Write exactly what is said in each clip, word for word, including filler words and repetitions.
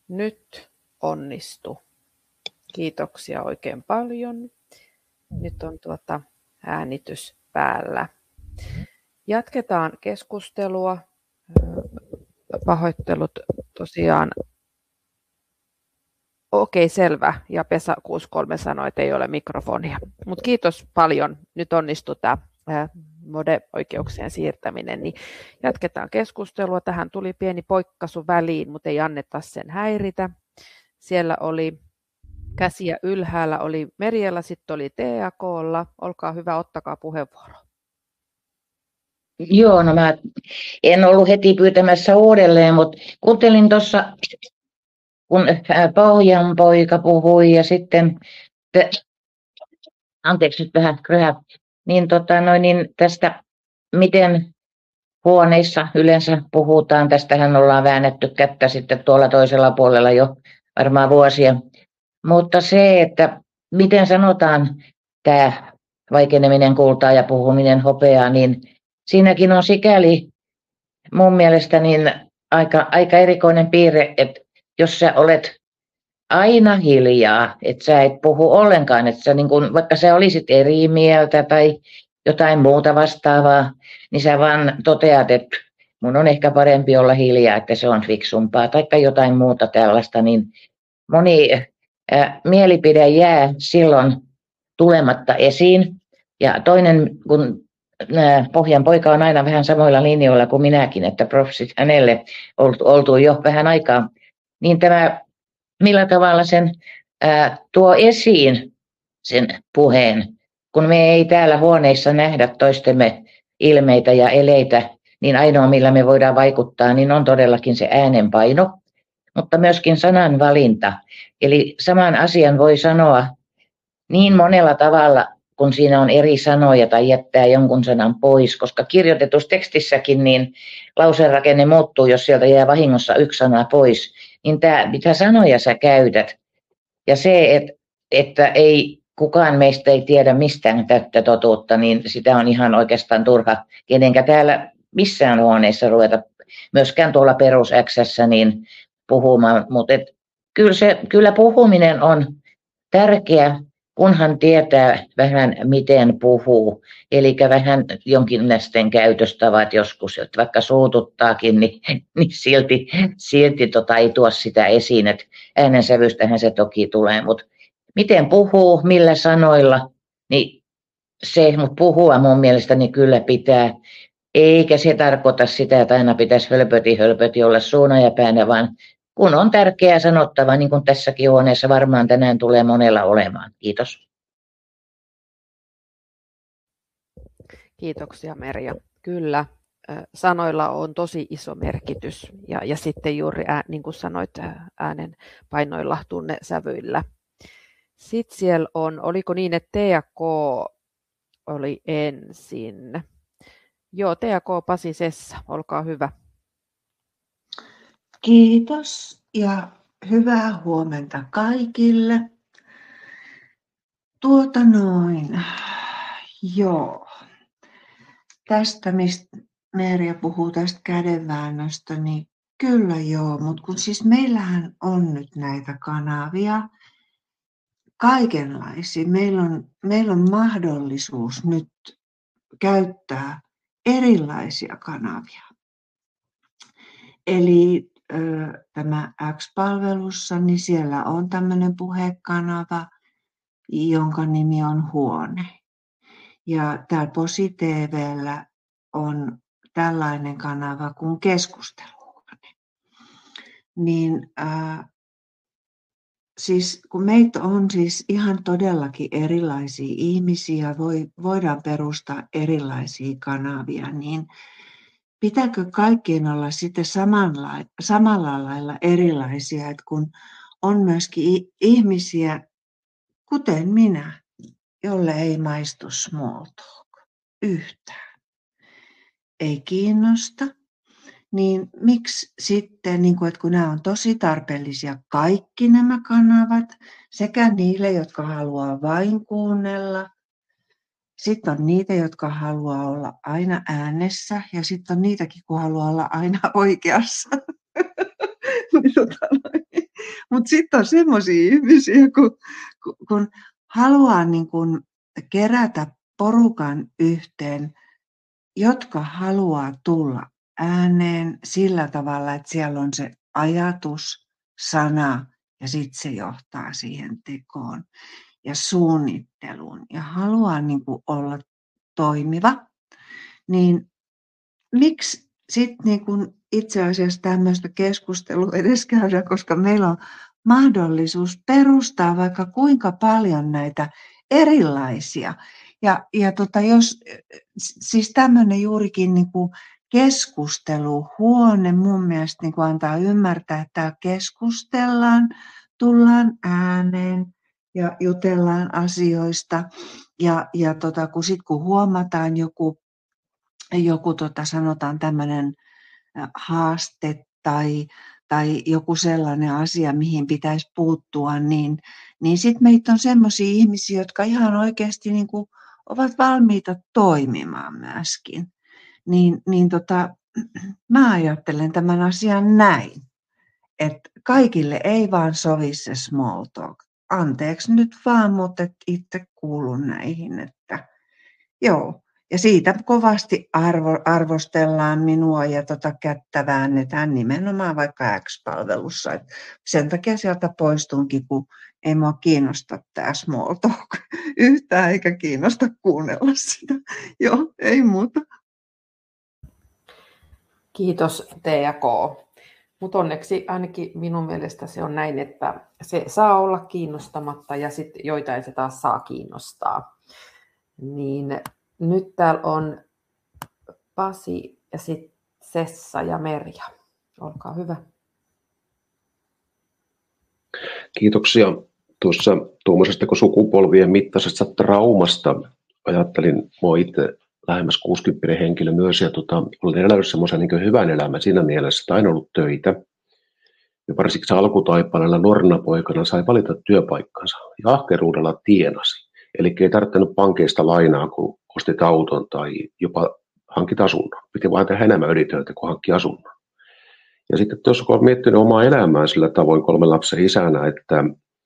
Nyt onnistu. Kiitoksia oikein paljon. Nyt on tuota äänitys päällä. Jatketaan keskustelua. Pahoittelut tosiaan. Okei, selvä. Ja Pesa kuusikymmentäkolme sanoi, että ei ole mikrofonia. Mutta kiitos paljon. Nyt onnistui tämä mode-oikeuksien siirtäminen. Niin jatketaan keskustelua. Tähän tuli pieni poikkaisu väliin, mutta ei anneta sen häiritä. Siellä oli käsiä ylhäällä, oli Merjalla, sitten oli T A K:lla. Olkaa hyvä, ottakaa puheenvuoro. Joo, no mä en ollut heti pyytämässä uudelleen, mutta kuuntelin tuossa, kun Pohjan poika puhui ja sitten, te, anteeksi nyt vähän kröhä, niin, tota, noin, niin tästä, miten huoneissa yleensä puhutaan, tästähän ollaan väännetty kättä sitten tuolla toisella puolella jo varmaan vuosia. Mutta se, että miten sanotaan tämä vaikeneminen kultaa ja puhuminen hopeaa, niin siinäkin on sikäli mun mielestä niin aika, aika erikoinen piirre, että jos sä olet aina hiljaa, että sä et puhu ollenkaan, että sä niin kun, vaikka sä olisit eri mieltä tai jotain muuta vastaavaa, niin sä vaan toteat, että mun on ehkä parempi olla hiljaa, että se on fiksumpaa, tai jotain muuta tällaista, niin moni ää, mielipide jää silloin tulematta esiin. Ja toinen, kun ää, Pohjan poika on aina vähän samoilla linjoilla kuin minäkin, että profsit hänelle oltu, oltu jo vähän aikaa, niin tämä, millä tavalla sen ää, tuo esiin sen puheen, kun me ei täällä huoneissa nähdä toistemme ilmeitä ja eleitä, niin ainoa millä me voidaan vaikuttaa, niin on todellakin se äänenpaino, mutta myöskin sananvalinta. Eli saman asian voi sanoa niin monella tavalla, kun siinä on eri sanoja tai jättää jonkun sanan pois, koska kirjoitetussa tekstissäkin niin lauserakenne muuttuu, jos sieltä jää vahingossa yksi sana pois, niin tämä, mitä sanoja sä käytät. Ja se, että, että ei kukaan meistä ei tiedä mistään täyttä totuutta, niin sitä on ihan oikeastaan turha kenenkä täällä missään huoneessa ruveta, myöskään tuolla perus X:ssä niin puhumaan. Mutta kyllä, se, kyllä puhuminen on tärkeä, kunhan tietää vähän miten puhuu, eli vähän jonkinlaisten käytöstavat joskus, että vaikka suututtaakin, niin, niin silti, silti tota ei tuo sitä esiin, että äänensävystähän se toki tulee, mutta miten puhuu, millä sanoilla, niin se, mutta puhua mun mielestäni kyllä pitää, eikä se tarkoita sitä, että aina pitäisi hölpöti hölpöti olla suuna ja päänä, vaan kun on tärkeää sanottava, niin kuin tässäkin huoneessa varmaan tänään tulee monella olemaan. Kiitos. Kiitoksia Merja. Kyllä, sanoilla on tosi iso merkitys ja, ja sitten juuri, ää, niin kuin sanoit, äänen painoilla, tunnesävyillä. Sitten siellä on, oliko niin, että T A K oli ensin. Joo, T A K Pasi Sessa, olkaa hyvä. Kiitos ja hyvää huomenta kaikille. Tuota noin, joo. Tästä, mistä Merja puhuu tästä kädenväännöstä, niin kyllä joo, mutta kun siis meillähän on nyt näitä kanavia kaikenlaisia. Meillä on, meillä on mahdollisuus nyt käyttää erilaisia kanavia. Eli ö, tämä X-palvelussa, niin siellä on tämmöinen puhekanava, jonka nimi on Huone. Ja täällä PosiTV:llä on tällainen kanava kuin Keskusteluhuone. Niin äh, siis kun meitä on siis ihan todellakin erilaisia ihmisiä, voi, voidaan perustaa erilaisia kanavia, niin pitääkö kaikkien olla sitten samanla, samalla lailla erilaisia, että kun on myöskin ihmisiä, kuten minä, jolle ei maistu small talk yhtään, ei kiinnosta, niin miksi sitten, niin kuin, että kun nämä on tosi tarpeellisia kaikki nämä kanavat, sekä niille, jotka haluaa vain kuunnella, sitten on niitä, jotka haluaa olla aina äänessä, ja sitten on niitäkin, kun haluaa olla aina oikeassa. Mutta sitten on semmoisia ihmisiä, kun, kun haluaa niin kun kerätä porukan yhteen, jotka haluaa tulla ääneen sillä tavalla, että siellä on se ajatus, sana ja sitten se johtaa siihen tekoon ja suunnitteluun ja haluaa niin kuin olla toimiva, niin miksi sitten niin kuin itse asiassa tämmöistä keskustelua edes käydään, koska meillä on mahdollisuus perustaa vaikka kuinka paljon näitä erilaisia. Ja, ja tota, jos, siis tämmöinen juurikin niin kuin keskusteluhuone mun mielestä niin kuin antaa ymmärtää, että täällä keskustellaan, tullaan ääneen ja jutellaan asioista. Ja, ja tota, kun sitten kun huomataan joku, joku tota, sanotaan tämmöinen haaste tai, tai joku sellainen asia, mihin pitäisi puuttua, niin, niin sitten meitä on semmoisia ihmisiä, jotka ihan oikeasti niin kuin ovat valmiita toimimaan myöskin. Niin, niin tota, mä ajattelen tämän asian näin, että kaikille ei vaan sovi se small talk. Anteeksi nyt vaan, mutta itse kuulun näihin, että joo. Ja siitä kovasti arvo, arvostellaan minua ja tota kättä väännetään nimenomaan vaikka X-palvelussa. Et sen takia sieltä poistunkin, kun ei mua kiinnosta tämä small talk yhtään eikä kiinnosta kuunnella sitä. Joo, ei muuta. Kiitos T ja K. Mutta onneksi ainakin minun mielestä se on näin, että se saa olla kiinnostamatta ja sitten joitain se taas saa kiinnostaa. Niin nyt täällä on Pasi ja sitten Sessa ja Merja. Olkaa hyvä. Kiitoksia. Tuossa tuommoisesta kun sukupolvien mittaisesta traumasta ajattelin, mua itse lähemmäs kuusikymppinen henkilö myös, ja tota, olen elänyt semmoisen niin hyvän elämän siinä mielessä, että aina ollut töitä. Ja varsinkin alkutaipaaleella nuorena poikana sai valita työpaikkansa ja ahkeruudella tienasi. Eli ei tarvittanut pankeista lainaa, kun ostit auton tai jopa hankit asunnon. Piti vain tehdä enemmän ylitöitä, kun hankki asunnon. Ja sitten tuossa kun olen miettinyt omaa elämää sillä tavoin kolmen lapsen isänä, että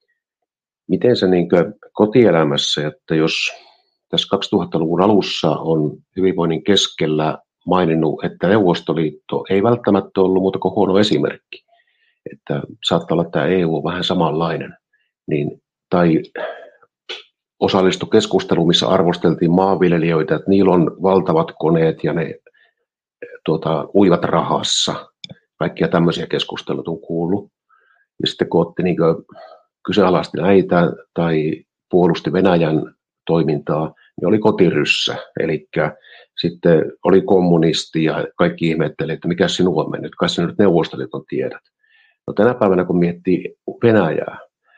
miten se niin kotielämässä, että jos tässä kaksituhattaluvun alussa on hyvinvoinnin keskellä maininnut, että Neuvostoliitto ei välttämättä ollut muuta kuin huono esimerkki. Että saattaa olla, että tämä E U on vähän samanlainen. Niin, tai osallistui keskusteluun, missä arvosteltiin maanviljelijöitä, että niillä on valtavat koneet ja ne tuota, uivat rahassa. Kaikkia tämmöisiä keskusteluita on kuullut. Ja sitten kun otti niin kyseenalaisti näitä tai puolusti Venäjän toimintaa, niin oli kotiryssä. Eli sitten oli kommunisti ja kaikki ihmetteli, että mikä sinua on mennyt, kai sinä nyt Neuvostoliiton tiedät. No tänä päivänä kun miettii Venäjää,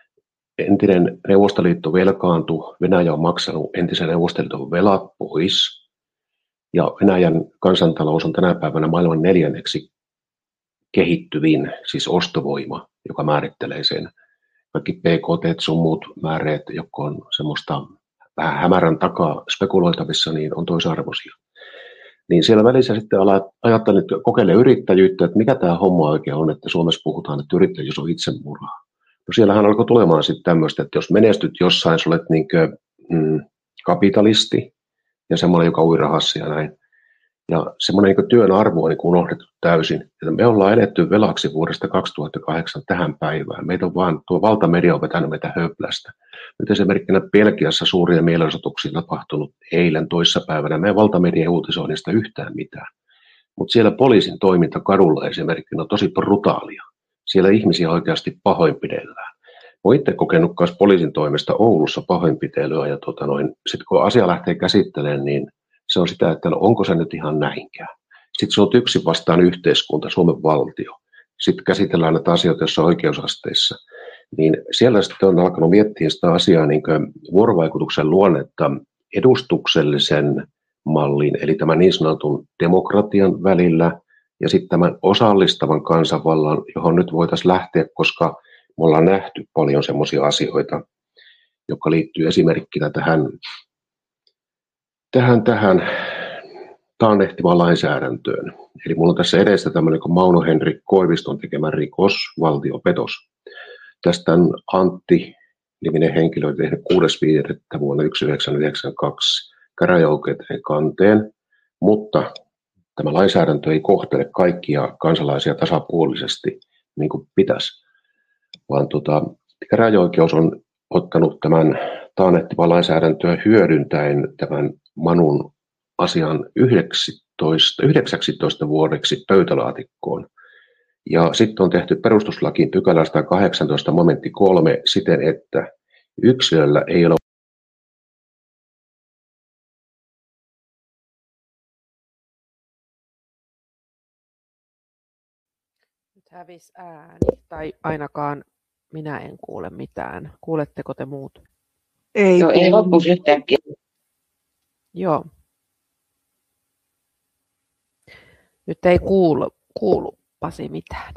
entinen Neuvostoliitto velkaantui, Venäjä on maksanut entisen Neuvostoliiton velat pois, ja Venäjän kansantalous on tänä päivänä maailman neljänneksi kehittyvin, siis ostovoima, joka määrittelee sen. Kaikki P K T sun muut määreet, jotka on semmoista vähän hämärän takaa spekuloitavissa, niin on toisarvoisia. Niin siellä välissä sitten ajattelin, että kokeile yrittäjyyttä, että mikä tämä homma oikein on, että Suomessa puhutaan, että yrittäjyys on itsemurhaa. No siellähän alkoi tulemaan sitten tämmöistä, että jos menestyt jossain, sä olet niinkö mm, kapitalisti ja semmoinen, joka ui rahassa ja näin. Ja semmoinen niin työn arvo on niin unohdettu täysin. Että me ollaan eletty velaksi vuodesta kaksituhattakahdeksan tähän päivään. Meitä on vaan, tuo valtamedia on vetänyt meitä höplästä. Nyt esimerkkinä Belgiassa suuria mielenosoituksia tapahtunut eilen toissapäivänä. Meidän valtamedia ei uutisoi niistä yhtään mitään. Mutta siellä poliisin toiminta kadulla esimerkiksi on tosi brutaalia. Siellä ihmisiä oikeasti pahoinpidellään. Olen itse kokenut myös poliisin toimesta Oulussa pahoinpitelyä. Ja tota sitten kun asia lähtee käsittelemään, niin se on sitä, että no onko se nyt ihan näinkään. Sitten se on yksin vastaan yhteiskunta, Suomen valtio. Sitten käsitellään näitä asioita jossain oikeusasteissa. Niin siellä sitten on alkanut miettiä sitä asiaa niin kuin vuorovaikutuksen luonnetta edustuksellisen mallin, eli tämän niin sanotun demokratian välillä, ja sitten tämän osallistavan kansanvallan, johon nyt voitaisiin lähteä, koska me ollaan nähty paljon semmoisia asioita, jotka liittyy esimerkkinä tähän tähän, tähän taannehtivaan lainsäädäntöön. Eli mulla on tässä edessä tämmöinen kuin Mauno Henrik Koiviston tekemä rikos, valtiopetos. Tästä Antti-niminen henkilö on tehnyt kuudes viidettä vuonna tuhatyhdeksänsataayhdeksänkymmentäkaksi käräjäoikeuteen kanteen, mutta tämä lainsäädäntö ei kohtele kaikkia kansalaisia tasapuolisesti niin kuin pitäisi, vaan tota, käräjäoikeus on ottanut tämän taannehtivaa lainsäädäntöä hyödyntäen tämän Manun asian yhdeksäksitoista vuodeksi pöytälaatikkoon. Ja sitten on tehty perustuslakiin pykälä sata kahdeksantoista momentti kolme siten, että yksilöllä ei ole Nyt hävisi ääni, tai ainakaan minä en kuule mitään. Kuuletteko te muut? Ei, Joo, ei loppuisi yhtäkkiä. Joo. Nyt ei kuulu, kuulu Pasi mitään.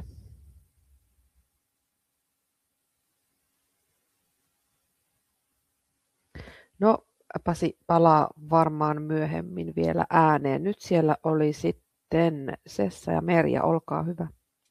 No, Pasi palaa varmaan myöhemmin vielä ääneen. Nyt siellä oli sitten Sessa ja Merja, olkaa hyvä.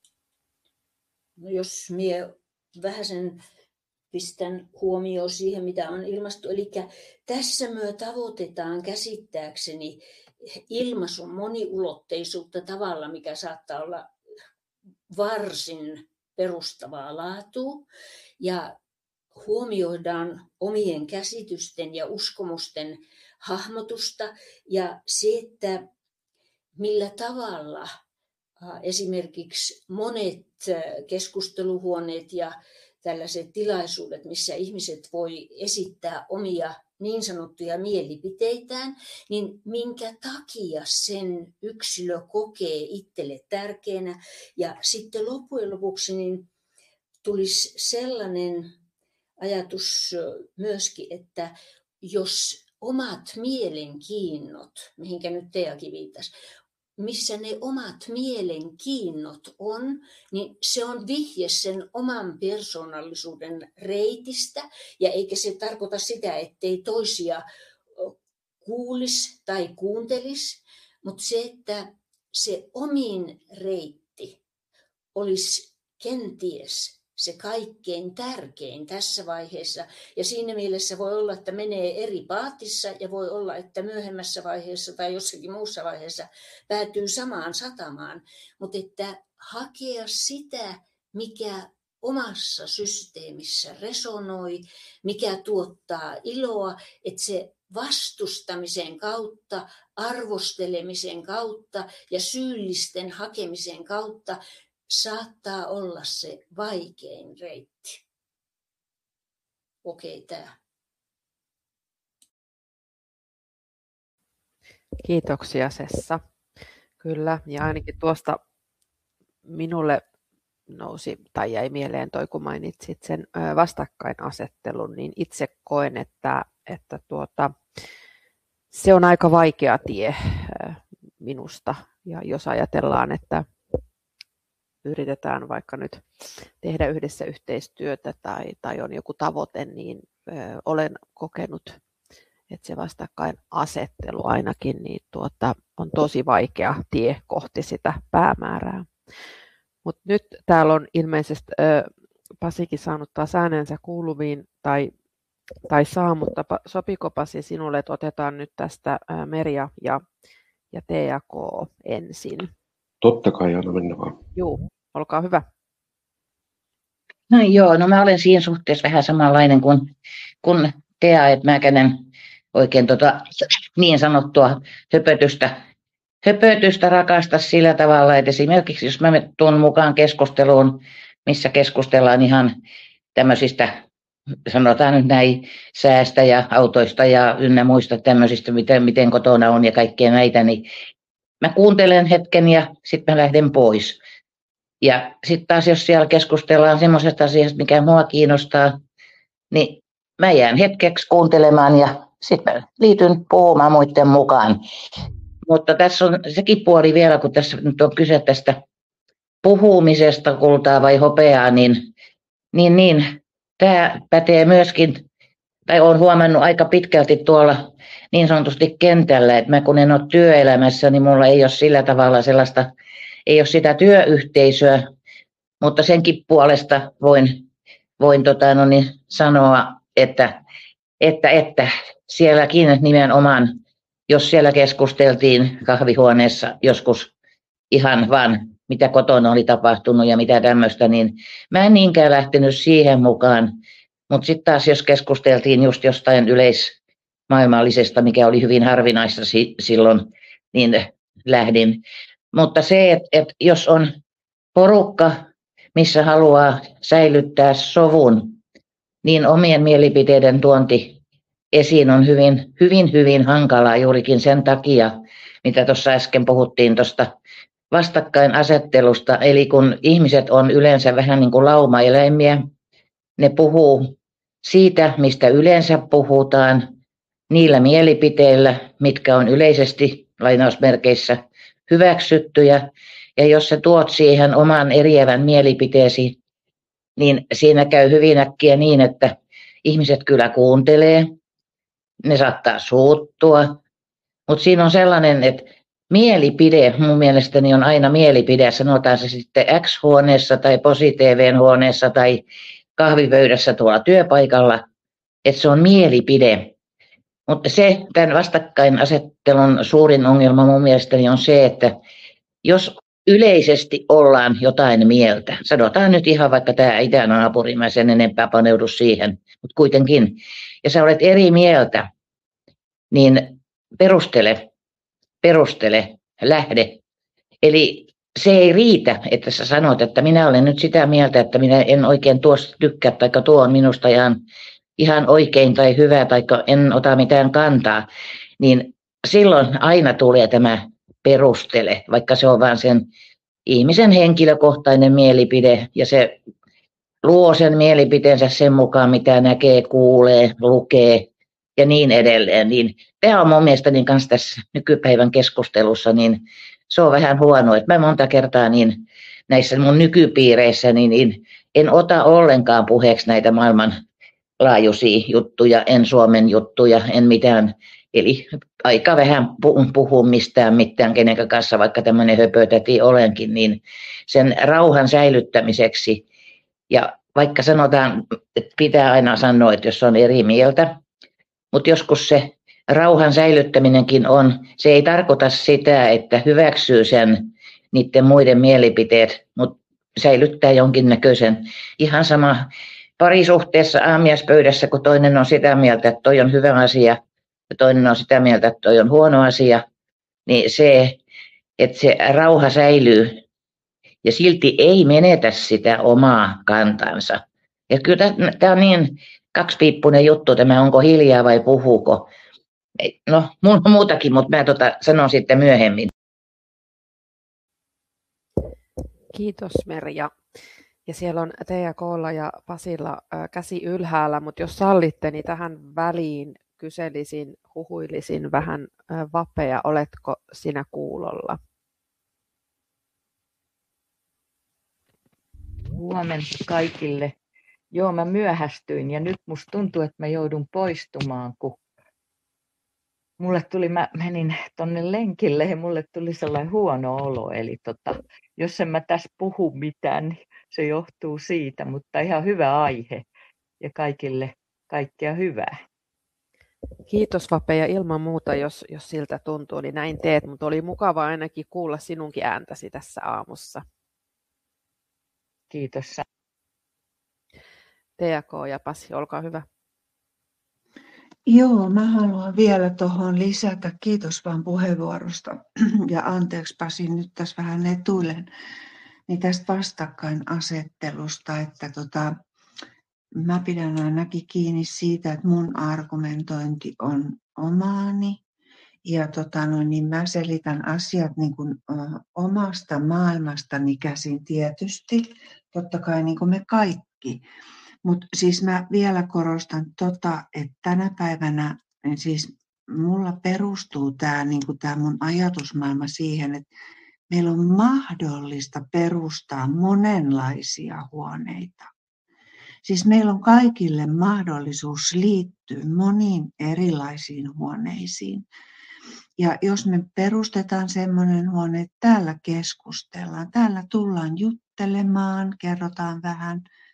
No jos minä vähäsen pistän huomioon siihen, mitä on ilmastu. Eli tässä me tavoitetaan käsittääkseni ilmaisun moniulotteisuutta tavalla, mikä saattaa olla varsin perustavaa laatua. Ja huomioidaan omien käsitysten ja uskomusten hahmotusta ja se, että millä tavalla esimerkiksi monet keskusteluhuoneet ja tällaiset tilaisuudet, missä ihmiset voi esittää omia niin sanottuja mielipiteitään, niin minkä takia sen yksilö kokee itselle tärkeänä. Ja sitten loppujen lopuksi niin tulisi sellainen ajatus myöskin, että jos omat mielenkiinnot, mihinkä nyt Teakin viittasi, missä ne omat mielenkiinnot on, niin se on vihje sen oman persoonallisuuden reitistä, ja eikä se tarkoita sitä, ettei toisia kuulisi tai kuuntelisi, mutta se, että se omin reitti olisi kenties se kaikkein tärkein tässä vaiheessa. Ja siinä mielessä voi olla, että menee eri paatissa ja voi olla, että myöhemmässä vaiheessa tai jossakin muussa vaiheessa päätyy samaan satamaan. Mutta että hakea sitä, mikä omassa systeemissä resonoi, mikä tuottaa iloa, että se vastustamisen kautta, arvostelemisen kautta ja syyllisten hakemisen kautta saattaa olla se vaikein reitti. Okei, tämä. Kiitoksia Sessa. Kyllä, ja ainakin tuosta minulle nousi tai jäi mieleen toi, kun mainitsit sen vastakkainasettelun, niin itse koen, että, että tuota, se on aika vaikea tie minusta. Ja jos ajatellaan, että yritetään vaikka nyt tehdä yhdessä yhteistyötä tai, tai on joku tavoite, niin ö, olen kokenut, että se vastakkainasettelu ainakin niin tuota, on tosi vaikea tie kohti sitä päämäärää. Mutta nyt täällä on ilmeisesti ö, Pasikin saanut taas äänensä kuuluviin tai, tai saa, mutta sopiko Pasi sinulle, että otetaan nyt tästä ö, Merja ja, ja T ja K ensin? Totta kai, anna mennä vaan. Joo, olkaa hyvä. No joo, no mä olen siinä suhteessa vähän samanlainen kuin, kuin Tea, että mä käden oikein tota, niin sanottua höpötystä, höpötystä rakasta sillä tavalla, että esimerkiksi jos mä tuun mukaan keskusteluun, missä keskustellaan ihan tämmöisistä, sanotaan nyt näin, säästä ja autoista ja ynnä muista tämmöisistä, miten, miten kotona on ja kaikkea näitä, niin mä kuuntelen hetken ja sitten mä lähden pois. Ja sitten taas jos siellä keskustellaan semmoisesta asiasta, mikä mua kiinnostaa, niin mä jään hetkeksi kuuntelemaan ja sitten mä liityn puhumaan muiden mukaan. Mutta tässä on sekin puoli vielä, kun tässä nyt on kyse tästä puhumisesta, kultaa vai hopeaa, niin, niin, niin tämä pätee myöskin, tai olen huomannut aika pitkälti tuolla niin sanotusti kentällä, että mä kun en ole työelämässä, niin mulla ei ole sillä tavalla sellaista, ei ole sitä työyhteisöä, mutta senkin puolesta voin voin tota, no niin, sanoa, että, että, että sielläkin nimenomaan, jos siellä keskusteltiin kahvihuoneessa joskus ihan vaan, mitä kotona oli tapahtunut ja mitä tämmöistä, niin mä en niinkään lähtenyt siihen mukaan. Mutta sitten taas, jos keskusteltiin just jostain yleismaailmallisesta, mikä oli hyvin harvinaista si- silloin, niin lähdin. Mutta se, että et jos on porukka, missä haluaa säilyttää sovun, niin omien mielipiteiden tuonti esiin on hyvin, hyvin, hyvin hankalaa juurikin sen takia, mitä tuossa äsken puhuttiin tuosta vastakkainasettelusta. Eli kun ihmiset on yleensä vähän niin kuin laumaeläimiä, ne puhuu siitä, mistä yleensä puhutaan, niillä mielipiteillä, mitkä on yleisesti lainausmerkeissä hyväksyttyjä. Ja jos sä tuot siihen oman eriävän mielipiteesi, niin siinä käy hyvin äkkiä niin, että ihmiset kyllä kuuntelee, ne saattaa suuttua, mutta siinä on sellainen, että mielipide mun mielestäni on aina mielipide, sanotaan se sitten X-huoneessa tai Posi-TV:n huoneessa tai kahvipöydässä tuolla työpaikalla, että se on mielipide. Mutta se, tämän vastakkainasettelun suurin ongelma mun mielestäni on se, että jos yleisesti ollaan jotain mieltä, sanotaan nyt ihan vaikka tämä itänaapuri, mä sen enempää paneudu siihen, mutta kuitenkin, ja sä olet eri mieltä, niin perustele, perustele, lähde. Eli se ei riitä, että sä sanot, että minä olen nyt sitä mieltä, että minä en oikein tuosta tykkää, tai tuo on minusta ihan, ihan oikein tai hyvä, tai en ota mitään kantaa, niin silloin aina tulee tämä perustele, vaikka se on vain sen ihmisen henkilökohtainen mielipide, ja se luo sen mielipiteensä sen mukaan, mitä näkee, kuulee, lukee ja niin edelleen. Niin tämä on mun mielestäni kanssa tässä nykypäivän keskustelussa, niin se on vähän huono, että mä monta kertaa niin näissä mun nykypiireissä niin, niin en ota ollenkaan puheeksi näitä maailmanlaajuisia juttuja, en Suomen juttuja, en mitään. Eli aika vähän puhuu mistään mitään kenen kanssa, vaikka tämmöinen höpötäti olenkin, niin sen rauhan säilyttämiseksi. Ja vaikka sanotaan, että pitää aina sanoa, että jos on eri mieltä, mutta joskus se rauhan säilyttäminenkin on, se ei tarkoita sitä, että hyväksyy sen niiden muiden mielipiteet, mutta säilyttää jonkinnäköisen ihan sama parisuhteessa aamiaispöydässä, kun toinen on sitä mieltä, että toi on hyvä asia, ja toinen on sitä mieltä, että toi on huono asia, niin se, että se rauha säilyy ja silti ei menetä sitä omaa kantansa. Ja kyllä tämä on niin kaksipiippunen juttu, tämä onko hiljaa vai puhuuko. No, mulla on muutakin, mutta mä tota sanon sitten myöhemmin. Kiitos Merja. Ja siellä on Teija Koolla ja Pasilla äh, käsi ylhäällä, mutta jos sallitte, niin tähän väliin kyselisin, huhuilisin vähän äh, Vapea, oletko sinä kuulolla? Huomenta kaikille. Joo, mä myöhästyin ja nyt musta tuntuu, että mä joudun poistumaan, kun mulle tuli, mä menin tonne lenkille ja mulle tuli sellainen huono olo. Eli tota, jos en mä tässä puhu mitään, niin se johtuu siitä, mutta ihan hyvä aihe ja kaikille kaikkea hyvää. Kiitos Vapea, ilman muuta, jos, jos siltä tuntuu, niin näin teet, mutta oli mukava ainakin kuulla sinunkin ääntäsi tässä aamussa. Kiitos. Teija K. ja Pasi, olkaa hyvä. Joo, mä haluan vielä tuohon lisätä. Kiitos vaan puheenvuorosta. Ja anteeksi Pasi, nyt tässä vähän etuilen. Niin tästä vastakkainasettelusta, että tota, mä pidän ainakin kiinni siitä, että mun argumentointi on omaani. Ja tota, no, niin mä selitän asiat niin kuin, ö, omasta maailmastani käsin tietysti, totta kai niin kuin me kaikki. Mutta siis mä vielä korostan tota, että tänä päivänä siis mulla perustuu tämä niinku tää mun ajatusmaailma siihen, että meillä on mahdollista perustaa monenlaisia huoneita. Siis meillä on kaikille mahdollisuus liittyä moniin erilaisiin huoneisiin. Ja jos me perustetaan semmoinen huone, että täällä keskustellaan, täällä tullaan juttelemaan, kerrotaan vähän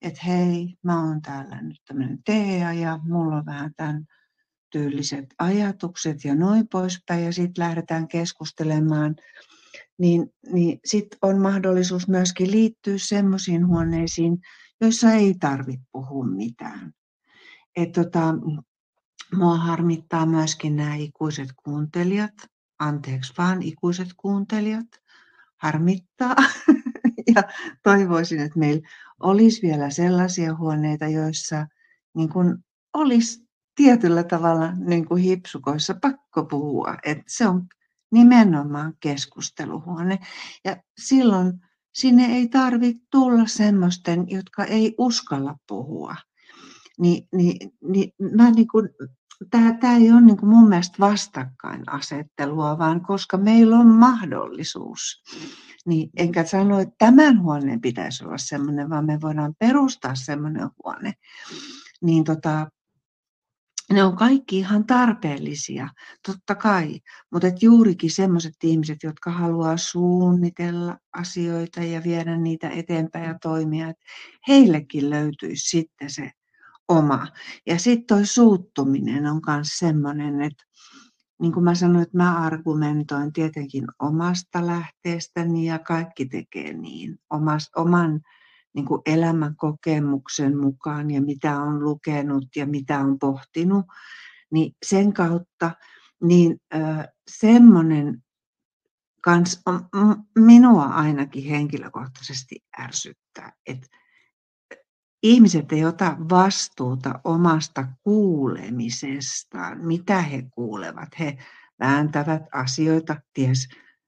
että hei, mä oon täällä nyt tämmöinen Tea ja mulla on vähän tämän tyyliset ajatukset ja noin poispäin, ja sitten lähdetään keskustelemaan, niin, niin sitten on mahdollisuus myöskin liittyä semmoisiin huoneisiin, joissa ei tarvitse puhua mitään. Et tota, mua harmittaa myöskin nämä ikuiset kuuntelijat, anteeksi vaan ikuiset kuuntelijat, harmittaa. Ja toivoisin, että meillä olisi vielä sellaisia huoneita, joissa niin kun olisi tietyllä tavalla niin kuin hipsukoissa pakko puhua. Että se on nimenomaan keskusteluhuone. Ja silloin sinne ei tarvitse tulla semmoisten, jotka ei uskalla puhua. Ni, niin, niin, mä niin kuin, tää, tää ei ole niin kuin mun mielestä vastakkainasettelua, vaan koska meillä on mahdollisuus. Niin, enkä sano, että tämän huoneen pitäisi olla semmoinen, vaan me voidaan perustaa semmoinen huone. Niin tota, ne on kaikki ihan tarpeellisia, totta kai. Mutta juurikin semmoiset ihmiset, jotka haluaa suunnitella asioita ja viedä niitä eteenpäin ja toimia, että heillekin löytyisi sitten se oma. Ja sitten toi suuttuminen on myös semmoinen, että niin kuin mä sanoin, että mä argumentoin tietenkin omasta lähteestäni ja kaikki tekee niin. Omas, oman niin kuin elämän kokemuksen mukaan ja mitä on lukenut ja mitä on pohtinut, niin sen kautta niin äh, semmoinen kans on, minua ainakin henkilökohtaisesti ärsyttää, että ihmiset ei ota vastuuta omasta kuulemisestaan, mitä he kuulevat. He vääntävät asioita ties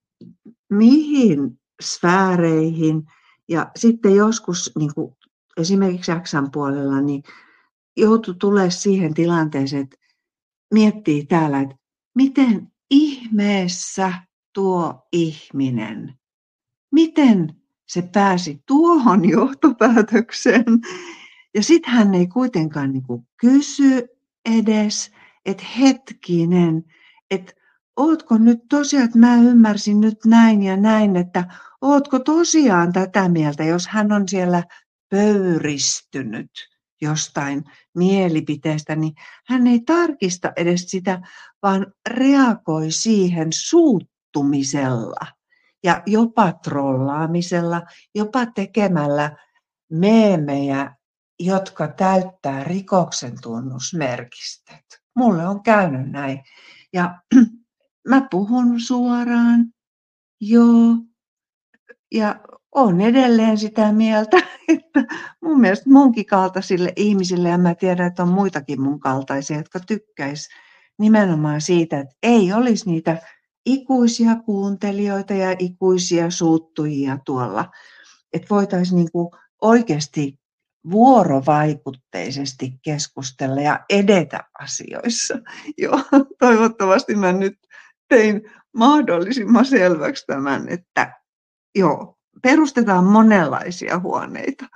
mihin sfääreihin. Ja sitten joskus niin kuin esimerkiksi Jaksan puolella niin joutui tulemaan siihen tilanteeseen, että miettii täällä, että miten ihmeessä tuo ihminen, miten se pääsi tuohon johtopäätökseen. Ja sitten hän ei kuitenkaan niin kuin kysy edes, että hetkinen, että ootko nyt tosiaan, että mä ymmärsin nyt näin ja näin, että ootko tosiaan tätä mieltä, jos hän on siellä pöyristynyt jostain mielipiteestä, niin hän ei tarkista edes sitä, vaan reagoi siihen suuttumisella ja jopa trollaamisella, jopa tekemällä meemejä, jotka täyttää rikoksen tunnusmerkistöt. Mulle on käynyt näin. Ja mä puhun suoraan, joo, ja olen edelleen sitä mieltä, että mun mielestä munkin kaltaisille ihmisille, ja mä tiedän, että on muitakin mun kaltaisia, jotka tykkäis nimenomaan siitä, että ei olisi niitä ikuisia kuuntelijoita ja ikuisia suuttujia tuolla. Että voitaisiin niinku oikeasti vuorovaikutteisesti keskustella ja edetä asioissa. Joo, toivottavasti mä nyt tein mahdollisimman selväksi tämän, että joo, perustetaan monenlaisia huoneita.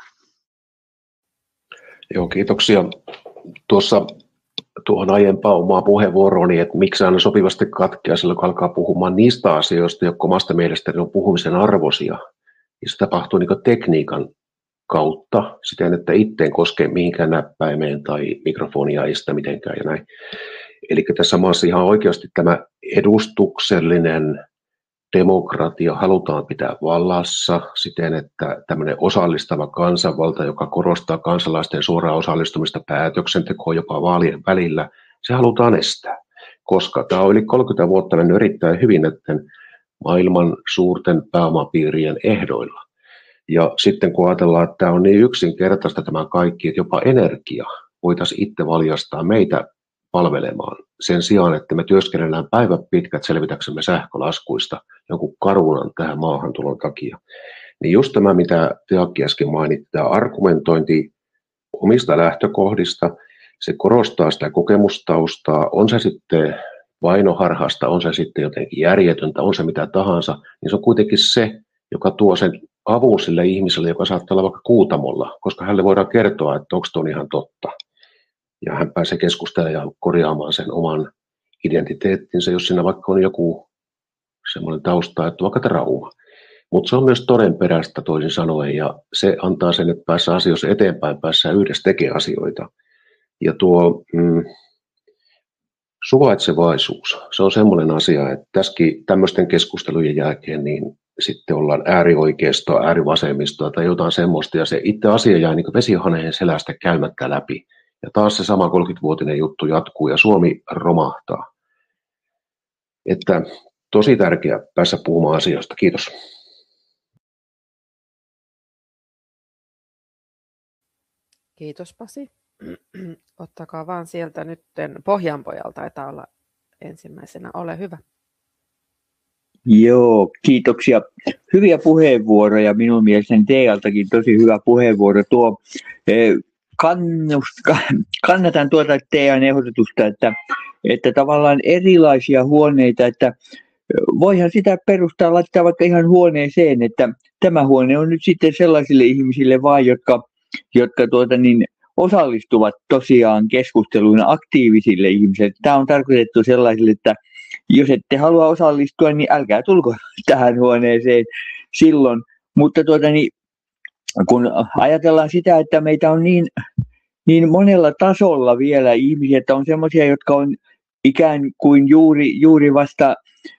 Joo, kiitoksia. Tuossa tuohon aiempaan omaa puheenvuorooni, että miksi aina sopivasti katkeaa silloin, kun alkaa puhumaan niistä asioista, jotka omasta mielestäni on puhumisen arvoisia. Ja se tapahtuu niin tekniikan kautta siten, että itse en koske mihinkään näppäimeen tai mikrofonia ei sitä mitenkään ja näin. Eli tässä maassa ihan oikeasti tämä edustuksellinen demokratia halutaan pitää vallassa siten, että tämmöinen osallistava kansanvalta, joka korostaa kansalaisten suoraa osallistumista päätöksentekoon jopa vaalien välillä, se halutaan estää. Koska tämä on yli kolmekymmentä vuotta mennyt erittäin hyvin näiden maailman suurten pääomapiirien ehdoilla. Ja sitten kun ajatellaan, että tämä on niin yksinkertaista tämä kaikki, että jopa energia voitaisiin itse valjastaa meitä palvelemaan sen sijaan, että me työskennellään päivät pitkät selvitäksemme sähkölaskuista jonkun karunan tähän maahantulon takia. Niin just tämä, mitä Teakki äsken mainitti, tämä argumentointi omista lähtökohdista, se korostaa sitä kokemustaustaa, on se sitten vainoharhasta, on se sitten jotenkin järjetöntä, on se mitä tahansa, niin se on kuitenkin se, joka tuo sen avun sille ihmiselle, joka saattaa olla vaikka Kuutamolla, koska hänelle voidaan kertoa, että onko tuo ihan totta. Ja hän pääsee keskustelemaan ja korjaamaan sen oman identiteettinsä, jos siinä vaikka on joku semmoinen tausta, että vaikka trauma. mutta se on myös todenperäistä toisin sanoen, ja se antaa sen, että päässä asioissa eteenpäin, päässään yhdessä tekemään asioita. Ja tuo mm, suvaitsevaisuus, se on semmoinen asia, että tässäkin tämmöisten keskustelujen jälkeen niin sitten ollaan äärioikeistoa, äärivasemmistoa tai jotain semmoista, ja se itse asia jää niin kuin vesihaneen selästä käymättä läpi. Ja taas se sama kolmekymmenvuotinen juttu jatkuu, ja Suomi romahtaa. Että tosi tärkeää päässä puhumaan asioista. Kiitos. Kiitos Pasi. Ottakaa vaan sieltä nyt Pohjanpojalta, taitaa olla ensimmäisenä. Ole hyvä. Joo, kiitoksia. Hyviä puheenvuoroja minun mielestäni teiltäkin, tosi hyvä puheenvuoro. Tuo, kannust, kannatan tuota teidän ehdotusta, että, että tavallaan erilaisia huoneita, että voihan sitä perustaa, laittaa vaikka ihan huoneeseen, että tämä huone on nyt sitten sellaisille ihmisille vain, jotka, jotka tuota niin, osallistuvat tosiaan keskusteluun aktiivisille ihmisille. Tämä on tarkoitettu sellaisille, että jos ette halua osallistua, niin älkää tulko tähän huoneeseen silloin. Mutta tuota, niin, kun ajatellaan sitä, että meitä on niin, niin monella tasolla vielä ihmisiä, että on sellaisia, jotka on ikään kuin juuri, juuri vasta,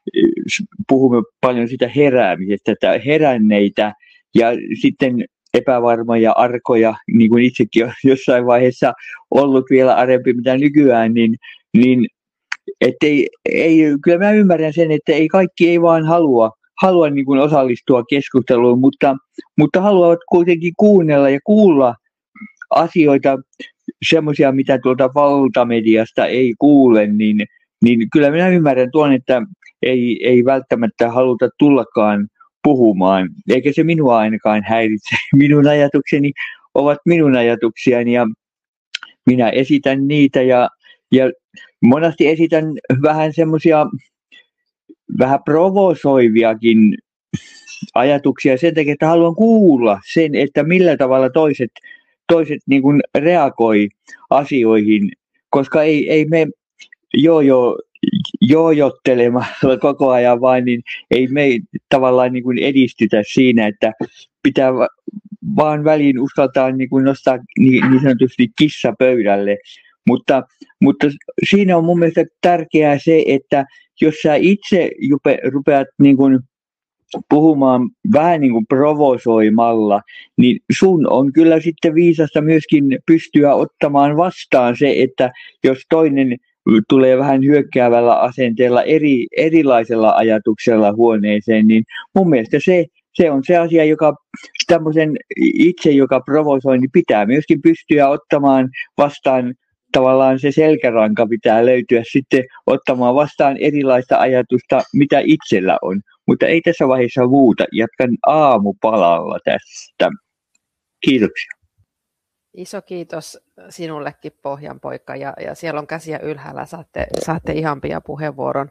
puhumme paljon sitä heräämisestä, että heränneitä ja sitten epävarmoja, arkoja, niin kuin itsekin on jossain vaiheessa ollut vielä arempi mitä nykyään, niin, niin ettei, ei, kyllä mä ymmärrän sen, että ei kaikki ei vaan halua, halua niin kuin osallistua keskusteluun, mutta, mutta haluavat kuitenkin kuunnella ja kuulla asioita, semmoisia, mitä tuolta valtamediasta ei kuule, niin, niin kyllä minä ymmärrän tuon, että ei, ei välttämättä haluta tullakaan puhumaan, eikä se minua ainakaan häiritse. Minun ajatukseni ovat minun ajatuksiani ja minä esitän niitä ja, ja monesti esitän vähän semmoisia vähän provosoiviakin ajatuksia sen takia, että haluan kuulla sen, että millä tavalla toiset, toiset niin kuin reagoi asioihin, koska ei, ei me joo joo joojottelemalla koko ajan vain, niin ei me tavallaan niin kuin edistytä siinä, että pitää vaan väliin uskaltaa niin kuin nostaa niin, niin sanotusti kissa pöydälle. Mutta, mutta siinä on mun mielestä tärkeää se, että jos sä itse jupe, rupeat niin kuin puhumaan vähän niin kuin provosoimalla, niin sun on kyllä sitten viisasta myöskin pystyä ottamaan vastaan se, että jos toinen tulee vähän hyökkäävällä asenteella eri, erilaisella ajatuksella huoneeseen, niin mun mielestä se, se on se asia, joka tämmöisen itse, joka provosoi, niin pitää myöskin pystyä ottamaan vastaan, tavallaan se selkäranka pitää löytyä sitten ottamaan vastaan erilaista ajatusta, mitä itsellä on. Mutta ei tässä vaiheessa muuta. Jatkan aamupalalla tästä. Kiitoksia. Iso kiitos sinullekin Pohjanpoika ja, ja siellä on käsiä ylhäällä, saatte, saatte ihan pian puheenvuoron.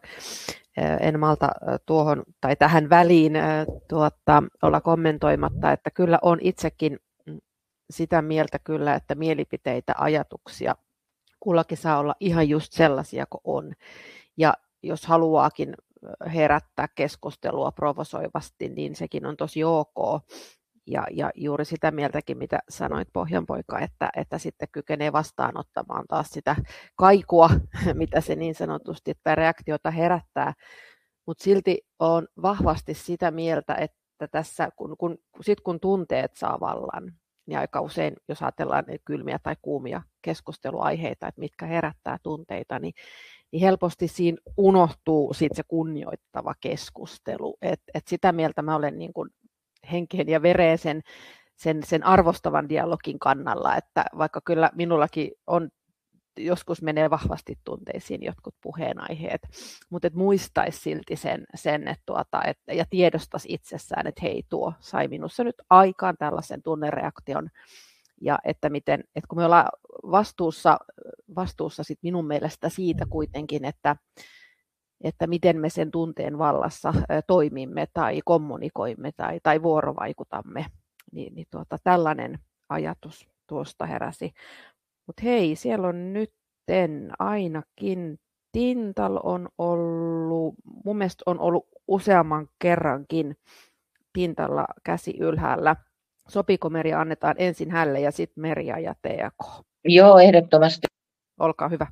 En malta tuohon tai tähän väliin tuota, olla kommentoimatta, että kyllä on itsekin sitä mieltä kyllä, että mielipiteitä, ajatuksia kullakin saa olla ihan just sellaisia kuin on. Ja jos haluaakin herättää keskustelua provosoivasti, niin sekin on tosi ok. Ja, ja juuri sitä mieltäkin, mitä sanoit Pohjanpoika, että, että sitten kykenee vastaanottamaan taas sitä kaikua, mitä se niin sanotusti, että reaktiota herättää. Mutta silti on vahvasti sitä mieltä, että tässä, kun, kun, sit kun tunteet saa vallan, niin aika usein, jos ajatellaan kylmiä tai kuumia keskusteluaiheita, että mitkä herättää tunteita, niin, niin helposti siinä unohtuu sit se kunnioittava keskustelu. Et, et sitä mieltä mä olen niin kuin henkeen ja vereen sen, sen, sen arvostavan dialogin kannalla, että vaikka kyllä minullakin on, joskus menee vahvasti tunteisiin jotkut puheenaiheet, mutta et muistaisi silti sen, sen että tuota, et, ja tiedostaisi itsessään, että hei, tuo sai minussa nyt aikaan tällaisen tunnereaktion, ja että miten, että kun me ollaan vastuussa, vastuussa sit minun mielestä siitä kuitenkin, että että miten me sen tunteen vallassa toimimme tai kommunikoimme tai, tai vuorovaikutamme, niin, niin tuota, tällainen ajatus tuosta heräsi. Mutta hei, siellä on nytten ainakin Tintal on ollut, mun mielestä on ollut useamman kerrankin pintalla käsi ylhäällä. Sopiiko Merja, annetaan ensin Hälle ja sitten Merja ja T ja K. Joo, ehdottomasti. Olkaa hyvä.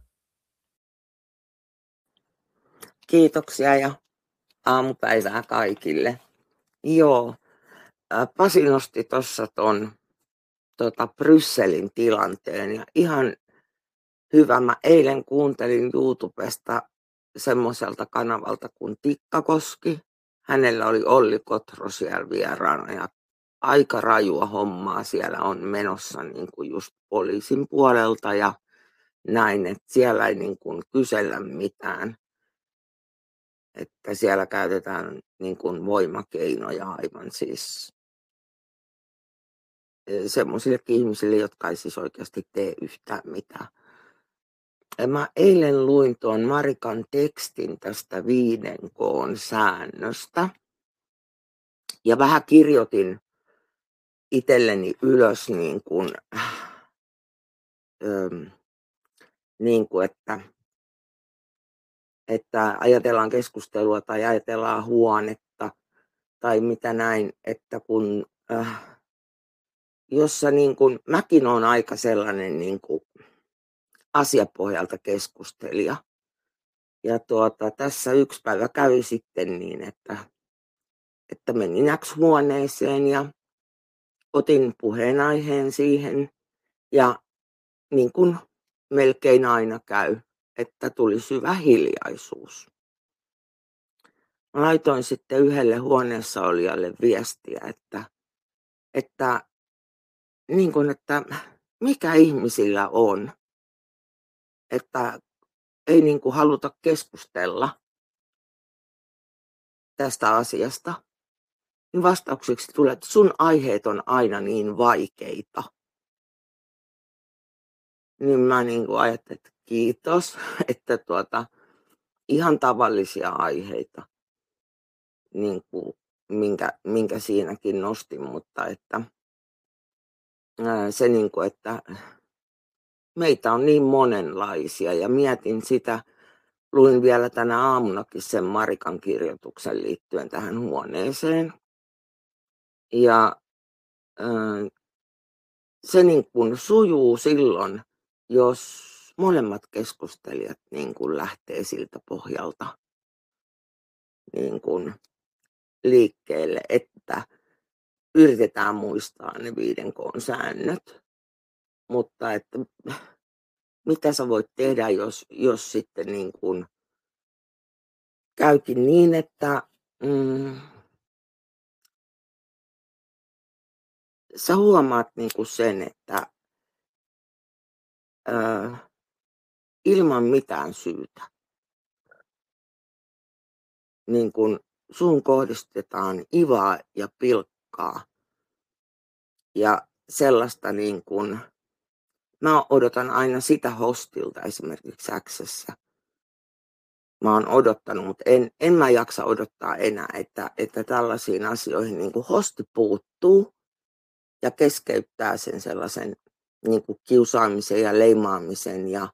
Kiitoksia ja aamupäivää kaikille. Joo, Pasi nosti tuossa tuon tota, Brysselin tilanteen ja ihan hyvä. Mä eilen kuuntelin YouTubesta semmoiselta kanavalta kuin Tikkakoski. Hänellä oli Olli Kotro siellä vieraana ja aika rajua hommaa siellä on menossa niin kuin just poliisin puolelta ja näin, että siellä ei niin kuin kysellä mitään. Että siellä käytetään niin kuin voimakeinoja aivan siis semmoisillekin ihmisille, jotka ei siis oikeasti tee yhtään mitään. Mä eilen luin tuon Marikan tekstin tästä viiden koon säännöstä ja vähän kirjoitin itselleni ylös niin kuin, ähm, niin kuin että, että ajatellaan keskustelua tai ajatellaan huonetta tai mitä näin, että kun äh, jossa niin kuin, mäkin olen aika sellainen niin kuin asiapohjalta keskustelija. Ja tuota, tässä yksi päivä kävi sitten niin, että, että menin X-huoneeseen ja otin puheenaiheen siihen. Ja niin kuin melkein aina käy, että tuli syvä hiljaisuus. Mä laitoin sitten yhdelle huoneessa olijalle viestiä, että, että, niin kuin, että mikä ihmisillä on, että ei niin kuin haluta keskustella tästä asiasta, niin vastaukseksi tulee, että sun aiheet on aina niin vaikeita. Niin mä niin kuin ajattelin, että kiitos, että tuota, ihan tavallisia aiheita, niin kuin, minkä, minkä siinäkin nostin, mutta että ää, se niin kuin, että meitä on niin monenlaisia ja mietin sitä, luin vielä tänä aamunakin sen Marikan kirjoituksen liittyen tähän huoneeseen. Ja ää, se niin kuin sujuu silloin, jos molemmat keskustelijat niin kuin lähtee siltä pohjalta niin kuin liikkeelle, että yritetään muistaa ne viiden koon säännöt. Mutta että mitä sä voit tehdä, jos, jos sitten niin kuin käykin niin, että mm, sä huomaat niin kuin sen, että ää, ilman mitään syytä niin kuin sun kohdistetaan ivaa ja pilkkaa ja sellaista niin kuin, mä odotan aina sitä hostilta esimerkiksi X:ssä. Mä oon odottanut, mutta en, en mä jaksa odottaa enää, että, että tällaisiin asioihin niin kuin hosti puuttuu ja keskeyttää sen sellaisen niin kuin kiusaamisen ja leimaamisen ja,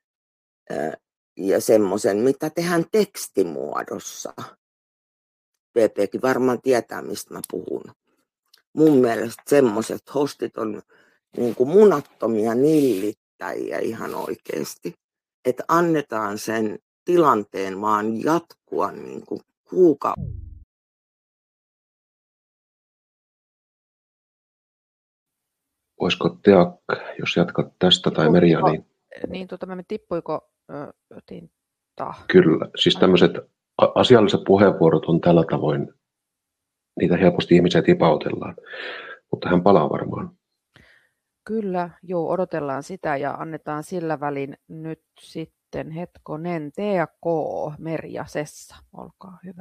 ja semmoisen, mitä tehdään tekstimuodossa. P P:kin varmaan tietää, mistä mä puhun. Mun mielestä semmoiset hostit on niin kuin munattomia nillittäjiä ihan oikeasti. Että annetaan sen tilanteen vaan jatkua niin kuin kuukausi. Voisiko Tea, jos jatkat tästä tai Merja, niin... Niin, tuota, mä tippuiko ö, tinta? Kyllä, siis tämmöiset asialliset puheenvuorot on tällä tavoin, niitä helposti ihmisiä tipautellaan, mutta hän palaa varmaan. Kyllä, joo, odotellaan sitä ja annetaan sillä välin nyt sitten hetkonen T ja K, Merja, Sessa, olkaa hyvä.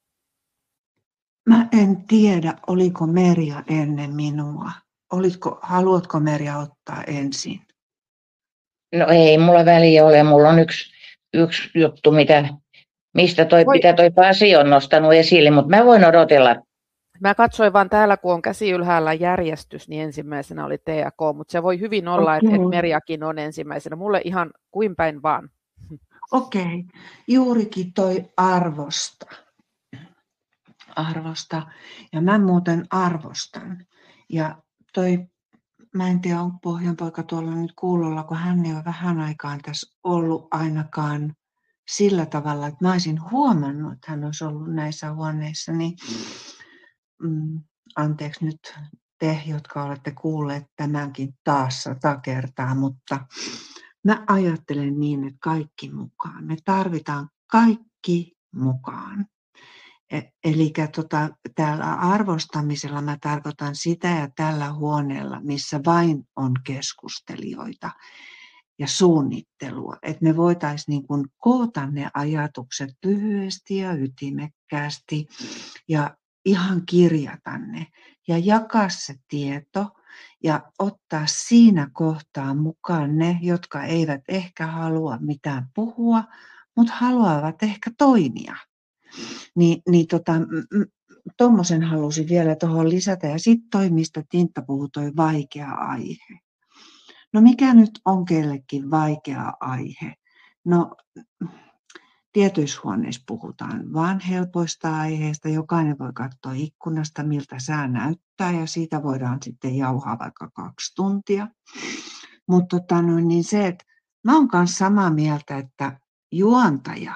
Mä en tiedä, oliko Merja ennen minua. Olitko, haluatko Merja ottaa ensin? No ei mulla väliä ole. Mulla on yksi, yksi juttu, mitä, mistä toi, mitä toi Pasi on nostanut esille, mutta mä voin odotella. Mä katsoin vaan täällä, kun on käsi ylhäällä järjestys, niin ensimmäisenä oli T ja K, mutta se voi hyvin olla, okay. että et Merjakin on ensimmäisenä. Mulle ihan kuin päin vaan. Okei, okay. Juurikin toi arvosta. arvosta. Ja mä muuten arvostan. Ja toi, mä en tiedä, onko Pohjanpoika tuolla nyt kuulolla, kun hän ei ole vähän aikaan tässä ollut ainakaan sillä tavalla, että mä olisin huomannut, että hän olisi ollut näissä huoneissa. Niin, mm, anteeksi nyt te, jotka olette kuulleet tämänkin taas sata kertaa, mutta mä ajattelen niin, että kaikki mukaan. Me tarvitaan kaikki mukaan. Eli tota, täällä arvostamisella mä tarkoitan sitä ja tällä huoneella, missä vain on keskustelijoita ja suunnittelua. Että me voitaisiin niin kuin koota ne ajatukset lyhyesti ja ytimekkäästi ja ihan kirjata ne ja jakaa se tieto ja ottaa siinä kohtaa mukaan ne, jotka eivät ehkä halua mitään puhua, mutta haluavat ehkä toimia. Niin, niin tota, tuommoisen halusin vielä tuohon lisätä. Ja sitten toi, mistä Tintta puhui, toi vaikea aihe. No mikä nyt on kellekin vaikea aihe? No tietyissä huoneissa puhutaan vaan helpoista aiheista. Jokainen voi katsoa ikkunasta, miltä sää näyttää ja siitä voidaan sitten jauhaa vaikka kaksi tuntia. Mutta tota, no, niin se, että mä oon kanssa samaa mieltä, että juontaja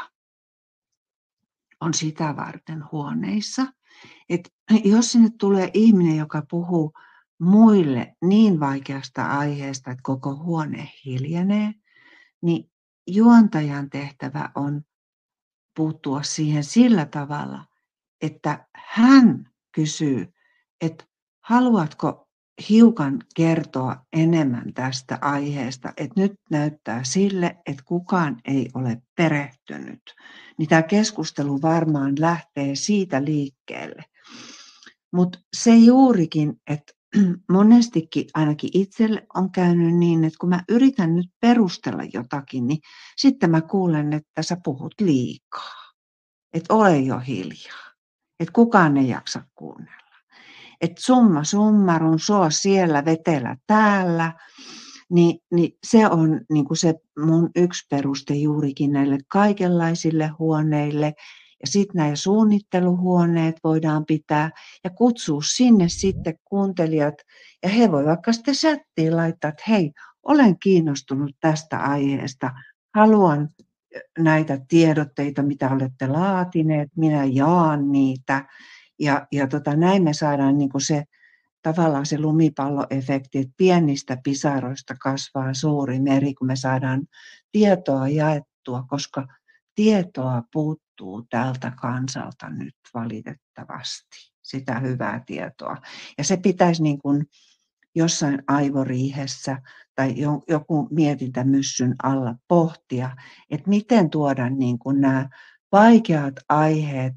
on sitä varten huoneissa, että jos sinne tulee ihminen, joka puhuu muille niin vaikeasta aiheesta, että koko huone hiljenee, niin juontajan tehtävä on puuttua siihen sillä tavalla, että hän kysyy, että haluatko hiukan kertoa enemmän tästä aiheesta, että nyt näyttää sille, että kukaan ei ole perehtynyt. Niin tämä keskustelu varmaan lähtee siitä liikkeelle. Mutta se juurikin, että monestikin ainakin itselle on käynyt niin, että kun mä yritän nyt perustella jotakin, niin sitten mä kuulen, että sä puhut liikaa. Että ole jo hiljaa. Että kukaan ei jaksa kuunnella. Että summa summarum, sua siellä, vetellä täällä, niin, niin se on niin kuin se mun yksi peruste juurikin näille kaikenlaisille huoneille. Ja sitten nämä suunnitteluhuoneet voidaan pitää ja kutsua sinne sitten kuuntelijat. Ja he voi vaikka sitten chattiin laittaa, että hei, olen kiinnostunut tästä aiheesta, haluan näitä tiedotteita, mitä olette laatineet, minä jaan niitä. Ja, ja tota, näin me saadaan niin kuin se, tavallaan se lumipalloefekti, että pienistä pisaroista kasvaa suuri meri, kun me saadaan tietoa jaettua, koska tietoa puuttuu tältä kansalta nyt valitettavasti, sitä hyvää tietoa. Ja se pitäisi niin kuin jossain aivoriihessä tai joku mietintämyssyn alla pohtia, että miten tuoda niin kuin nämä vaikeat aiheet,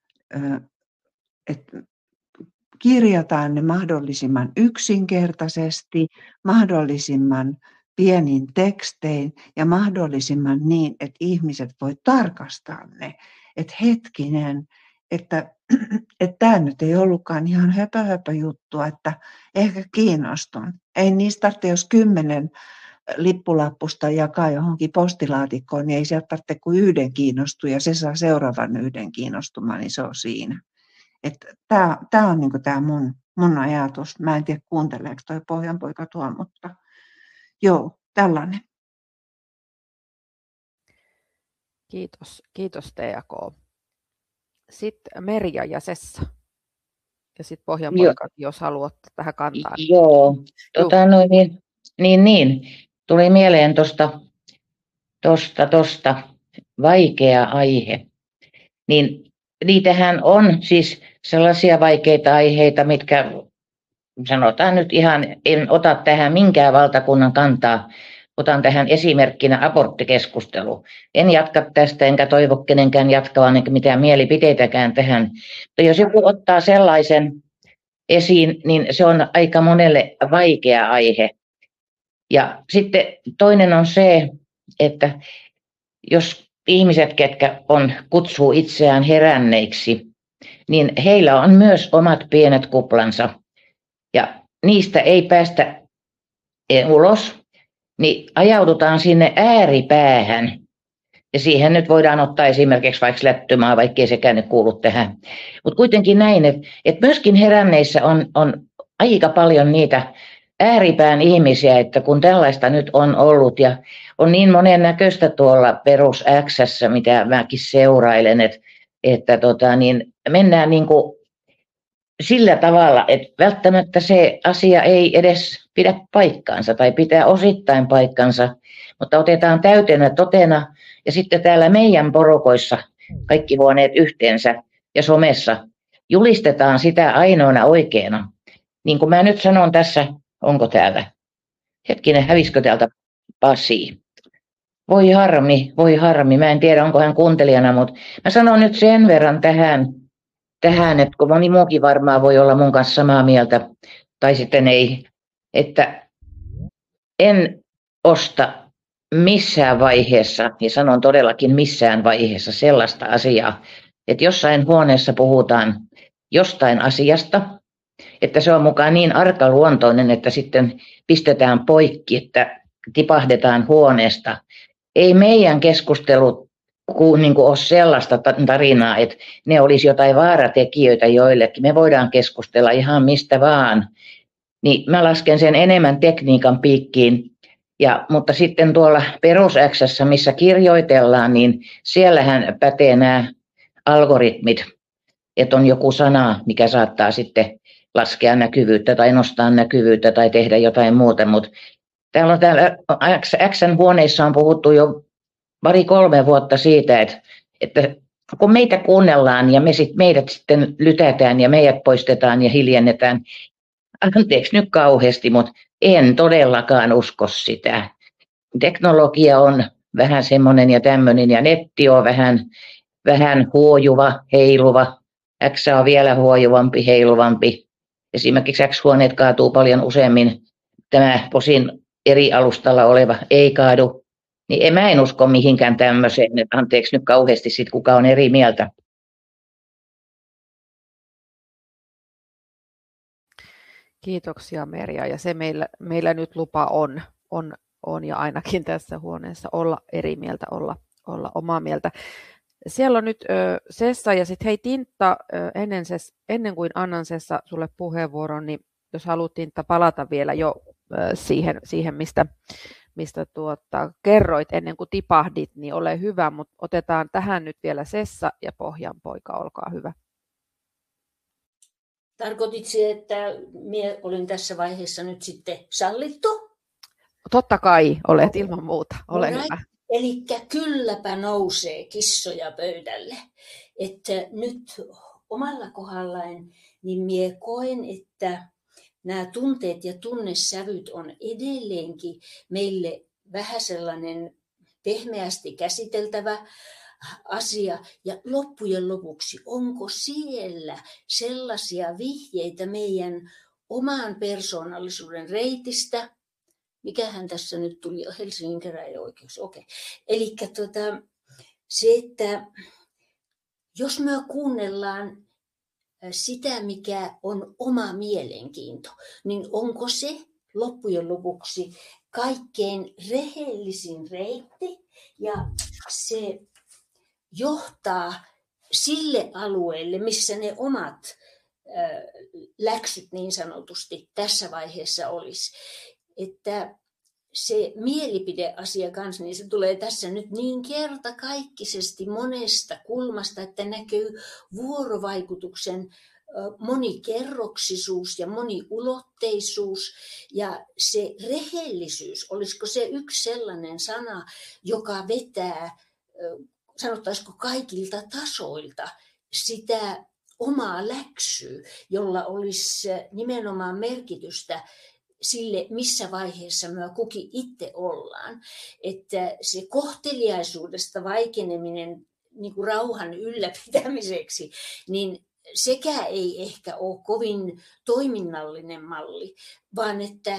että kirjataan ne mahdollisimman yksinkertaisesti, mahdollisimman pienin tekstein ja mahdollisimman niin, että ihmiset voi tarkastaa ne. Että hetkinen, että että tämä nyt ei ollutkaan ihan höpö, höpö juttua, että ehkä kiinnostun. Ei niistä tarvitse, jos kymmenen lippulappusta jakaa johonkin postilaatikkoon, niin ei sieltä tarvitse kuin yhden kiinnostua ja se saa seuraavan yhden kiinnostumaan, niin se on siinä. Tämä, tämä on niin tämä mun, mun ajatus. Mä en tiedä, kuunteleeko toi Pohjanpoika tuo, mutta joo, tällainen. Kiitos, kiitos T K. Sitten Merja ja Sessa. Ja sitten Pohjanpoika, jos haluat tähän kantaa. Joo, tota, no, niin, niin, niin. Tuli mieleen tuosta tosta, tosta, vaikea aihe. Niin niitähän on siis sellaisia vaikeita aiheita, mitkä sanotaan nyt ihan, en ota tähän minkään valtakunnan kantaa, otan tähän esimerkkinä aborttikeskustelu. En jatka tästä, enkä toivo kenenkään jatkavan, enkä mitään mielipiteitäkään tähän. Mutta jos joku ottaa sellaisen esiin, niin se on aika monelle vaikea aihe. Ja sitten toinen on se, että jos ihmiset, ketkä on, kutsuu itseään heränneiksi, niin heillä on myös omat pienet kuplansa. Ja niistä ei päästä ulos, niin ajaudutaan sinne ääripäähän. Ja siihen nyt voidaan ottaa esimerkiksi vaikka lättymaa, vaikkei sekään nyt kuulu tähän. Mutta kuitenkin näin, että et myöskin heränneissä on, on aika paljon niitä ääripään ihmisiä, että kun tällaista nyt on ollut ja on niin monen näköistä tuolla perus X:ssä, mitä mäkin seurailen, että, että tota, niin mennään niin kuin sillä tavalla, että välttämättä se asia ei edes pidä paikkaansa tai pitää osittain paikkansa, mutta otetaan täytenä totena ja sitten täällä meidän porukoissa kaikki huoneet yhteensä ja somessa julistetaan sitä ainoana oikeana. Niin kuin mä nyt sanon tässä, onko täällä? Hetkinen, hävisikö täältä Pasi? Voi harmi, voi harmi. Mä en tiedä, onko hän kuuntelijana, mutta mä sanon nyt sen verran tähän, tähän, että kun moni muukin varmaan voi olla mun kanssa samaa mieltä, tai sitten ei, että en osta missään vaiheessa, ja sanon todellakin missään vaiheessa sellaista asiaa, että jossain huoneessa puhutaan jostain asiasta, että se on mukaan niin arkaluontoinen, että sitten pistetään poikki, että tipahdetaan huoneesta. Ei meidän keskustelut niin kuin ole sellaista tarinaa, että ne olisi jotain vaaratekijöitä joillekin. Me voidaan keskustella ihan mistä vaan. Niin mä lasken sen enemmän tekniikan piikkiin. Ja, mutta sitten tuolla perus X:ssä, missä kirjoitellaan, niin siellähän pätee nämä algoritmit, että on joku sana, mikä saattaa sitten laskea näkyvyyttä tai nostaa näkyvyyttä tai tehdä jotain muuta. Mutta täällä on täällä X:n huoneissa on puhuttu jo pari kolme vuotta siitä, että, että kun meitä kuunnellaan ja me sit, meidät sitten lytätään ja meidät poistetaan ja hiljennetään, anteeksi nyt kauheasti, mutta en todellakaan usko sitä. Teknologia on vähän semmoinen ja tämmöinen ja netti on vähän, vähän huojuva, heiluva. X on vielä huojuvampi, heiluvampi. Esimerkiksi X-huoneet kaatuu paljon useammin. Tämä Posin eri alustalla oleva ei kaadu. Niin en, mä en usko mihinkään tämmöiseen. Anteeksi nyt kauheasti sit, kuka on eri mieltä. Kiitoksia Merja. Ja se meillä, meillä nyt lupa on, on, on ja ainakin tässä huoneessa olla eri mieltä, olla, olla omaa mieltä. Siellä on nyt ö, Sessa ja sitten hei Tintta, ö, ennen, ses, ennen kuin annan Sessa sulle puheenvuoron, niin jos haluat Tintta palata vielä jo ö, siihen, siihen, mistä, mistä tuota, kerroit ennen kuin tipahdit, niin ole hyvä, mutta otetaan tähän nyt vielä Sessa ja Pohjanpoika, olkaa hyvä. Tarkoitit se, että minä olin tässä vaiheessa nyt sitten sallittu? Totta kai olet ilman muuta, ole right. hyvä. Eli kylläpä nousee kissoja pöydälle. Että nyt omalla kohdallain niin minä koen, että nämä tunteet ja tunnesävyt on edelleenkin meille vähän sellainen pehmeästi käsiteltävä asia. Ja loppujen lopuksi, onko siellä sellaisia vihjeitä meidän oman persoonallisuuden reitistä? Mikähän tässä nyt tuli? Helsingin käräjäoikeus. Okei. Okay. Eli tota, se, että jos me kuunnellaan sitä, mikä on oma mielenkiinto, niin onko se loppujen lopuksi kaikkein rehellisin reitti ja se johtaa sille alueelle, missä ne omat läksyt niin sanotusti tässä vaiheessa olisi. Että se mielipideasia kanssa, niin se tulee tässä nyt niin kertakaikkisesti monesta kulmasta, että näkyy vuorovaikutuksen monikerroksisuus ja moniulotteisuus ja se rehellisyys, olisiko se yksi sellainen sana, joka vetää, sanottaisiko kaikilta tasoilta sitä omaa läksyä, jolla olisi nimenomaan merkitystä sille, missä vaiheessa me kukin itse ollaan. Että se kohteliaisuudesta vaikeneminen niin kuin rauhan ylläpitämiseksi, niin sekä ei ehkä ole kovin toiminnallinen malli, vaan että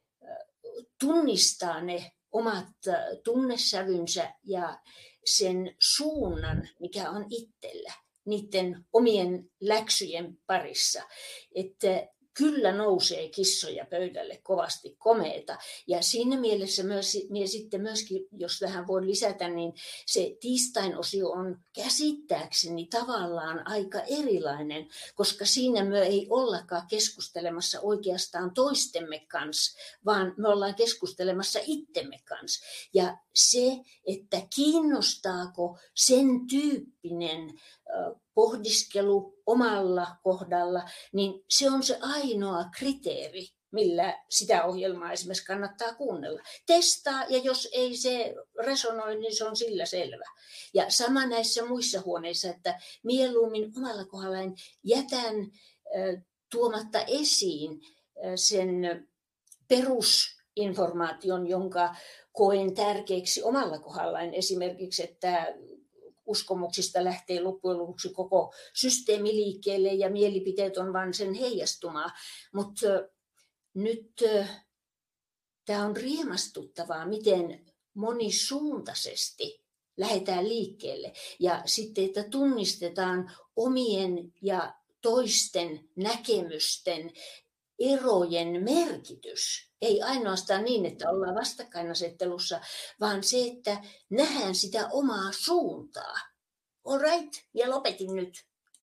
tunnistaa ne omat tunnesävynsä ja sen suunnan, mikä on itsellä, niiden omien läksyjen parissa. Että kyllä nousee kissoja pöydälle kovasti komeeta. Ja siinä mielessä myös, myös sitten myöskin, jos tähän voi lisätä, niin se tiistain osio on käsittääkseni tavallaan aika erilainen, koska siinä me ei ollakaan keskustelemassa oikeastaan toistemme kanssa, vaan me ollaan keskustelemassa itsemme kanssa. Ja se, että kiinnostaako sen tyyppinen pohdiskelu omalla kohdalla, niin se on se ainoa kriteeri, millä sitä ohjelmaa esimerkiksi kannattaa kuunnella. Testaa, ja jos ei se resonoi, niin se on sillä selvä. Ja sama näissä muissa huoneissa, että mieluummin omalla kohdallaan jätän tuomatta esiin sen perusinformaation, jonka koen tärkeäksi omalla kohdallaan. Esimerkiksi, että uskomuksista lähtee loppujen lopuksi koko systeemi liikkeelle ja mielipiteet on vain sen heijastumaa. Mutta nyt tämä on riemastuttavaa, miten monisuuntaisesti lähdetään liikkeelle. Ja sitten, että tunnistetaan omien ja toisten näkemysten erojen merkitys. Ei ainoastaan niin, että ollaan vastakkainasettelussa, vaan se, että nähdään sitä omaa suuntaa. All right, ja lopetin nyt.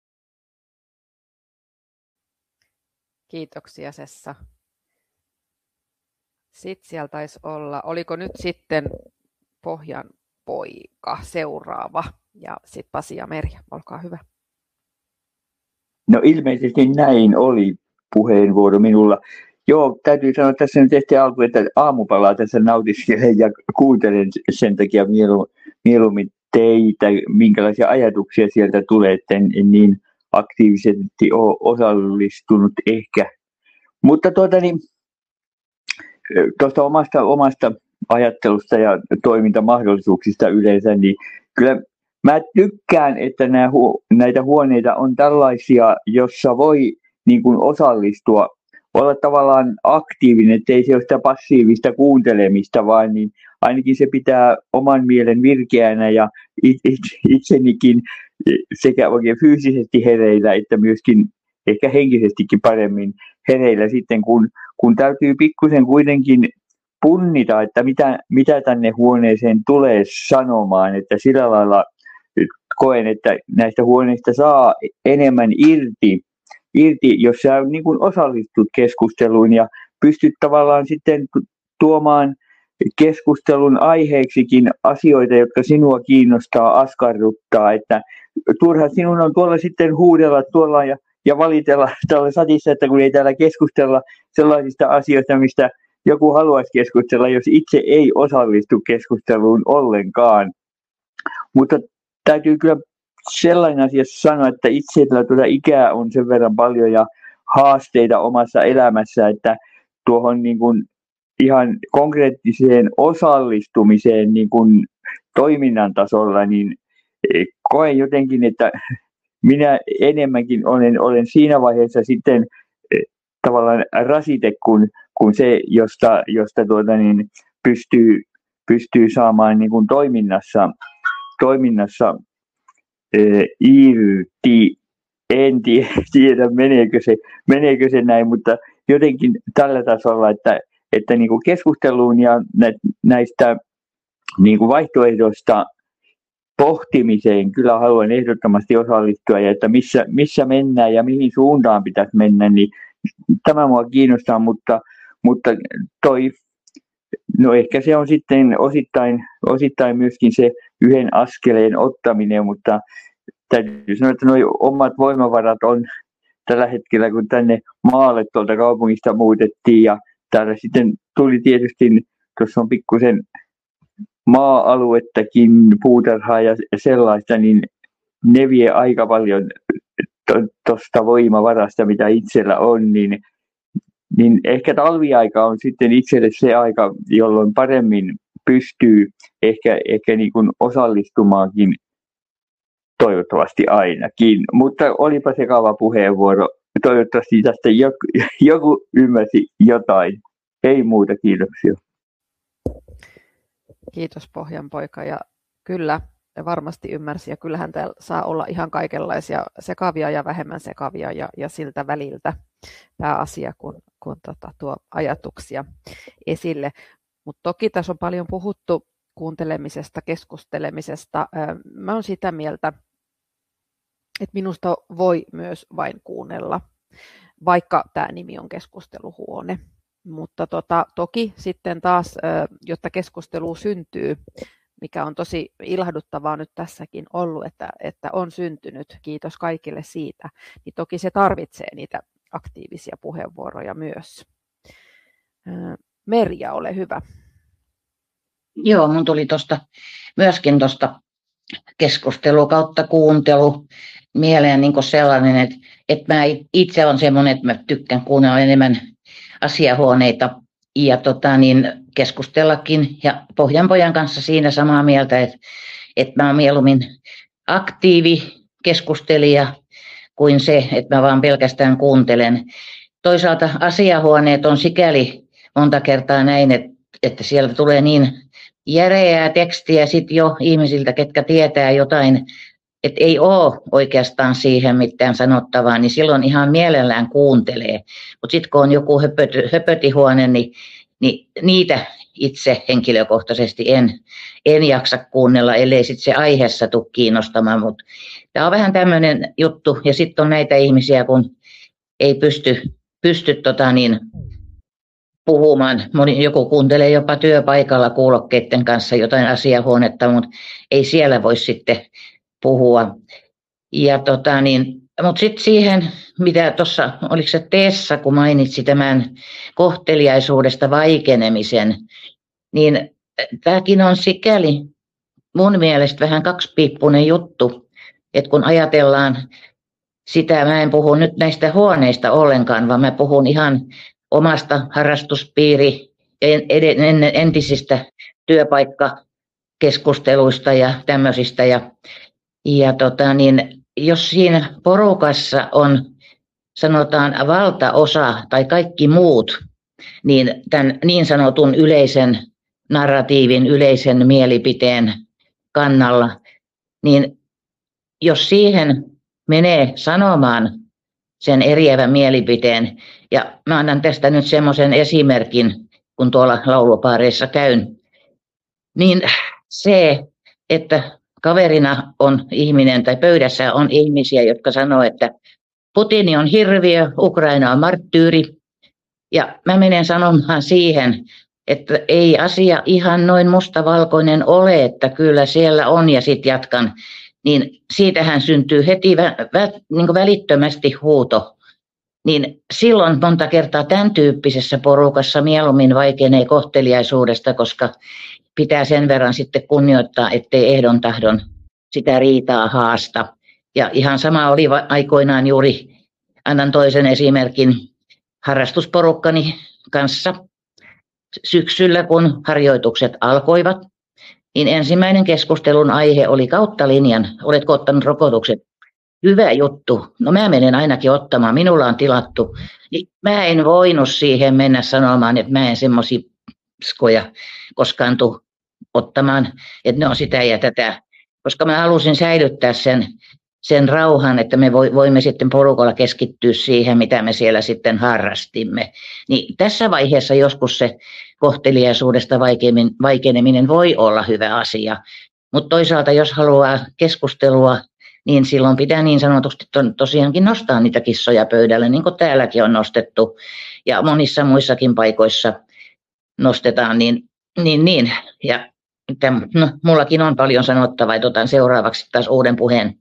Kiitoksia, Sessa. Sitten siellä taisi olla, oliko nyt sitten Pohjan poika seuraava, ja sitten Pasi ja Merja, olkaa hyvä. No ilmeisesti näin oli puheenvuoro minulla. Joo, täytyy sanoa että tässä nyt tehtiin alku, että aamupalaa tässä nautiskelen ja kuuntelen sen takia mielu, mieluummin teitä, minkälaisia ajatuksia sieltä tulee, että en, en niin aktiivisesti ole osallistunut ehkä. Mutta tuota niin, tuosta omasta, omasta ajattelusta ja toimintamahdollisuuksista yleensä, niin kyllä mä tykkään, että nämä, näitä huoneita on tällaisia, jossa voi niin kuin osallistua, olla tavallaan aktiivinen, ettei se ole sitä passiivista kuuntelemista, vaan niin ainakin se pitää oman mielen virkeänä ja it, it, itsenikin sekä oikein fyysisesti hereillä, että myöskin ehkä henkisestikin paremmin hereillä sitten, kun, kun täytyy pikkusen kuitenkin punnita, että mitä, mitä tänne huoneeseen tulee sanomaan, että sillä lailla koen, että näistä huoneista saa enemmän irti, irti jos sä niin kuin osallistut keskusteluun ja pystyt tavallaan sitten tuomaan keskustelun aiheeksikin asioita, jotka sinua kiinnostaa, askarruttaa, että turha sinun on tuolla sitten huudella tuolla ja, ja valitella tällä satissa, että kun ei täällä keskustella sellaisista asioista, mistä joku haluaisi keskustella, jos itse ei osallistu keskusteluun ollenkaan. Mutta täytyy kyllä sellainen asia sanoa, että itsellä tuota ikää on sen verran paljon ja haasteita omassa elämässä, että tuohon niin kuin ihan konkreettiseen osallistumiseen niin kuin toiminnan tasolla, niin koen jotenkin, että minä enemmänkin olen, olen siinä vaiheessa sitten tavallaan rasite kuin, kuin se, josta, josta tuota niin pystyy, pystyy saamaan niin kuin toiminnassa, toiminnassa eh, irti. En tiedä, meneekö se, meneekö se näin, mutta jotenkin tällä tasolla, että, että niin kuin keskusteluun ja näistä niin kuin vaihtoehdoista pohtimiseen kyllä haluan ehdottomasti osallistua, ja että missä, missä mennään ja mihin suuntaan pitäisi mennä, niin tämä mua kiinnostaa, mutta, mutta toi, no ehkä se on sitten osittain, osittain myöskin se yhden askeleen ottaminen, mutta täytyy sanoa, että nuo omat voimavarat on tällä hetkellä, kun tänne maalle tuolta kaupungista muutettiin, ja täällä sitten tuli tietysti, tuossa on pikkusen maa-aluettakin, puutarhaa ja sellaista, niin ne vie aika paljon tuosta to, voimavarasta, mitä itsellä on, niin, niin ehkä talviaika on sitten itselle se aika, jolloin paremmin pystyy ehkä, ehkä niin kuin osallistumaankin, toivottavasti ainakin. Mutta olipa sekava puheenvuoro. Toivottavasti tästä joku, joku ymmärsi jotain. Ei muuta, kiitoksia. Kiitos Pohjanpoika, ja kyllä varmasti ymmärsi, ja kyllähän täällä saa olla ihan kaikenlaisia sekavia ja vähemmän sekavia ja, ja siltä väliltä. tämä asia, kun, kun tota, tuo ajatuksia esille. Mutta toki tässä on paljon puhuttu kuuntelemisesta, keskustelemisesta. Mä oon sitä mieltä, että minusta voi myös vain kuunnella, vaikka tämä nimi on keskusteluhuone. Mutta tota, toki sitten taas, jotta keskustelu syntyy, mikä on tosi ilahduttavaa nyt tässäkin ollut, että, että on syntynyt, kiitos kaikille siitä, niin toki se tarvitsee niitä aktiivisia puheenvuoroja myös. Merja, ole hyvä. Joo, mun tuli tosta, myöskin tuosta keskustelu kautta kuuntelu mieleen niin kuin sellainen, että, että mä itse olen semmoinen, että mä tykkään kuunnella enemmän asiahuoneita ja tota, niin keskustellakin. Ja Pohjanpojan kanssa siinä samaa mieltä, että, että mä oon mieluummin aktiivi keskustelija kuin se, että mä vaan pelkästään kuuntelen. Toisaalta asiahuoneet on sikäli monta kertaa näin, että, että sieltä tulee niin järeää tekstiä sit jo ihmisiltä, ketkä tietää jotain, että ei ole oikeastaan siihen mitään sanottavaa, niin silloin ihan mielellään kuuntelee. Mutta sitten kun on joku höpöty, höpötihuone, niin, niin niitä itse henkilökohtaisesti en, en jaksa kuunnella, ellei sitten se aiheessa tule kiinnostamaan. Mutta tämä on vähän tämmöinen juttu, ja sitten on näitä ihmisiä, kun ei pysty, pysty tota niin, puhumaan. Moni, joku kuuntelee jopa työpaikalla kuulokkeiden kanssa jotain asiahuonetta, mutta ei siellä voi sitten puhua. Ja tota niin, mutta sitten siihen, mitä tuossa, oliko se Tessa, kun mainitsi tämän kohteliaisuudesta vaikenemisen, niin tämäkin on sikäli mun mielestä vähän kaksipiippunen juttu, että kun ajatellaan sitä, mä en puhu nyt näistä huoneista ollenkaan, vaan mä puhun ihan omasta harrastuspiiri entisistä työpaikkakeskusteluista ja tämmöisistä. Ja, ja tota, niin, jos siinä porukassa on, sanotaan, valtaosa tai kaikki muut, niin tämän niin sanotun yleisen narratiivin, yleisen mielipiteen kannalla, niin jos siihen menee sanomaan sen eriävän mielipiteen, ja mä annan tästä nyt semmoisen esimerkin, kun tuolla laulupaareissa käyn, niin se, että kaverina on ihminen tai pöydässä on ihmisiä, jotka sanoo, että Putin on hirviö, Ukraina on marttyyri, ja mä menen sanomaan siihen, että ei asia ihan noin mustavalkoinen ole, että kyllä siellä on, ja sitten jatkan, niin siitähän syntyy heti vä, vä, niin kuin välittömästi huuto. Niin silloin monta kertaa tämän tyyppisessä porukassa mieluummin vaikenee kohteliaisuudesta, koska pitää sen verran sitten kunnioittaa, ettei ehdon tahdon sitä riitaa haasta. Ja ihan sama oli aikoinaan juuri, annan toisen esimerkin, harrastusporukkani kanssa syksyllä, kun harjoitukset alkoivat, niin ensimmäinen keskustelun aihe oli kautta linjan, oletko ottanut rokotukset? Hyvä juttu. No mä menen ainakin ottamaan, minulla on tilattu. Niin mä en voinut siihen mennä sanomaan, että mä en semmoisia skoja koskaan tule ottamaan, että ne on sitä ja tätä. Koska mä halusin säilyttää sen, sen rauhan, että me voimme sitten porukalla keskittyä siihen, mitä me siellä sitten harrastimme. Niin tässä vaiheessa joskus se kohteliaisuudesta vaikeneminen voi olla hyvä asia. Mutta toisaalta jos haluaa keskustelua, niin silloin pitää niin sanotusti tosiaankin nostaa niitä kissoja pöydälle, niin kuin täälläkin on nostettu. Ja monissa muissakin paikoissa nostetaan, niin, niin, niin. Ja tämän, no, mullakin on paljon sanottavaa, että otan seuraavaksi taas uuden puheen.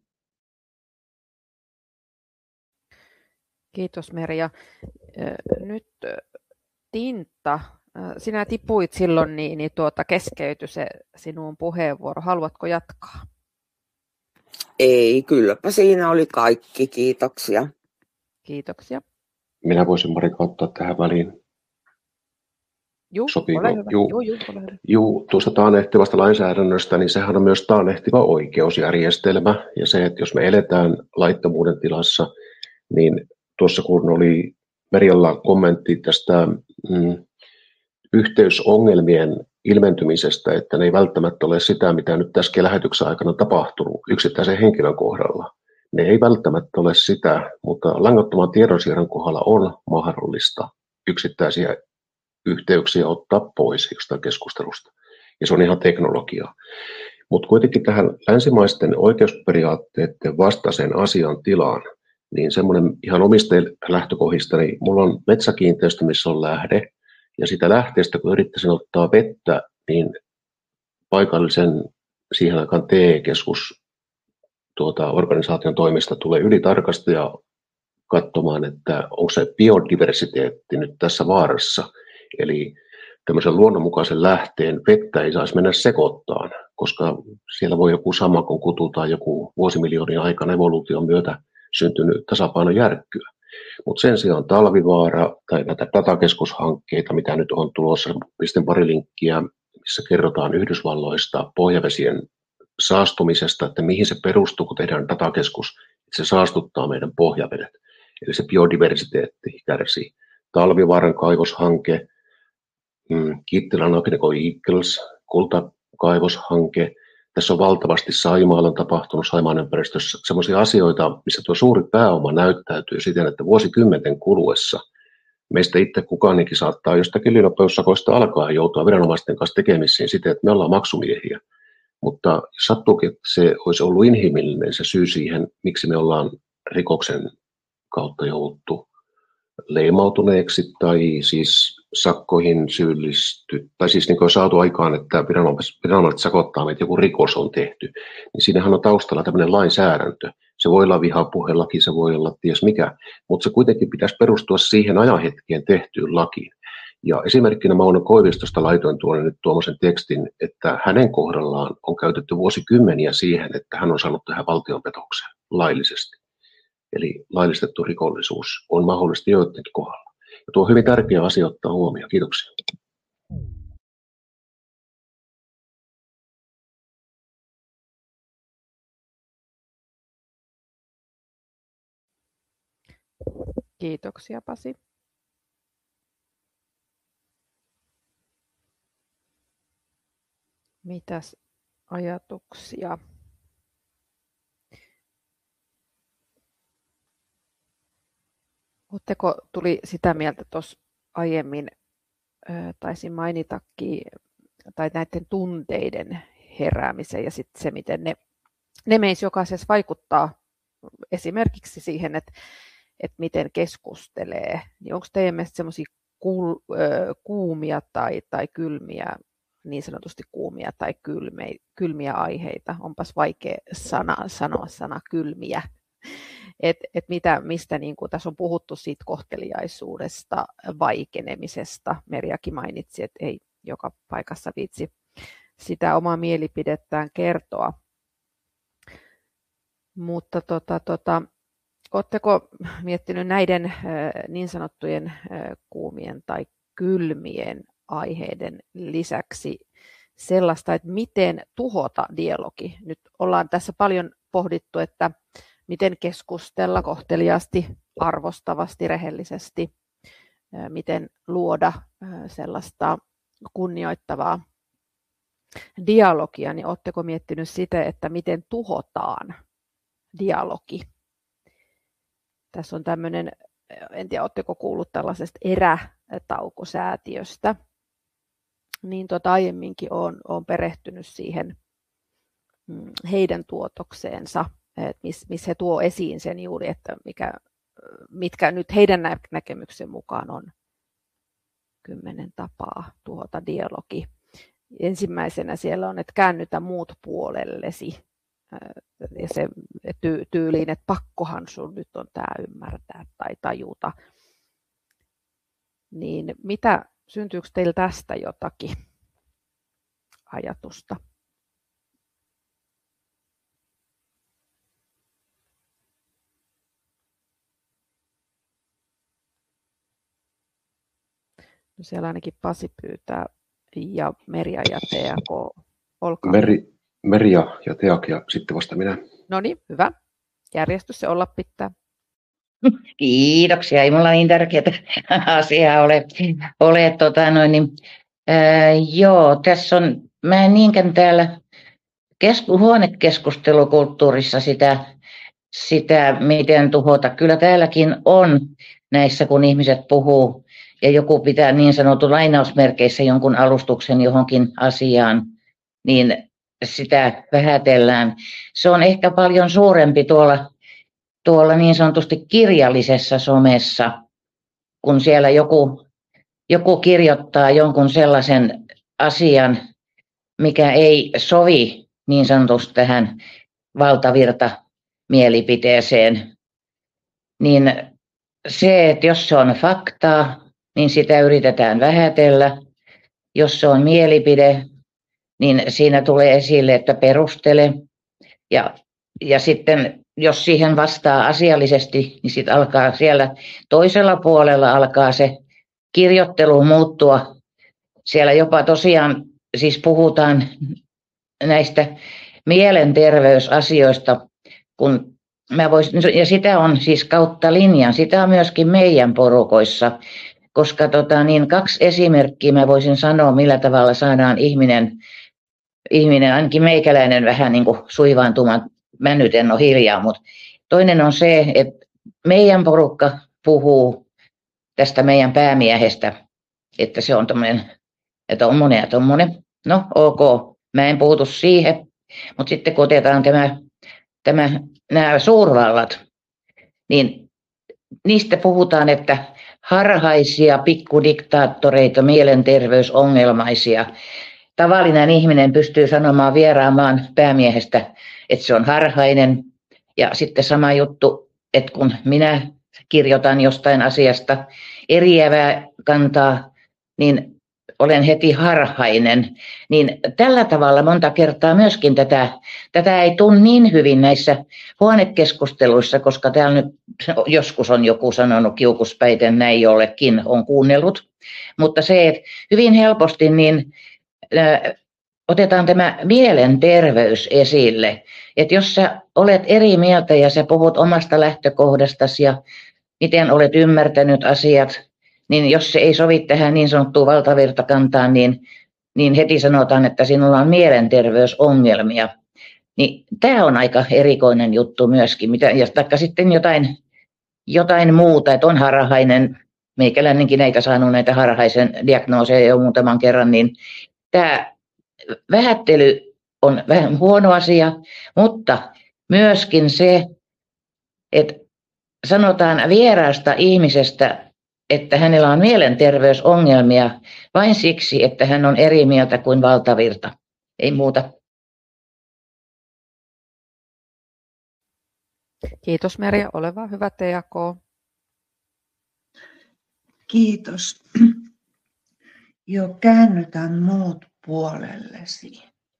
Kiitos Merja. Nyt Tintta, sinä tipuit silloin, niin, niin tuota, keskeytyi se sinun puheenvuoro. Haluatko jatkaa? Ei, kylläpä siinä oli kaikki. Kiitoksia. Kiitoksia. Minä voisin Marika ottaa tähän väliin. Juu, Sopiiko? ole hyvä. Juu. Juu, juu, ole hyvä. Juu, tuosta taannehtivasta lainsäädännöstä, niin sehän on myös taannehtiva oikeusjärjestelmä. Ja se, että jos me eletään laittomuuden tilassa, niin tuossa kun oli Merjalla kommentti tästä mm, yhteysongelmien ilmentymisestä, että ne ei välttämättä ole sitä, mitä nyt tässä lähetyksen aikana on tapahtunut yksittäisen henkilön kohdalla, Ne ei välttämättä ole sitä, mutta langattoman tiedonsiirron kohdalla on mahdollista yksittäisiä yhteyksiä ottaa pois jostain keskustelusta. Ja se on ihan teknologiaa. Mutta kuitenkin tähän länsimaisten oikeusperiaatteiden vastaiseen asiantilaan, niin semmoinen ihan omista lähtökohdista, niin mulla on metsäkiinteistö, missä on lähde, ja sitä lähteestä, kun yrittäisin ottaa vettä, niin paikallisen siihen aikaan T E-keskus tuota, organisaation toimesta tulee ylitarkastaja katsomaan, että onko se biodiversiteetti nyt tässä vaarassa. Eli tämmöisen luonnonmukaisen lähteen vettä ei saisi mennä sekoittaan, koska siellä voi joku samakon kutu tai joku vuosimiljoonien aikana evoluution myötä syntynyt tasapaino järkkyä. Mutta sen sijaan Talvivaara tai näitä datakeskushankkeita, mitä nyt on tulossa, pistän pari linkkiä, missä kerrotaan Yhdysvalloista pohjavesien saastumisesta, että mihin se perustuu, kun tehdään datakeskus, että se saastuttaa meidän pohjavedet. Eli se biodiversiteetti kärsii. Talvivaaran kaivoshanke, Kittilän Agnico Eagles, kultakaivoshanke. Tässä on valtavasti Saimaalla on tapahtunut Saimaan ympäristössä sellaisia asioita, missä tuo suuri pääoma näyttäytyy siten, että vuosikymmenten kuluessa meistä itse kukaanikin saattaa jostakin ylinopeusakoista alkaa joutua viranomaisten kanssa tekemisiin siten, että me ollaan maksumiehiä. Mutta jos sattuukin, että se olisi ollut inhimillinen se syy siihen, miksi me ollaan rikoksen kautta jouduttu leimautuneeksi tai siis sakkoihin syyllisty, tai siis niin kuin on saatu aikaan, että viranomaiset, viranomaiset sakottaa meitä, joku rikos on tehty, niin siinähän on taustalla tämmöinen lainsäädäntö. Se voi olla vihapuhelaki, se voi olla ties mikä, mutta se kuitenkin pitäisi perustua siihen ajanhetkeen tehtyyn lakiin. Ja esimerkkinä Mauno Koivistosta laitoin tuonne nyt tuommoisen tekstin, että hänen kohdallaan on käytetty vuosikymmeniä siihen, että hän on saanut tähän valtionpetokseen laillisesti. Eli laillistettu rikollisuus on mahdollisesti joidenkin kohdalla. Ja tuo on hyvin tärkeä asia ottaa huomioon. Kiitoksia. Kiitoksia, Pasi. Mitäs ajatuksia? Oletteko tuli sitä mieltä tuossa aiemmin, taisin mainitakin, tai näiden tunteiden heräämisen ja sitten se, miten ne, ne meissä jokaisessa vaikuttaa esimerkiksi siihen, että, että miten keskustelee. Niin onko teidän mielestä semmoisia kuumia tai, tai kylmiä, niin sanotusti kuumia tai kylmiä, kylmiä aiheita? Onpas vaikea sana, sanoa sana kylmiä. Et, et mitä, mistä niin kuin tässä on puhuttu siitä kohteliaisuudesta, vaikenemisesta. Merjakin mainitsi, että ei joka paikassa viitsi sitä omaa mielipidettään kertoa. Mutta tota, tota, oletteko miettinyt näiden niin sanottujen kuumien tai kylmien aiheiden lisäksi sellaista, että miten tuhota dialogi? Nyt ollaan tässä paljon pohdittu, että miten keskustella kohteliaasti, arvostavasti, rehellisesti, miten luoda sellaista kunnioittavaa dialogia, niin oletteko miettinyt sitä, että miten tuhotaan dialogi? Tässä on tämmöinen, en tiedä, oletteko kuullut tällaisesta erätaukosäätiöstä, niin tota aiemminkin olen, olen perehtynyt siihen heidän tuotokseensa, missä mis he tuo esiin sen juuri, että mikä, mitkä nyt heidän näkemyksen mukaan on kymmenen tapaa tuhota dialogi. Ensimmäisenä siellä on, että käännytä muut puolellesi. Ja se ty- tyyliin, että pakkohan sun nyt on tämä ymmärtää tai tajuta. Niin mitä, syntyykö teillä tästä jotakin ajatusta? No siellä ainakin Pasi pyytää ja Merja ja T A K. Olkaa. Meri, Merja ja T A K ja sitten vasta minä. No niin, hyvä. Järjestys se olla pitää. Kiitoksia. Ei mulla niin tärkeää asiaa ole. ole tota noin, niin, ää, joo, tässä on, mä en niinkään täällä kesku, huonekeskustelukulttuurissa sitä, sitä, miten tuhota. Kyllä täälläkin on näissä, kun ihmiset puhuu ja joku pitää niin sanotun lainausmerkeissä jonkun alustuksen johonkin asiaan, niin sitä vähätellään. Se on ehkä paljon suurempi tuolla, tuolla niin sanotusti kirjallisessa somessa, kun siellä joku, joku kirjoittaa jonkun sellaisen asian, mikä ei sovi niin sanotusti tähän valtavirta-mielipiteeseen, niin se, että jos se on faktaa, niin sitä yritetään vähätellä. Jos se on mielipide, niin siinä tulee esille, että perustele. Ja, ja sitten jos siihen vastaa asiallisesti, niin sitten alkaa siellä toisella puolella alkaa se kirjoittelu muuttua. Siellä jopa tosiaan siis puhutaan näistä mielenterveysasioista, kun mä voisin, ja sitä on siis kautta linjan, sitä on myöskin meidän porukoissa, koska tota, niin kaksi esimerkkiä mä voisin sanoa, millä tavalla saadaan ihminen, ihminen ainakin meikäläinen vähän niin kuin suivaantumaan, mä nyt en ole hiljaa, mutta toinen on se, että meidän porukka puhuu tästä meidän päämiehestä, että se on tommonen, ja tommonen ja tommonen, no ok, mä en puutu siihen, mutta sitten kun otetaan tämä, tämä, nämä suurvallat, niin niistä puhutaan, että harhaisia pikkudiktaattoreita, mielenterveysongelmaisia. Tavallinen ihminen pystyy sanomaan vieraan maan päämiehestä, että se on harhainen. Ja sitten sama juttu, että kun minä kirjoitan jostain asiasta eriävää kantaa, niin olen heti harhainen. Niin tällä tavalla monta kertaa myöskin tätä, tätä ei tule niin hyvin näissä huonekeskusteluissa, koska täällä nyt joskus on joku sanonut kiukuspäiten, näin jollekin on kuunnellut. Mutta se, että hyvin helposti niin äh, otetaan tämä mielenterveys esille. Että jos sä olet eri mieltä ja sä puhut omasta lähtökohdastasi ja miten olet ymmärtänyt asiat, niin jos se ei sovi tähän niin sanottuun valtavirtakantaan, niin, niin heti sanotaan, että sinulla on mielenterveysongelmia. Niin tämä on aika erikoinen juttu myöskin. Mitä, ja taikka sitten jotain, jotain muuta, että on harhainen, meikäläinenkin näitä saanut näitä harhaisen diagnooseja jo muutaman kerran, niin tämä vähättely on vähän huono asia, mutta myöskin se, että sanotaan vieraasta ihmisestä, että hänellä on mielenterveysongelmia vain siksi, että hän on eri mieltä kuin valtavirta. Ei muuta. Kiitos Merja, ole vaan hyvä T K. Kiitos. Jo käännytään muut puolellesi.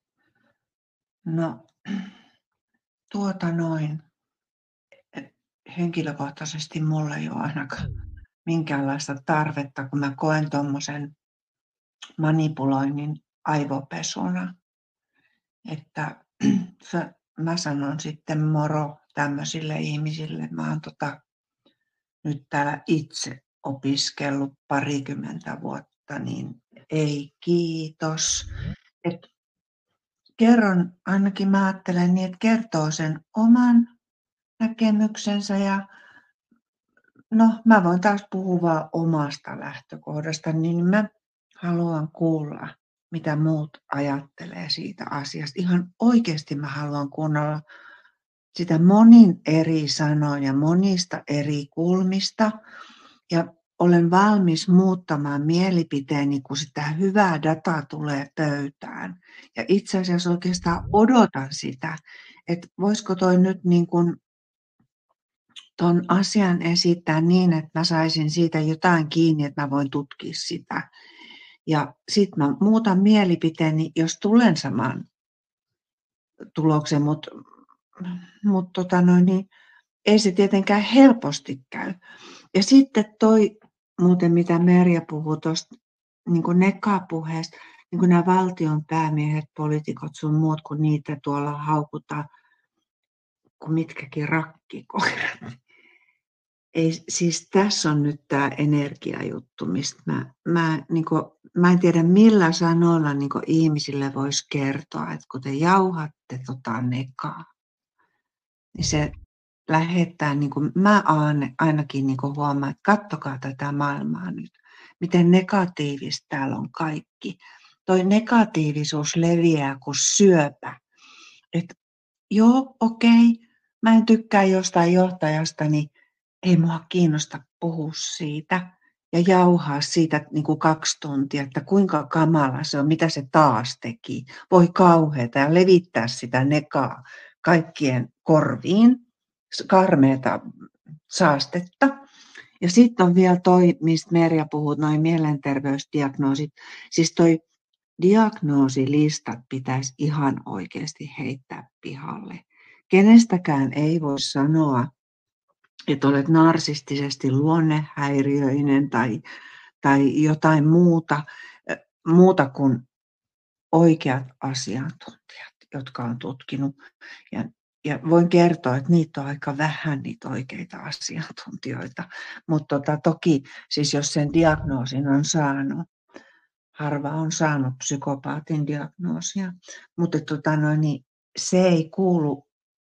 No, tuota noin. Henkilökohtaisesti mulla ei ole ainakaan minkäänlaista tarvetta, kun mä koen tuommoisen manipuloinnin aivopesuna. Että mä sanon sitten moro tämmöisille ihmisille. Mä oon tota, nyt täällä itse opiskellut parikymmentä vuotta, niin ei kiitos. Et kerron, ainakin mä ajattelen niin, että kertoo sen oman näkemyksensä ja no, mä voin taas puhua vaan omasta lähtökohdasta, niin mä haluan kuulla, mitä muut ajattelee siitä asiasta. Ihan oikeasti mä haluan kuunnella sitä monin eri sanoin ja monista eri kulmista. Ja olen valmis muuttamaan mielipiteeni, kun sitä hyvää dataa tulee pöytään. Ja itse asiassa oikeastaan odotan sitä, että voisiko toi nyt niin kuin ton asian esittää niin, että mä saisin siitä jotain kiinni, että mä voin tutkia sitä. Ja sitten mä muutan mielipiteeni, jos tulen samaan tulokseen, mutta mut tota noin, niin ei se tietenkään helposti käy. Ja sitten toi muuten, mitä Merja puhui tuosta niin kuin nekapuheesta, niin kuin nämä valtion päämiehet, poliitikot sun muut, kun niitä tuolla haukutaan, kuin mitkäkin rakkikoirat. Ei, siis tässä on nyt tämä energiajuttu, mistä mä, mä, niin kuin, mä en tiedä millä sanoilla niin kuin ihmisille voisi kertoa, että kun te jauhatte tota nekaa, niin se lähettää, niin kuin mä ainakin niin kuin huomaan, että kattokaa tätä maailmaa nyt, miten negatiivista täällä on kaikki. Toi negatiivisuus leviää kuin syöpä. Että joo, okei, mä en tykkää jostain johtajasta, niin ei mua kiinnosta puhua siitä ja jauhaa siitä niin kuin kaksi tuntia, että kuinka kamala se on, mitä se taas teki. Voi kauheata ja levittää sitä nekaa kaikkien korviin, karmeata saastetta. Ja sitten on vielä toi, mistä Merja puhuu, noin mielenterveysdiagnoosit. Siis toi diagnoosilistat pitäisi ihan oikeasti heittää pihalle. Kenestäkään ei voi sanoa, että olet narsistisesti luonnehäiriöinen tai, tai jotain muuta, muuta kuin oikeat asiantuntijat, jotka on tutkinut. Ja, ja voin kertoa, että niitä on aika vähän niitä oikeita asiantuntijoita. Mutta tota, toki, siis jos sen diagnoosin on saanut, harva on saanut psykopaatin diagnoosia, mutta tota noin, niin se ei kuulu,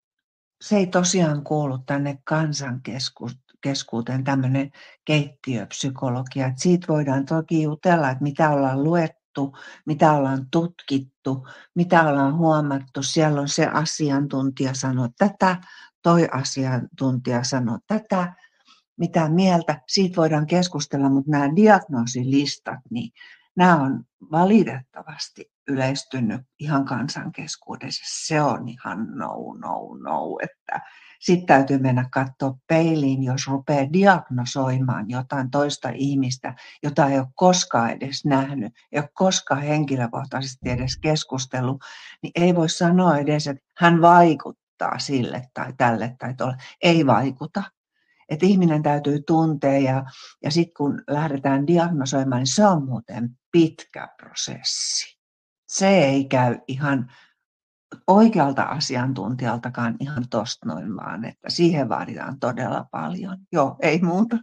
se ei tosiaan kuulu tänne kansankeskuuteen, tämmöinen keittiöpsykologia. Et siitä voidaan toki jutella, että mitä ollaan luettu, mitä ollaan tutkittu, mitä ollaan huomattu. Siellä on se asiantuntija sanoo tätä, toi asiantuntija sanoo tätä, mitä mieltä. Siitä voidaan keskustella, mutta nämä diagnoosilistat, niin nämä on valitettavasti yleistynyt ihan kansankeskuudessa. Se on ihan no, no, no. Että sitten täytyy mennä katsoa peiliin, jos rupeaa diagnosoimaan jotain toista ihmistä, jota ei ole koskaan edes nähnyt, ei ole koskaan henkilökohtaisesti edes keskustellut, niin ei voi sanoa edes, että hän vaikuttaa sille tai tälle tai tuolle. Ei vaikuta. Että ihminen täytyy tuntea ja, ja sitten kun lähdetään diagnosoimaan, niin se on muuten pitkä prosessi. Se ei käy ihan oikealta asiantuntijaltakaan ihan tosta noin vaan, että siihen vaaditaan todella paljon. Joo, ei muuta.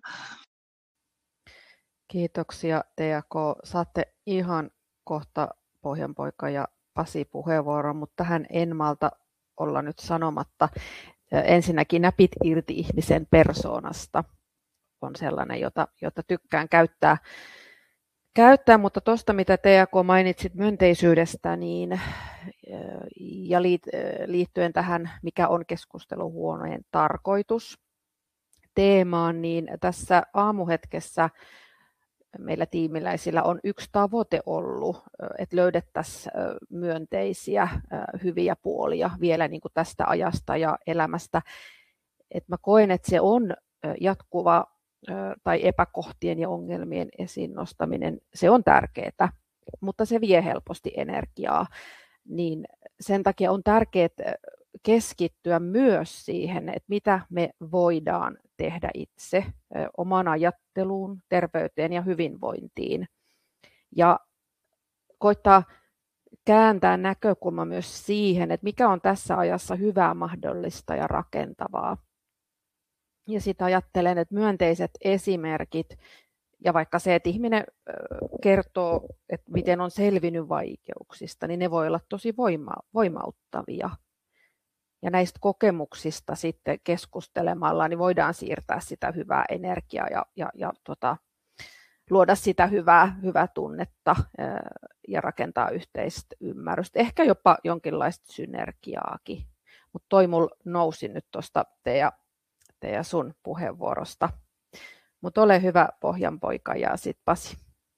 Kiitoksia T K. Saatte ihan kohta Pohjanpoika ja Pasi puheenvuoron, mutta tähän en malta olla nyt sanomatta. Ensinnäkin näpit irti ihmisen persoonasta on sellainen, jota, jota tykkään käyttää, käyttää mutta tuosta mitä T K mainitsit myönteisyydestä niin, ja liittyen tähän, mikä on keskusteluhuoneen tarkoitus teemaan, niin tässä aamuhetkessä meillä tiimiläisillä on yksi tavoite ollut, että löydettäisiin myönteisiä, hyviä puolia vielä niin kuin tästä ajasta ja elämästä. Et mä koen, että se on jatkuva tai epäkohtien ja ongelmien esiin nostaminen, se on tärkeää, mutta se vie helposti energiaa. Niin sen takia on tärkeää keskittyä myös siihen, että mitä me voidaan tehdä itse oman ajatteluun, terveyteen ja hyvinvointiin. Ja koittaa kääntää näkökulma myös siihen, että mikä on tässä ajassa hyvää, mahdollista ja rakentavaa. Ja sitten ajattelen, että myönteiset esimerkit ja vaikka se, että ihminen kertoo, että miten on selvinnyt vaikeuksista, niin ne voi olla tosi voima- voimauttavia. Ja näistä kokemuksista sitten keskustelemalla niin voidaan siirtää sitä hyvää energiaa ja, ja, ja tota, luoda sitä hyvää, hyvää tunnetta ja rakentaa yhteistä ymmärrystä. Ehkä jopa jonkinlaista synergiaakin. Mutta toi mulla nousi nyt tuosta teidän, teidän sun puheenvuorosta. Mutta ole hyvä Pohjanpoika ja sitten Pasi.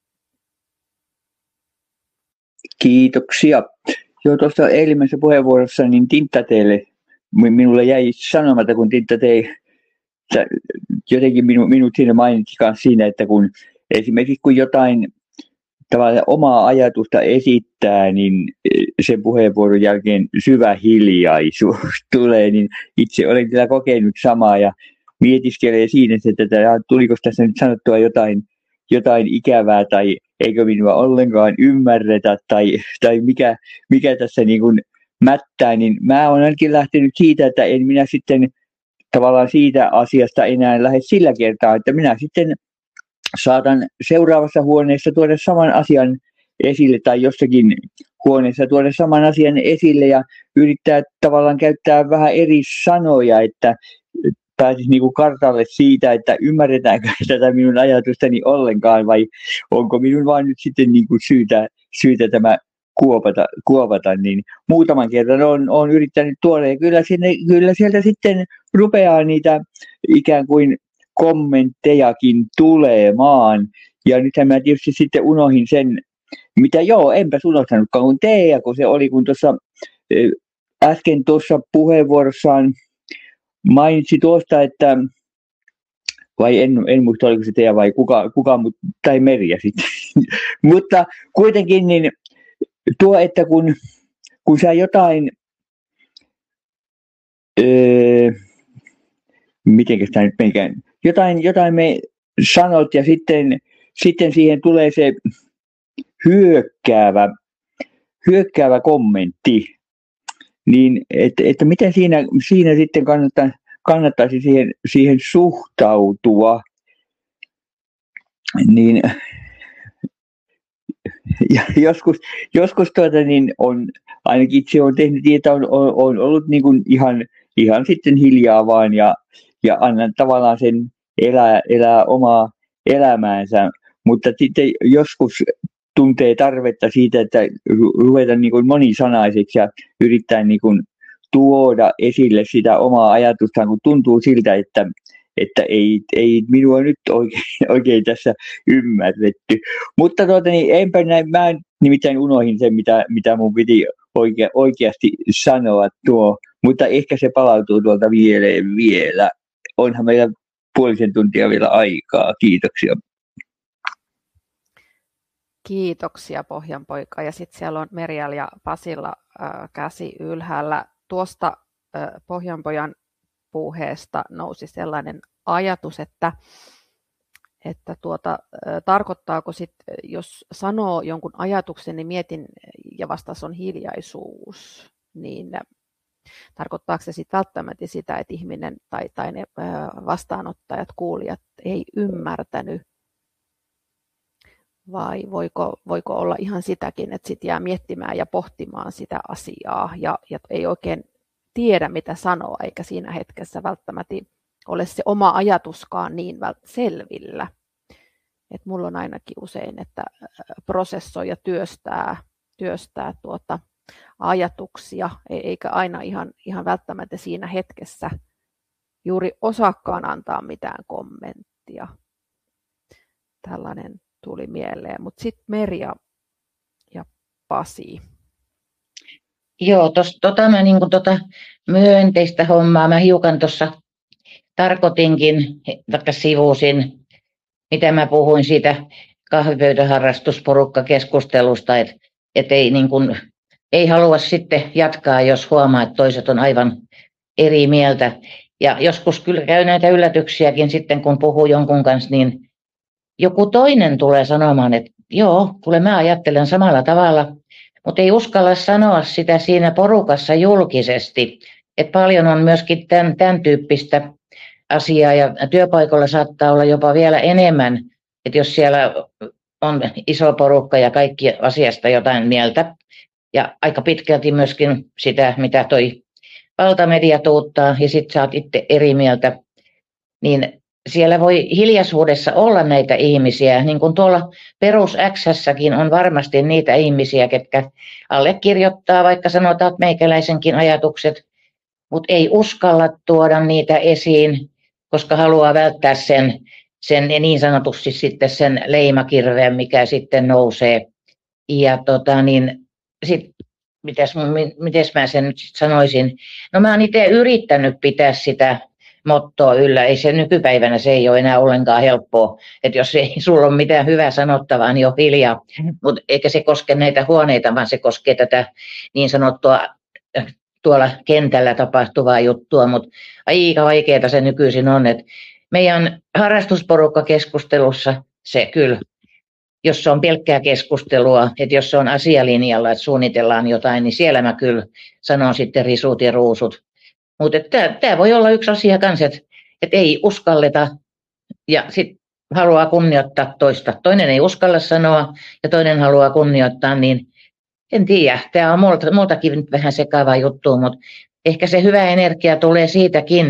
Kiitoksia. Joo, tuossa eilimmäisessä puheenvuorossa niin Tintta teille, minulle jäi sanomatta, kun Tintta tei, jotenkin minu, minut siinä mainitsi siinä, että kun esimerkiksi kun jotain tavallaan omaa ajatusta esittää, niin sen puheenvuoron jälkeen syvä hiljaisuus tulee, niin itse olen kyllä kokenut samaa ja mietiskelee siinä, että tuliko tässä nyt sanottua jotain, jotain ikävää tai eikö minua ollenkaan ymmärretä tai, tai mikä, mikä tässä niin kuin mättää, niin mä olen ainakin lähtenyt siitä, että en minä sitten tavallaan siitä asiasta enää lähde sillä kertaa, että minä sitten saatan seuraavassa huoneessa tuoda saman asian esille tai jossakin huoneessa tuoda saman asian esille ja yrittää tavallaan käyttää vähän eri sanoja, että pääsisi niin kuin kartalle siitä, että ymmärretäänkö tätä minun ajatustani ollenkaan vai onko minun vain nyt sitten niin kuin syytä, syytä tämä kuopata, kuopata, niin muutaman kerran olen, olen yrittänyt tuoda ja kyllä, sinne, kyllä sieltä sitten rupeaa niitä ikään kuin kommenttejakin tulemaan. Ja nythän mä tietysti sitten unohin sen, mitä joo, enpäs unohtanutkaan, kun Teija, kun se oli, kun tuossa äsken tuossa puheenvuorossaan mainitsi tuosta, että vai en, en muista oliko se Teija vai kuka, kuka tai Merja sitten, mutta kuitenkin niin tuo, että kun, kun sä jotain, öö, mitenkäs tämä nyt meikään, jotain, jotain me sanot ja sitten, sitten siihen tulee se hyökkäävä, hyökkäävä kommentti, niin että, että miten siinä, siinä sitten kannattaa, kannattaisi siihen, siihen suhtautua, niin ja joskus, joskus tuota, niin on, ainakin itse olen tehnyt niin, että on, on, on ollut niin kuin ihan, ihan sitten hiljaa vaan ja, ja annan tavallaan sen elää, elää omaa elämäänsä, mutta sitten joskus tuntee tarvetta siitä, että ruvetaan niin kuin monisanaiseksi ja yrittää niin kuin tuoda esille sitä omaa ajatustaan, kun tuntuu siltä, että että ei, ei minua nyt oikein, oikein tässä ymmärretty. Mutta tuota, niin enpä näin, mä nimittäin unohin sen, mitä, mitä mun piti oikea, oikeasti sanoa tuo, mutta ehkä se palautuu tuolta mieleen vielä. Onhan meillä puolisen tuntia vielä aikaa. Kiitoksia. Kiitoksia Pohjanpoika. Ja sitten siellä on Merjal ja Pasilla äh, käsi ylhäällä. Tuosta äh, Pohjanpojan puheesta nousi sellainen ajatus, että, että tuota, tarkoittaako sit, jos sanoo jonkun ajatuksen, niin mietin, ja vastaus on hiljaisuus, niin tarkoittaako se sitten välttämättä sitä, että ihminen tai, tai ne vastaanottajat, kuulijat ei ymmärtänyt, vai voiko, voiko olla ihan sitäkin, että sitten jää miettimään ja pohtimaan sitä asiaa, ja, ja ei oikein tiedä, mitä sanoa, eikä siinä hetkessä välttämättä ole se oma ajatuskaan niin selvillä. Et mulla on ainakin usein, että prosessoi ja työstää, työstää tuota ajatuksia, eikä aina ihan, ihan välttämättä siinä hetkessä juuri osaakaan antaa mitään kommenttia. Tällainen tuli mieleen, mutta sitten Merja ja Pasi. Joo, tos, tota mä niin tota myönteistä hommaa mä hiukan tuossa tarkoitinkin, vaikka sivusin, mitä mä puhuin siitä kahvipöytäharrastusporukkakeskustelusta, että et ei, niin kun, ei halua sitten jatkaa, jos huomaa, että toiset on aivan eri mieltä. Ja joskus kyllä käy näitä yllätyksiäkin sitten, kun puhuu jonkun kanssa, niin joku toinen tulee sanomaan, että joo, kuule mä ajattelen samalla tavalla, mutta ei uskalla sanoa sitä siinä porukassa julkisesti. Et paljon on myöskin tämän, tämän tyyppistä asiaa ja työpaikoilla saattaa olla jopa vielä enemmän, että jos siellä on iso porukka ja kaikki asiasta jotain mieltä ja aika pitkälti myöskin sitä, mitä toi valtamedia tuuttaa ja sit sä oot itse eri mieltä, niin siellä voi hiljaisuudessa olla näitä ihmisiä, niin kuin tuolla perus X:ssäkin on varmasti niitä ihmisiä, ketkä allekirjoittaa, vaikka sanotaan, että meikäläisenkin ajatukset, mutta ei uskalla tuoda niitä esiin, koska haluaa välttää sen, sen niin sanotusti sitten sen leimakirveen, mikä sitten nousee. Ja tota niin, sit, mitäs, mites mä sen nyt sit sanoisin? No mä oon itse yrittänyt pitää sitä mottoa yllä. Ei se nykypäivänä, se ei ole enää ollenkaan helppoa. Että jos ei sulla ole mitään hyvää sanottavaa, niin on hiljaa. Mut eikä se koske näitä huoneita, vaan se koskee tätä niin sanottua tuolla kentällä tapahtuvaa juttua. Mutta aika vaikeaa se nykyisin on. Et meidän harrastusporukkakeskustelussa se kyllä, jos se on pelkkää keskustelua, että jos se on asialinjalla, että suunnitellaan jotain, niin siellä mä kyllä sanon sitten risut ja ruusut. Mutta tämä voi olla yksi asia kanssa, että et ei uskalleta ja sitten haluaa kunnioittaa toista. Toinen ei uskalla sanoa ja toinen haluaa kunnioittaa, niin en tiedä. Tämä on multa, multakin nyt vähän sekava juttu, mutta ehkä se hyvä energia tulee siitäkin,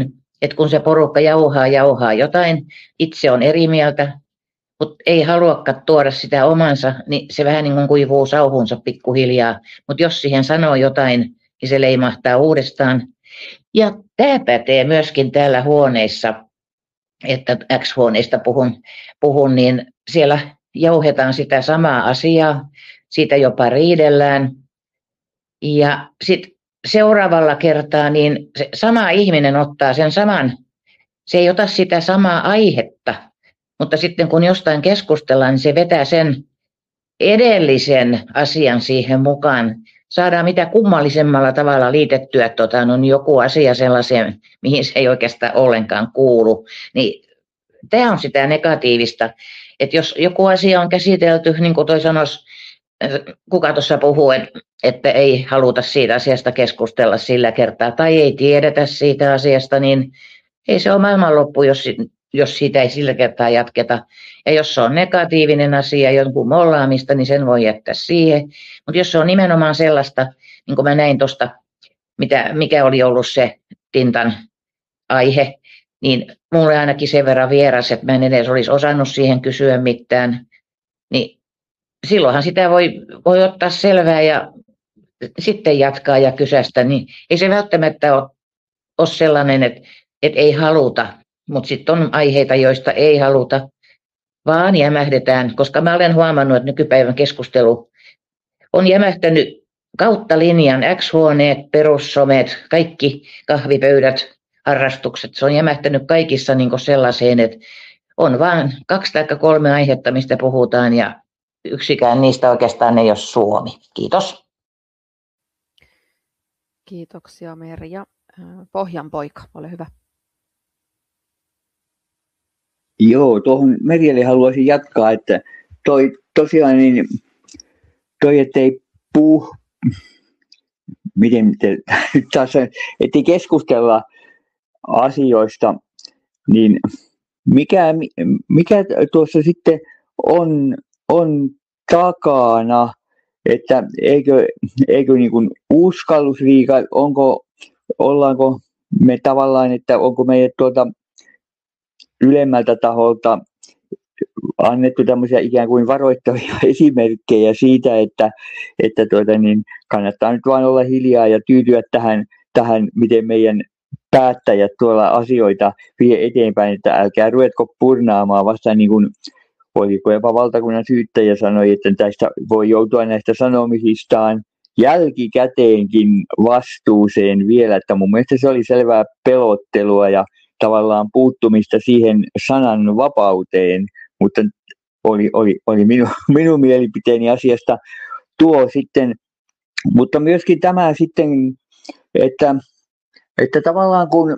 että kun se porukka jauhaa, jauhaa jotain, itse on eri mieltä, mutta ei haluakaan tuoda sitä omansa, niin se vähän niin kuin kuivuu sauhunsa pikkuhiljaa. Mutta jos siihen sanoo jotain, niin se leimahtaa uudestaan. Ja tämä pätee myöskin täällä huoneissa, että X-huoneista puhun, puhun, niin siellä jauhetaan sitä samaa asiaa, siitä jopa riidellään. Ja sitten seuraavalla kertaa niin se sama ihminen ottaa sen saman, se ei ota sitä samaa aihetta, mutta sitten kun jostain keskustellaan, niin se vetää sen edellisen asian siihen mukaan. Saadaan mitä kummallisemmalla tavalla liitettyä tota, no, joku asia sellaiseen, mihin se ei oikeastaan ollenkaan kuulu. Niin, tämä on sitä negatiivista, että jos joku asia on käsitelty, niin kuin toi sanoisi, kuka tuossa puhuu, että ei haluta siitä asiasta keskustella sillä kertaa tai ei tiedetä siitä asiasta, niin ei se ole maailmanloppu, jos, jos siitä ei sillä kertaa jatketa. Ja jos se on negatiivinen asia, jonkun mollaamista, niin sen voi jättää siihen. Mutta jos se on nimenomaan sellaista, niin kuin mä näin tuosta, mikä oli ollut se Tintan aihe, niin mulle ainakin sen verran vieras, että mä en edes olisi osannut siihen kysyä mitään, niin silloinhan sitä voi, voi ottaa selvää ja sitten jatkaa ja kysästä, niin ei se välttämättä ole, ole sellainen, että, että ei haluta, mutta sitten on aiheita, joista ei haluta, vaan jämähdetään, koska mä olen huomannut, että nykypäivän keskustelu on jämähtänyt kautta linjan, X-huoneet, perussomet, kaikki kahvipöydät, harrastukset, se on jämähtänyt kaikissa niin kuin sellaiseen, että on vaan kaksi tai kolme aihetta, mistä puhutaan ja yksikään niistä oikeastaan ei ole Suomi. Kiitos. Kiitoksia Merja. Pohjanpoika, ole hyvä. Joo, tuohon Merjalle haluaisin jatkaa, että toi tosiaan niin, toi ettei puhu, miten taas, ettei keskustella asioista, niin mikä, mikä tuossa sitten on, on takana, että eikö, eikö niin kuin uskallusliiga, onko, ollaanko me tavallaan, että onko meidät tuolta ylemmältä taholta annettu tämmöisiä ikään kuin varoittavia esimerkkejä siitä, että, että tuota niin, kannattaa nyt vain olla hiljaa ja tyytyä tähän, tähän, miten meidän päättäjät tuolla asioita vie eteenpäin, että älkää ruvetko purnaamaan vasta niin kuin oliko jopa valtakunnan syyttäjä sanoi, että tästä voi joutua näistä sanomisistaan jälkikäteenkin vastuuseen vielä, että mun mielestä se oli selvää pelottelua ja tavallaan puuttumista siihen sanan vapauteen, mutta oli, oli, oli minu, minun mielipiteeni asiasta tuo sitten, mutta myöskin tämä sitten, että, että tavallaan kun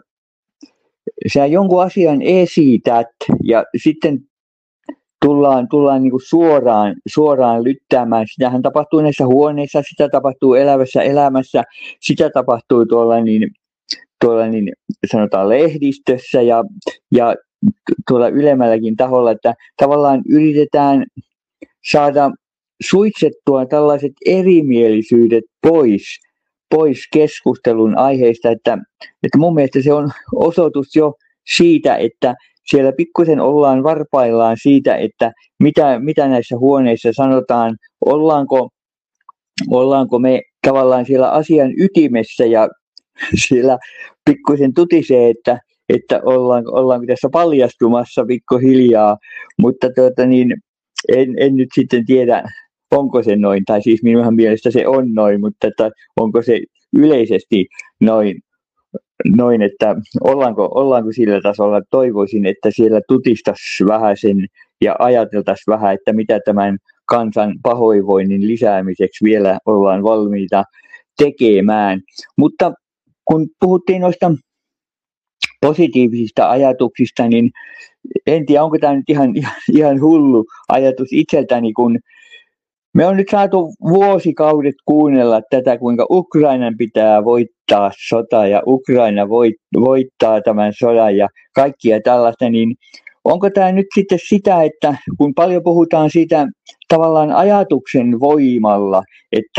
sä jonkun asian esität ja sitten tullaan, tullaan niin kuin suoraan, suoraan lyttäämään. Sitähän tapahtuu näissä huoneissa, sitä tapahtuu elävässä elämässä, sitä tapahtuu tuolla niin, tuolla niin sanotaan lehdistössä ja, ja tuolla ylemmälläkin taholla, että tavallaan yritetään saada suitsettua tällaiset erimielisyydet pois, pois keskustelun aiheista, että, että mun mielestä se on osoitus jo siitä, että siellä pikkusen ollaan varpaillaan siitä, että mitä, mitä näissä huoneissa sanotaan, ollaanko, ollaanko me tavallaan siellä asian ytimessä ja siellä pikkusen tutisee, että, että ollaanko, ollaanko tässä paljastumassa pikkuhiljaa, mutta tuota niin, en, en nyt sitten tiedä, onko se noin, tai siis minun mielestä se on noin, mutta että onko se yleisesti noin. Noin, että ollaanko, ollaanko sillä tasolla, toivoisin, että siellä tutistaisiin vähän sen ja ajateltaisiin vähän, että mitä tämän kansan pahoinvoinnin lisäämiseksi vielä ollaan valmiita tekemään. Mutta kun puhuttiin noista positiivisista ajatuksista, niin en tiedä, onko tämä nyt ihan, ihan hullu ajatus itseltäni, kun me on nyt saatu vuosikaudet kuunnella tätä, kuinka Ukrainan pitää voittaa sota ja Ukraina voit, voittaa tämän sodan ja kaikkia tällaista, niin onko tämä nyt sitten sitä, että kun paljon puhutaan siitä tavallaan ajatuksen voimalla, että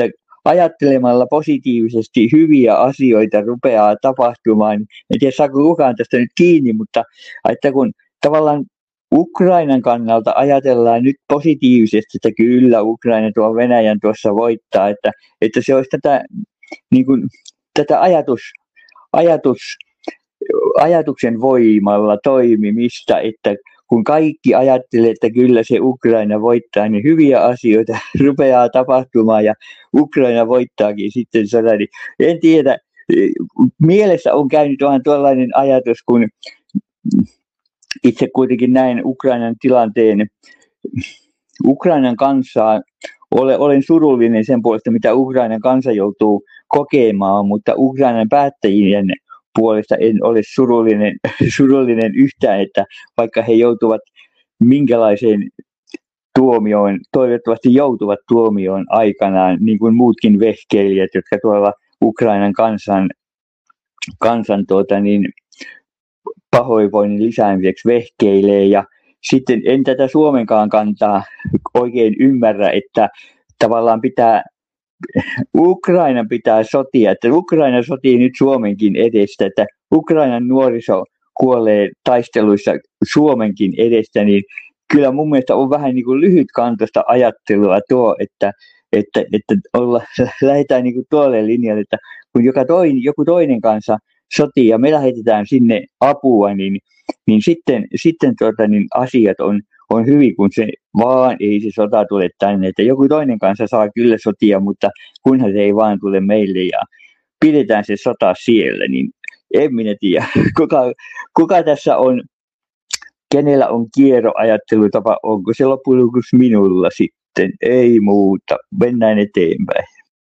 ajattelemalla positiivisesti hyviä asioita rupeaa tapahtumaan. En tiedä, saako kukaan tästä nyt kiinni, mutta että kun tavallaan Ukrainan kannalta ajatellaan nyt positiivisesti, että kyllä Ukraina tuo Venäjän tuossa voittaa, että, että se olisi tätä, niin kuin, tätä ajatus, ajatus, ajatuksen voimalla toimimista, että kun kaikki ajattelee, että kyllä se Ukraina voittaa, niin hyviä asioita rupeaa tapahtumaan ja Ukraina voittaakin sitten sodan. En tiedä, mielessä on käynyt vaan tuollainen ajatus, kun itse kuitenkin näin Ukrainan tilanteen, Ukrainan kansaa, olen, olen surullinen sen puolesta, mitä Ukrainan kansa joutuu kokemaan, mutta Ukrainan päättäjien puolesta en ole surullinen, surullinen yhtään, että vaikka he joutuvat minkälaiseen tuomioon, toivottavasti joutuvat tuomioon aikanaan, niin kuin muutkin vehkeilijät, jotka tuolla Ukrainan kansan, kansan tuota, niin, pahoinvoinnin lisäämiseksi vehkeilee. Ja sitten en tätä Suomenkaan kantaa oikein ymmärrä, että tavallaan pitää Ukrainan pitää sotia, että Ukraina sotii nyt Suomenkin edestä, että Ukrainan nuoriso kuolee taisteluissa Suomenkin edestä, niin kyllä mun mielestä on vähän niin kuin lyhytkantoista ajattelua tuo, että, että, että olla, lähdetään niin kuin tuolle linjalle, että kun joka toinen, joku toinen kansa sotii ja me lähetetään sinne apua, niin, niin sitten, sitten tuota, niin asiat on on hyvin, kun se vaan ei se sota tule tänne, että joku toinen kanssa saa kyllä sotia, mutta kunhan se ei vaan tule meille ja pidetään se sota siellä, niin en minä tiedä, kuka, kuka tässä on, kenellä on kierroajattelutapa, onko se loppujen lopuksi minulla sitten, ei muuta, mennään eteenpäin.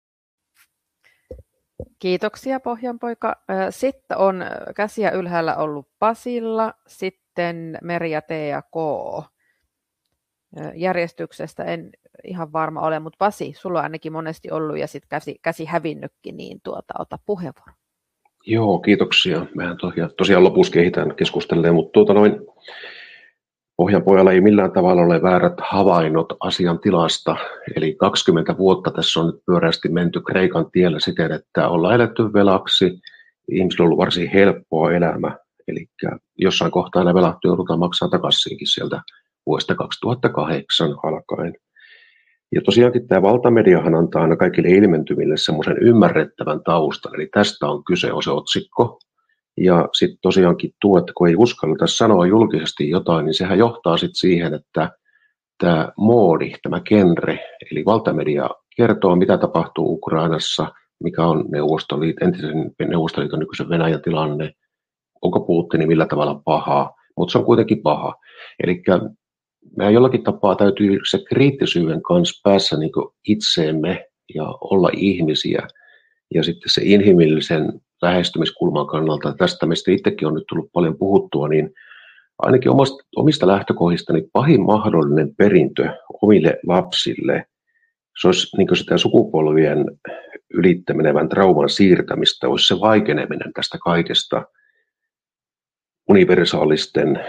Kiitoksia Pohjanpoika. Sitten on käsiä ylhäällä ollut Pasilla, sitten Merja, T ja K. Järjestyksestä en ihan varma ole, mutta Pasi, sulla on ainakin monesti ollut ja sitten käsi, käsi hävinnytkin, niin tuota, ota puheenvuoro. Joo, kiitoksia. Mehän tosiaan, tosiaan lopussa kehitään keskustelee, mutta tuota noin, Pohjanpojalla ei millään tavalla ole väärät havainnot asian tilasta. Eli kaksikymmentä vuotta tässä on nyt pyöreästi menty Kreikan tiellä siten, että ollaan eletty velaksi. Ihmisillä on ollut varsin helppoa elämä. Eli jossain kohtaa nämä velat joudutaan maksaa takaisinkin sieltä vuodesta kaksituhattakahdeksan alkaen. Ja tosiaankin tämä valtamediahan antaa aina kaikille ilmentymille semmoisen ymmärrettävän taustan. Eli tästä on kyse, on se otsikko. Ja sitten tosiaankin tuo, että kun ei uskalleta sanoa julkisesti jotain, niin sehän johtaa sitten siihen, että tämä moodi, tämä genre, eli valtamedia kertoo, mitä tapahtuu Ukrainassa, mikä on Neuvostoliiton, entisen Neuvostoliiton nykyisen Venäjän tilanne, onko Putin millä tavalla paha, mutta se on kuitenkin paha. Eli meidän jollakin tapaa täytyy se kriittisyyden kanssa päässä niin kuin itseemme ja olla ihmisiä. Ja sitten se inhimillisen lähestymiskulman kannalta, tästä meistä itsekin on nyt tullut paljon puhuttua, niin ainakin omasta, omista lähtökohdistani pahin mahdollinen perintö omille lapsille, se olisi niin kuin sitä sukupolvien ylittämenevän trauman siirtämistä, olisi se vaikeneminen tästä kaikesta universaalisten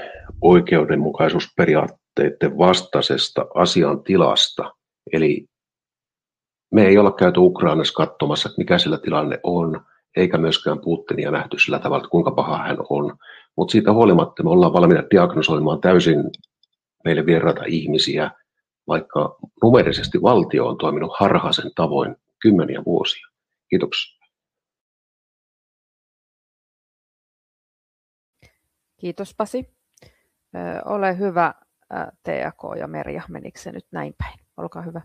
oikeudenmukaisuusperiaatteiden vastaisesta asiantilasta. Eli me ei olla käyty Ukrainassa katsomassa, että mikä sillä tilanne on, eikä myöskään Putinia nähty sillä tavalla, että kuinka paha hän on. Mutta siitä huolimatta me ollaan valmiita diagnosoimaan täysin meille vieraita ihmisiä, vaikka numerisesti valtio on toiminut harhaisen tavoin kymmeniä vuosia. Kiitoksia. Kiitos Pasi. Ö, ole hyvä, T ja K ja Merja, menikö se nyt näin päin? Olkaa hyvä.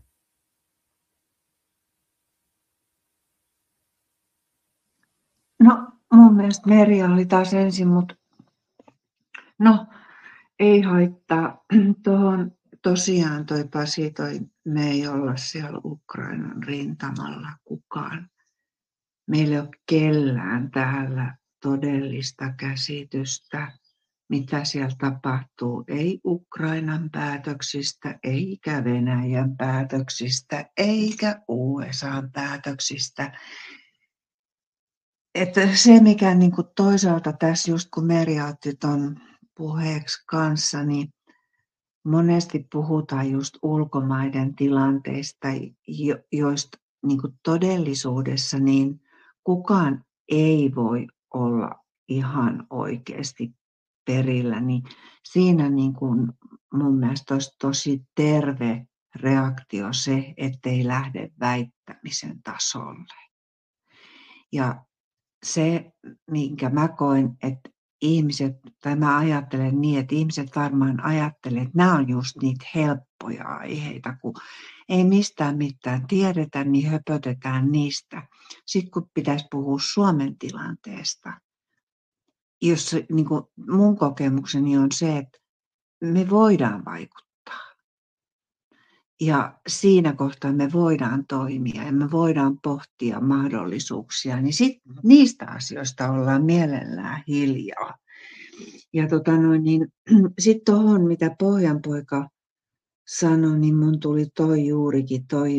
No mun mielestä Merja oli taas ensin, mutta no ei haittaa. Tuohon tosiaan toi Pasi, toi, me ei olla siellä Ukrainan rintamalla kukaan. Meillä ei ole kellään täällä todellista käsitystä, mitä siellä tapahtuu. Ei Ukrainan päätöksistä, eikä Venäjän päätöksistä, eikä U S A:n päätöksistä. Että se, mikä niin kuin toisaalta tässä, just kun Merja otti ton puheeksi kanssa, niin monesti puhutaan just ulkomaiden tilanteista, joista niin kuin todellisuudessa niin kukaan ei voi olla ihan oikeasti perillä, niin siinä niin kuin mun mielestä olisi tosi terve reaktio se, ettei lähde väittämisen tasolle. Ja se, minkä mä koen, että ihmiset, tai mä ajattelen niin, että ihmiset varmaan ajattelee, että nämä on just niitä helppoja aiheita, kun ei mistään mitään tiedetä, niin höpötetään niistä. Sitten kun pitäisi puhua Suomen tilanteesta, jos niin kuin mun kokemukseni on se, että me voidaan vaikuttaa. Ja siinä kohtaa me voidaan toimia ja me voidaan pohtia mahdollisuuksia, niin sit niistä asioista ollaan mielellään hiljaa. Ja tota noin, niin, sitten tuohon, mitä Pohjanpoika sanoi, niin mun tuli toi juurikin toi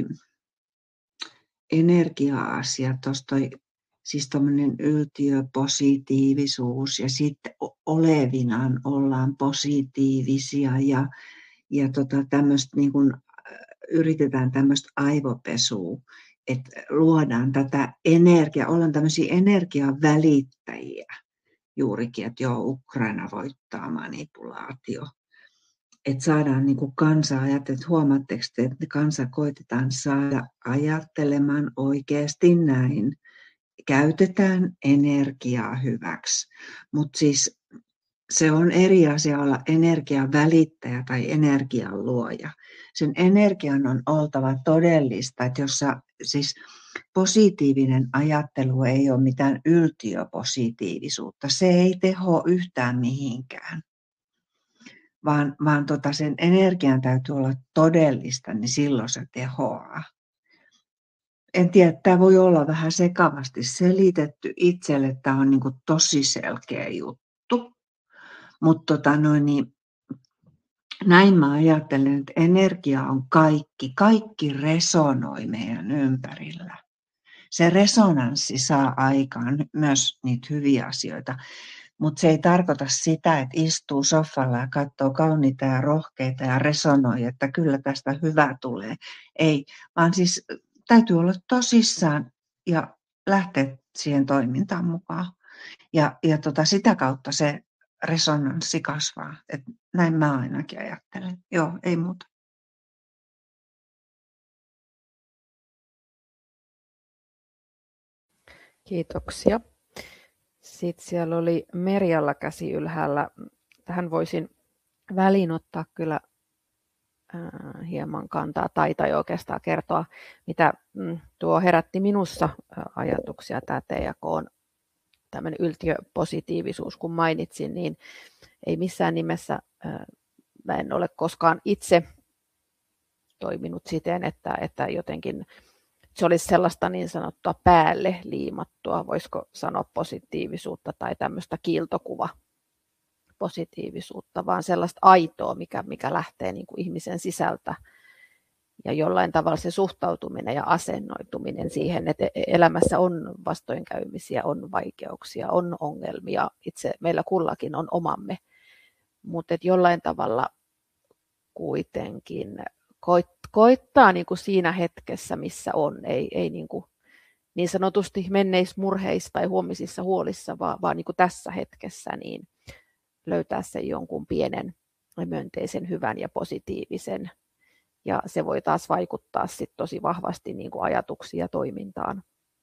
energia-asia, tuossa toi, siis tommoinen yltiöpositiivisuus ja sitten olevinaan ollaan positiivisia ja, ja tota tämmöistä niin kuin yritetään tämmöistä aivopesua, että luodaan tätä energiaa, ollaan tämmöisiä energian välittäjiä juurikin, että joo, Ukraina voittaa manipulaatio. Että saadaan niin kuin kansa ajattelemaan, että huomaatteko te, että kansa koitetaan saada ajattelemaan oikeasti näin. Käytetään energiaa hyväksi, mutta siis se on eri asia olla energian välittäjä tai energian luoja. Sen energian on oltava todellista, että jos sä, siis positiivinen ajattelu ei ole mitään yltiöpositiivisuutta. Se ei teho yhtään mihinkään, vaan, vaan tota sen energian täytyy olla todellista, niin silloin se tehoaa. En tiedä, tämä voi olla vähän sekavasti selitetty itselle, tämä on niin kuin tosi selkeä juttu, mutta tota noin, niin näin mä ajattelen, että energia on kaikki, kaikki resonoi meidän ympärillä. Se resonanssi saa aikaan myös niitä hyviä asioita, mutta se ei tarkoita sitä, että istuu soffalla ja katsoo kauniita ja rohkeita ja resonoi, että kyllä tästä hyvä tulee. Ei, vaan siis täytyy olla tosissaan ja lähteä siihen toimintaan mukaan. Ja, ja tota, sitä kautta se resonanssi kasvaa. Et näin mä ainakin ajattelen. Joo, ei muuta. Kiitoksia. Sitten siellä oli Merjalla käsi ylhäällä. Tähän voisin väliin ottaa kyllä äh, hieman kantaa tai, tai oikeastaan kertoa, mitä mm, tuo herätti minussa ajatuksia. Tämä T K on tämmöinen yltiöpositiivisuus, kun mainitsin, niin ei missään nimessä, äh, mä en ole koskaan itse toiminut siten, että, että jotenkin se olisi sellaista niin sanottua päälle liimattua, voisiko sanoa positiivisuutta tai tämmöistä kiiltokuva positiivisuutta, vaan sellaista aitoa, mikä, mikä lähtee niin kuin ihmisen sisältä ja jollain tavalla se suhtautuminen ja asennoituminen siihen, että elämässä on vastoinkäymisiä, on vaikeuksia, on ongelmia, itse meillä kullakin on omamme, mutta jollain tavalla kuitenkin koit, koittaa niin kuin siinä hetkessä, missä on, ei, ei niin, kuin niin sanotusti menneissä murheissa tai huomisissa huolissa, vaan, vaan niin kuin tässä hetkessä niin löytää sen jonkun pienen myönteisen, hyvän ja positiivisen. Ja se voi taas vaikuttaa sit tosi vahvasti niin kuin ajatuksiin ja toimintaan.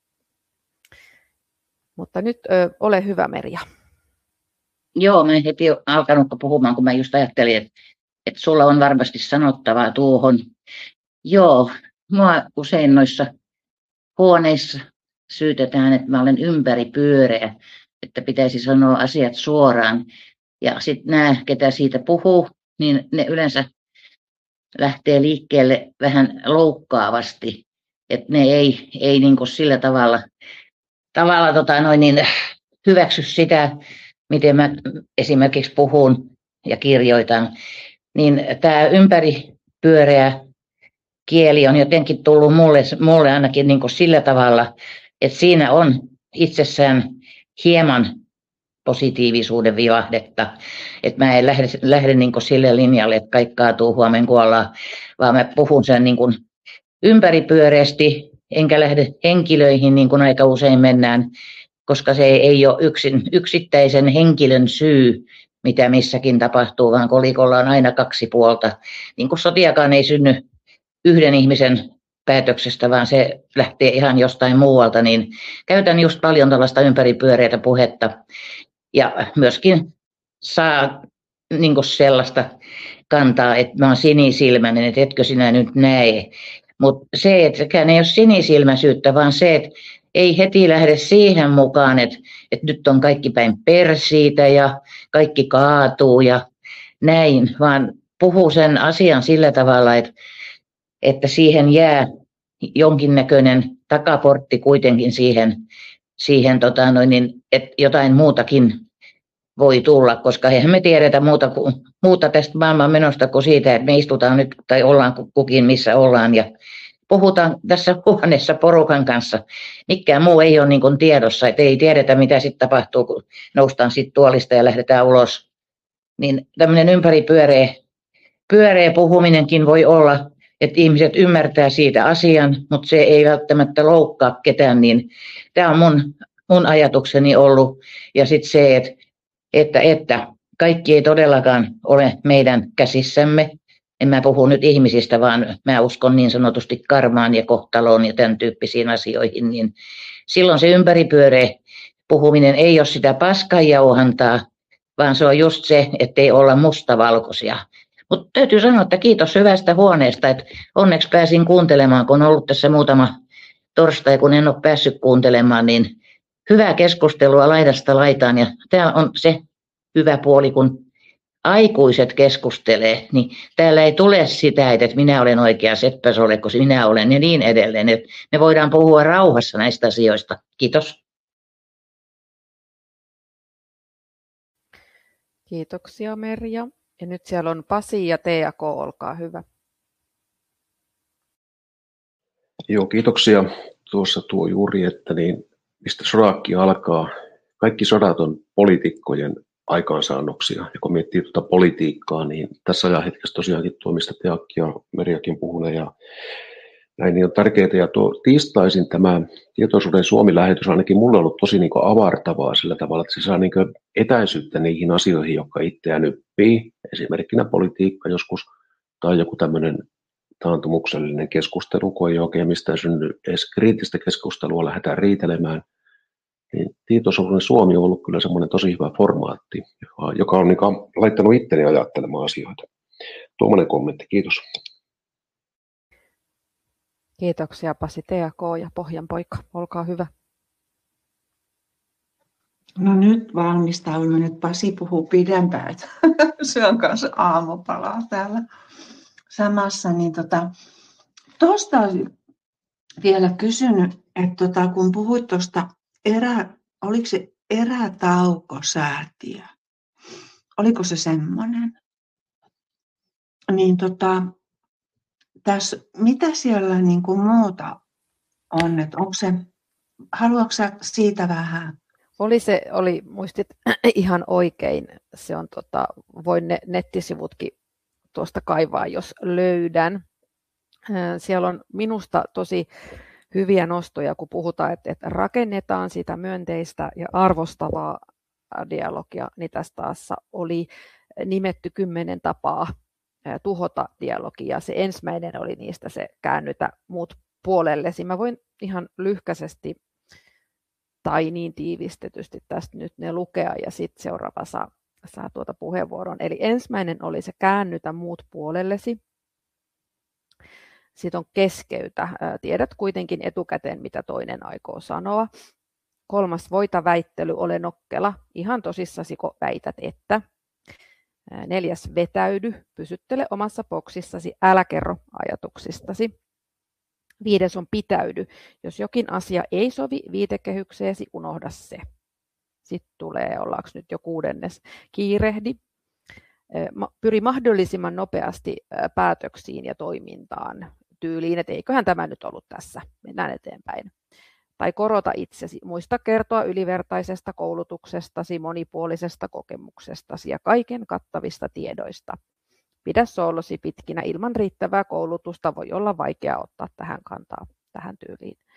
Mutta nyt ö, ole hyvä, Merja. Joo, mä en heti alkanut puhumaan, kun mä just ajattelin, että, että sulla on varmasti sanottavaa tuohon. Joo, mua usein noissa huoneissa syytetään, että mä olen ympäripyöreä, että pitäisi sanoa asiat suoraan. Ja sitten nämä, ketä siitä puhuu, niin ne yleensä lähtee liikkeelle vähän loukkaavasti, että ne ei, ei niin kuin sillä tavalla, tavalla tota noin niin, hyväksy sitä, miten mä esimerkiksi puhun ja kirjoitan. Niin tämä ympäripyöreä kieli on jotenkin tullut mulle, mulle ainakin niin kuin sillä tavalla, että siinä on itsessään hieman positiivisuuden vivahdetta, että mä en lähde, lähde niin kuin sille linjalle, että kaikki kaatuu huomenna kuollaan, vaan mä puhun sen niin kuin ympäripyöreästi, enkä lähde henkilöihin niin kuin aika usein mennään, koska se ei ole yksin, yksittäisen henkilön syy, mitä missäkin tapahtuu, vaan kolikolla on aina kaksi puolta. Niin kuin sotiakaan ei synny yhden ihmisen päätöksestä, vaan se lähtee ihan jostain muualta, niin käytän just paljon tällaista ympäripyöreitä puhetta ja myöskin saa niin kuin sellaista kantaa, että mä oon sinisilmäinen, että etkö sinä nyt näe. Mutta se, että sekään ei ole sinisilmäisyyttä, vaan se, että ei heti lähde siihen mukaan, että, että nyt on kaikki päin persiitä ja kaikki kaatuu ja näin, vaan puhuu sen asian sillä tavalla, että, että siihen jää jonkinnäköinen takaportti kuitenkin siihen, siihen tota noin, niin, että jotain muutakin voi tulla, koska eihän me tiedetä muuta, kuin, muuta tästä maailman menosta kuin siitä, että me istutaan nyt tai ollaan kukin missä ollaan ja puhutaan tässä huoneessa porukan kanssa. Mikään muu ei ole niin kuin tiedossa, että ei tiedetä mitä sitten tapahtuu, kun noustaan sitten tuolista ja lähdetään ulos. Niin tämmöinen ympäripyöreä pyöreä puhuminenkin voi olla, että ihmiset ymmärtää siitä asian, mutta se ei välttämättä loukkaa ketään. Niin tämä on mun, mun ajatukseni ollut. Ja sitten se, että, että, että kaikki ei todellakaan ole meidän käsissämme. En mä puhu nyt ihmisistä, vaan mä uskon niin sanotusti karmaan ja kohtaloon ja tämän tyyppisiin asioihin. Niin silloin se ympäripyöreä puhuminen ei ole sitä paskanjauhantaa, vaan se on just se, ettei olla mustavalkoisia. Mutta täytyy sanoa, että kiitos hyvästä huoneesta, että onneksi pääsin kuuntelemaan, kun on ollut tässä muutama torstai, kun en ole päässyt kuuntelemaan, niin hyvää keskustelua laidasta laitaan. Ja tämä on se hyvä puoli, kun aikuiset keskustelee, niin täällä ei tule sitä, että minä olen oikea seppäs ole, kun minä olen ja niin edelleen. Että me voidaan puhua rauhassa näistä asioista. Kiitos. Kiitoksia Merja. Ja nyt siellä on Pasi ja T ja K, olkaa hyvä. Joo, kiitoksia. Tuossa tuo juuri, että niin, mistä sodatkin alkaa. Kaikki sodat on poliitikkojen aikaansaannoksia. Ja kun miettii tuota politiikkaa, niin tässä ajanhetkessä tosiaankin tuo, mistä Teakki ja Merjakin puhuneet ja näin, niin on tärkeää. Ja tuo tiistaisin tämä Tietoisuuden Suomi-lähetys ainakin mulle on ollut tosi niin kuin avartavaa sillä tavalla, että se saa niin kuin etäisyyttä niihin asioihin, jotka itseään nyppii. Esimerkkinä politiikka joskus tai joku tämmöinen taantumuksellinen keskustelu, kun ei oikein mistään synny edes kriittistä keskustelua, lähdetään riitelemään. Niin Tietoisuuden Suomi on ollut kyllä semmoinen tosi hyvä formaatti, joka on niin kuin laittanut itteni ajattelemaan asioita. Tuommoinen kommentti, kiitos. Kiitoksia Pasi, T ja K ja Pohjanpoika, olkaa hyvä. No nyt valmistaudumme, nyt Pasi puhuu pidempään, että syön kanssa aamupalaa täällä samassa. Niin tota, tuosta olisin vielä kysynyt, että tota, kun puhuit tuosta, erä, oliko se erätaukosäätiö, oliko se semmoinen? Niin tota, tässä, mitä siellä niin kuin muuta on, että onko se, haluatko sä siitä vähän? Oli se, oli, muistit ihan oikein, se on tota, voin ne nettisivutkin tuosta kaivaa, jos löydän. Siellä on minusta tosi hyviä nostoja, kun puhutaan, että, että rakennetaan sitä myönteistä ja arvostavaa dialogia, niin tässä taas oli nimetty kymmenen tapaa tuhota dialogia. Se ensimmäinen oli niistä se käännytä muut puolellesi. Mä voin ihan lyhkäisesti tai niin tiivistetysti tästä nyt ne lukea ja sitten seuraava saa, saa tuota puheenvuoron. Eli ensimmäinen oli se käännytä muut puolellesi. Sitten on keskeytä. Tiedät kuitenkin etukäteen, mitä toinen aikoo sanoa. Kolmas voita väittely, ole nokkela. Ihan tosissasi, kun väität, että. Neljäs vetäydy, pysyttele omassa boksissasi, älä kerro ajatuksistasi. Viides on pitäydy, jos jokin asia ei sovi viitekehykseesi, unohda se. Sitten tulee, ollaanko nyt jo kuudennes, kiirehdi. Pyri mahdollisimman nopeasti päätöksiin ja toimintaan tyyliin, että eiköhän tämä nyt ollut tässä, mennään eteenpäin. Tai korota itsesi, muista kertoa ylivertaisesta koulutuksestasi, monipuolisesta kokemuksestasi ja kaiken kattavista tiedoista. Pidä soolosi pitkinä, ilman riittävää koulutusta voi olla vaikea ottaa tähän kantaa, tähän tyyliin.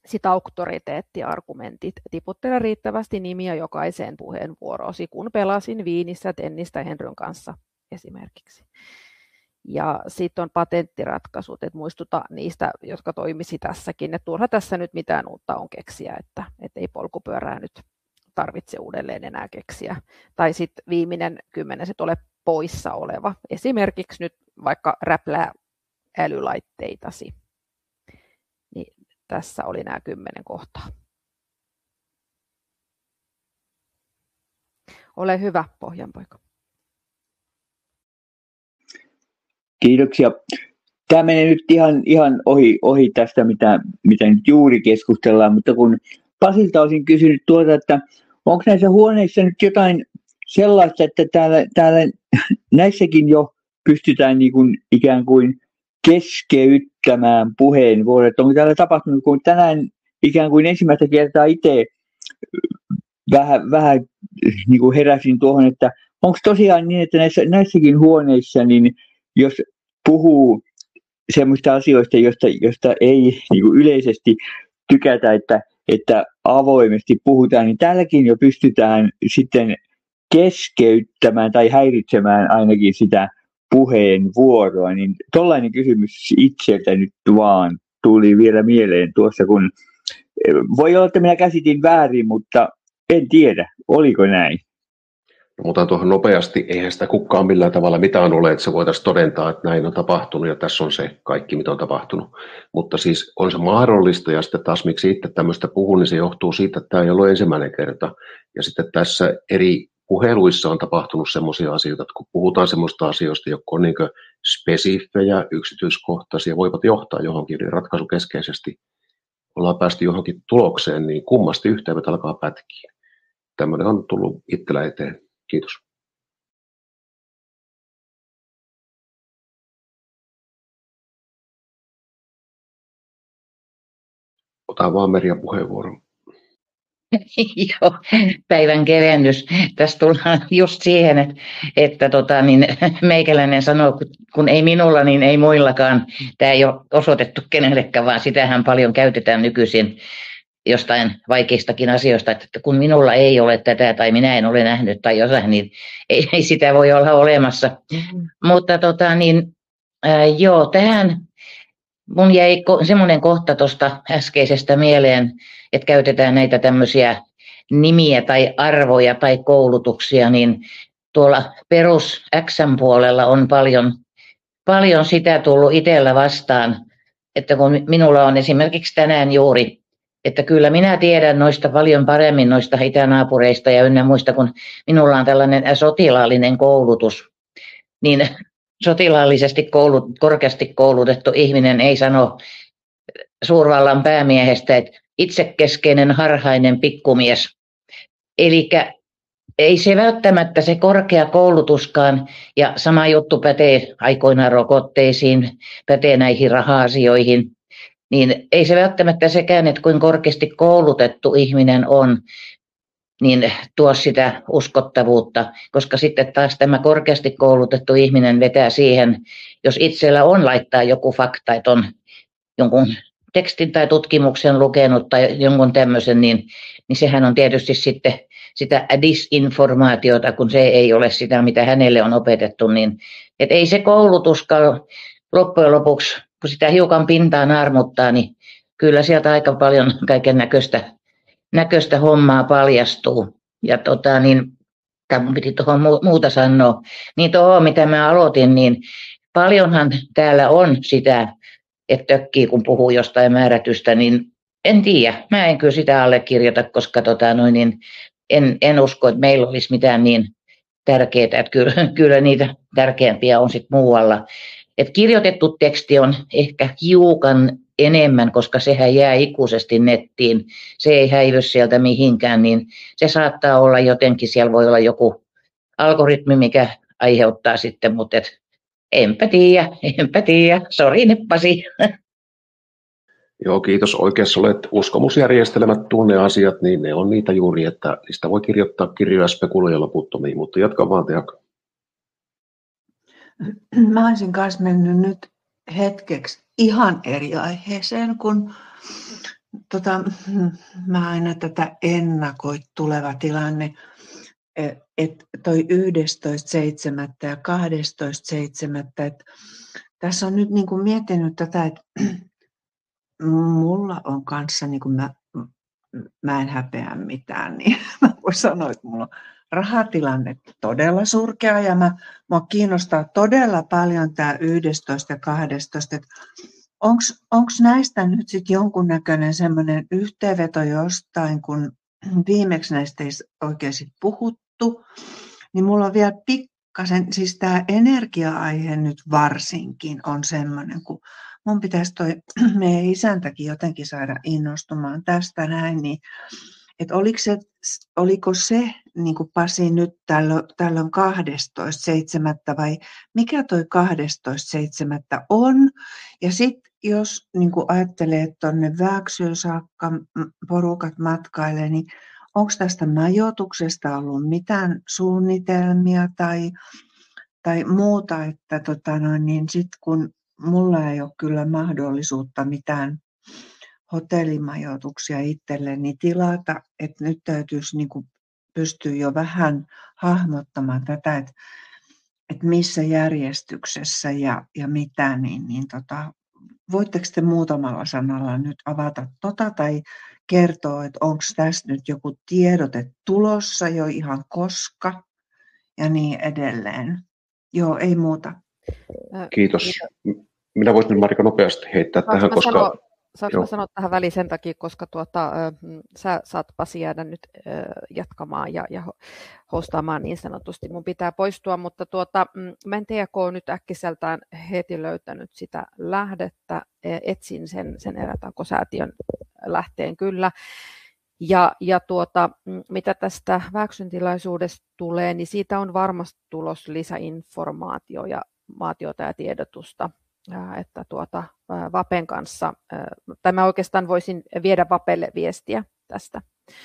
Sitten auktoriteettiargumentit. Tiputtele riittävästi nimiä jokaiseen puheenvuoroosi, kun pelasin Viinissä tennistä Henryn kanssa esimerkiksi. Ja sitten on patenttiratkaisut, että muistuta niistä, jotka toimisi tässäkin. Että turha tässä nyt mitään uutta on keksiä, että et ei polkupyörää nyt tarvitse uudelleen enää keksiä. Tai sitten viimeinen kymmenes, että ole poissa oleva. Esimerkiksi nyt vaikka räplää älylaitteitasi. Niin tässä oli nämä kymmenen kohtaa. Ole hyvä, Pohjanpoika. Kiitoksia. Tämä menee nyt ihan, ihan ohi, ohi tästä, mitä, mitä nyt juuri keskustellaan, mutta kun Pasilta olisin kysynyt tuota, että onko näissä huoneissa nyt jotain sellaista, että täällä, täällä näissäkin jo pystytään niin kuin ikään kuin keskeyttämään puheenvuorot. Onko täällä tapahtunut, kun tänään ikään kuin ensimmäistä kertaa itse vähän, vähän niin kuin heräsin tuohon, että onko tosiaan niin, että näissä, näissäkin huoneissa, niin jos puhuu semmoista asioista, josta, josta ei niin kuin yleisesti tykätä, että, että avoimesti puhutaan, niin täälläkin jo pystytään sitten keskeyttämään tai häiritsemään ainakin sitä puheenvuoroa. Niin tollainen kysymys itseltä nyt vaan tuli vielä mieleen tuossa, kun voi olla, että minä käsitin väärin, mutta en tiedä, oliko näin. No, mutta tuohon nopeasti, eihän sitä kukaan millään tavalla mitään ole, että se voitaisiin todentaa, että näin on tapahtunut ja tässä on se kaikki, mitä on tapahtunut. Mutta siis on se mahdollista ja sitten taas miksi itse tämmöistä puhun, niin se johtuu siitä, että tämä ei ollut ensimmäinen kerta. Ja sitten tässä eri puheluissa on tapahtunut semmoisia asioita, että kun puhutaan semmoista asioista, jotka on niin kuin spesifejä, yksityiskohtaisia, voivat johtaa johonkin ratkaisukeskeisesti, ollaan päästy johonkin tulokseen, niin kummasti yhteydet alkaa pätkiä. Tämmöinen on tullut itsellä eteen. Kiitos. Otan vaan Merja puheenvuoron. Joo, päivän kevennys. Tässä tullaan just siihen, että, että tota, niin, meikäläinen sanoo, kun ei minulla, niin ei muillakaan. Tämä ei ole osoitettu kenellekään, vaan sitähän paljon käytetään nykyisin jostain vaikeistakin asioista, että kun minulla ei ole tätä tai minä en ole nähnyt tai jotain, niin ei, ei sitä voi olla olemassa. Mm-hmm. Mutta tota, niin, ää, joo, tähän mun jäi ko- semmoinen kohta tuosta äskeisestä mieleen, että käytetään näitä tämmöisiä nimiä tai arvoja tai koulutuksia, niin tuolla perus X:n puolella on paljon, paljon sitä tullut itsellä vastaan, että kun minulla on esimerkiksi tänään juuri, että kyllä minä tiedän noista paljon paremmin noista itänaapureista ja ynnä muista, kun minulla on tällainen sotilaallinen koulutus, niin sotilaallisesti koulut, korkeasti koulutettu ihminen ei sano suurvallan päämiehestä, että itsekeskeinen harhainen pikkumies. Eli ei se välttämättä se korkea koulutuskaan, ja sama juttu pätee aikoinaan rokotteisiin, pätee näihin raha-asioihin, niin ei se välttämättä sekään, että kuin korkeasti koulutettu ihminen on, niin tuo sitä uskottavuutta, koska sitten taas tämä korkeasti koulutettu ihminen vetää siihen, jos itsellä on laittaa joku fakta, että on jonkun tekstin tai tutkimuksen lukenut tai jonkun tämmöisen, niin, niin sehän on tietysti sitten sitä disinformaatiota, kun se ei ole sitä, mitä hänelle on opetettu, niin et ei se koulutuskaan loppujen lopuksi, kun sitä hiukan pintaan armuttaa, niin kyllä sieltä aika paljon kaiken näköistä, näköistä hommaa paljastuu. Ja tota, niin, tai mun piti tuohon muuta sanoa, niin tuohon mitä mä aloitin, niin paljonhan täällä on sitä, että tökkii kun puhuu jostain määrätystä, niin en tiedä. Mä en kyllä sitä allekirjoita, koska tota, noin, niin en, en usko, että meillä olisi mitään niin tärkeää, että kyllä, kyllä niitä tärkeämpiä on sitten muualla. Et kirjoitettu teksti on ehkä hiukan enemmän, koska sehän jää ikuisesti nettiin. Se ei häivy sieltä mihinkään, niin se saattaa olla jotenkin, siellä voi olla joku algoritmi, mikä aiheuttaa sitten, mutta et, enpä tiedä, enpä tiedä. Sori Neppasi. Joo, kiitos. Oikeassa olet. Uskomusjärjestelmät, tunneasiat, niin ne on niitä juuri, että niistä voi kirjoittaa kirjoja spekuloja loputtomiin, mutta jatka vaan Teaka. Mä olisin kanssa mennyt nyt hetkeksi ihan eri aiheeseen, kun Tota, mä aina tätä ennakoit tuleva tilanne, että toi yhdestoista seitsemättä ja kahdestoista seitsemättä että tässä on nyt niin kuin miettinyt tätä, että mulla on kanssa, niin kuin mä, mä en häpeä mitään, niin mä voin sanoa, että mulla on rahatilanne todella surkea ja mä, mua kiinnostaa todella paljon tämä yhdestoista ja kahdestoista että onko näistä nyt sitten jonkunnäköinen semmoinen yhteenveto jostain, kun viimeksi näistä ei oikein sit puhuttu, niin mulla on vielä pikkasen, siis tämä energia-aihe nyt varsinkin on semmoinen, kun mun pitäisi toi meidän isäntäkin jotenkin saada innostumaan tästä näin, niin että oliko se, oliko se niin kuin Pasi nyt tällöin, tällöin kahdestoista seitsemättä vai mikä toi kahdestoista seitsemättä on? Ja sitten jos niin kuin ajattelee, että tuonne Vääksyyn saakka porukat matkailee, niin onko tästä majoituksesta ollut mitään suunnitelmia tai, tai muuta, että tota noin, niin sit kun mulla ei ole kyllä mahdollisuutta mitään hotellimajoituksia itselleni tilata, että nyt täytyisi niin kuin pystyä jo vähän hahmottamaan tätä, että, että missä järjestyksessä ja, ja mitä, niin, niin tota, voitteko te muutamalla sanalla nyt avata tota tai kertoa, että onko tässä nyt joku tiedote tulossa jo ihan koska ja niin edelleen. Joo, ei muuta. Kiitos. Minä voisin nyt Marika nopeasti heittää Saanko tähän, koska... Sanoa, saanko mä sanoa tähän väliin sen takia, koska tuota, äh, sä saat Pasi jäädä nyt äh, jatkamaan ja, ja hostaamaan niin sanotusti. Mun pitää poistua, mutta tuota, mä en tiedä, kun olen nyt äkkiseltään heti löytänyt sitä lähdettä. Etsin sen, sen erätankosäätiön lähteen kyllä. Ja, ja tuota, mitä tästä Vääksyn-tilaisuudesta tulee, niin siitä on varmasti tulos lisäinformaatio ja maatiota ja tiedotusta. Että tuota, Vapen kanssa, tai mä oikeastaan voisin viedä Vapelle viestiä tästä.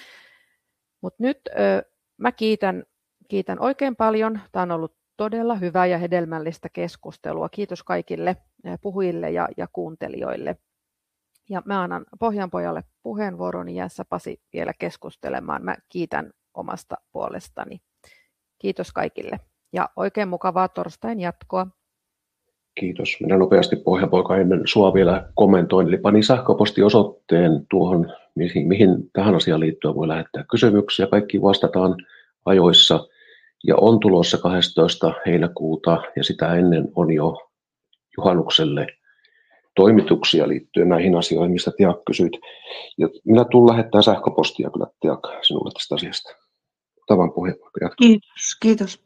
Mutta nyt mä kiitän, kiitän oikein paljon. Tämä on ollut todella hyvää ja hedelmällistä keskustelua. Kiitos kaikille puhujille ja, ja kuuntelijoille. Ja mä annan Pohjanpojalle puheenvuoron, niin jäässä Pasi vielä keskustelemaan. Mä kiitän omasta puolestani. Kiitos kaikille ja oikein mukavaa torstain jatkoa. Kiitos. Minä nopeasti Pohjanpoika ennen sua vielä kommentoin. Eli panin sähköpostiosoitteen tuohon, mihin, mihin tähän asiaan liittyen voi lähettää kysymyksiä. Kaikki vastataan ajoissa. Ja on tulossa kahdestoista heinäkuuta ja sitä ennen on jo juhannukselle toimituksia liittyen näihin asioihin, mistä Tiak kysyit. Ja minä tulen lähettämään sähköpostia kyllä Tiak sinulle tästä asiasta. Tavan Pohjanpoika jatkaa. Kiitos, kiitos.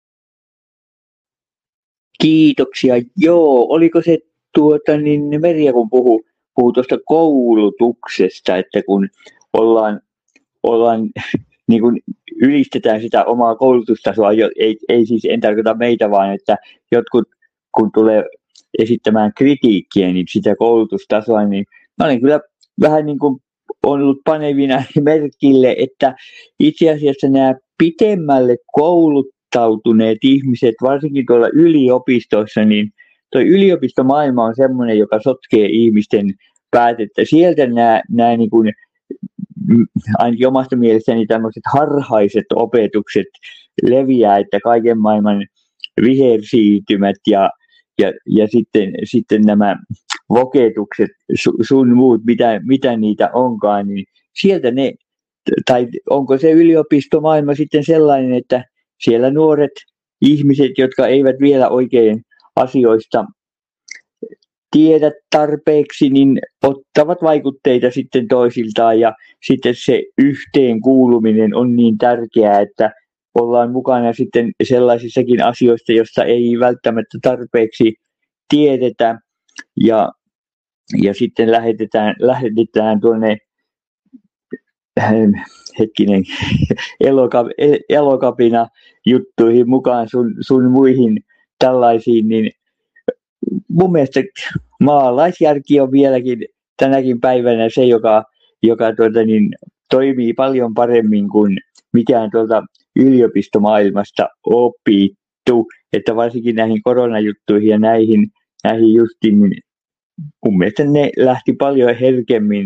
Kiitoksia. Joo, oliko se tuota, niin Merja, kun puhui puhu tuosta koulutuksesta, että kun ollaan, ollaan niin kun ylistetään sitä omaa koulutustasoa, ei, ei siis en tarkoita meitä, vaan että jotkut kun tulee esittämään kritiikkiä, niin sitä koulutustasoa, niin mä olen kyllä vähän niin kuin ollut panevina merkille, että itse asiassa nämä pitemmälle kouluttautuneet ihmiset, varsinkin tuolla yliopistoissa, niin tuo yliopistomaailma on semmoinen, joka sotkee ihmisten päät, että sieltä nämä, nämä niin kuin, ainakin omasta mielestäni tämmöiset harhaiset opetukset leviää, että kaiken maailman vihersiirtymät ja Ja, ja sitten, sitten nämä voketukset, sun muut, mitä, mitä niitä onkaan, niin sieltä ne, tai onko se yliopistomaailma sitten sellainen, että siellä nuoret ihmiset, jotka eivät vielä oikein asioista tiedä tarpeeksi, niin ottavat vaikutteita sitten toisiltaan, ja sitten se yhteenkuuluminen on niin tärkeää, että ollaan mukana sitten sellaisissakin asioista, joista ei välttämättä tarpeeksi tiedetä ja, ja sitten lähetetään, lähetetään tuonne äh, hetkinen eloka, elokapina juttuihin mukaan sun, sun muihin tällaisiin, niin mun mielestä maalaisjärki on vieläkin tänäkin päivänä se, joka, joka tuota, niin, toimii paljon paremmin kuin mikään tuolta yliopistomaailmasta opittu, että varsinkin näihin koronajuttuihin ja näihin, näihin justiin, niin mun mielestä ne lähti paljon herkemmin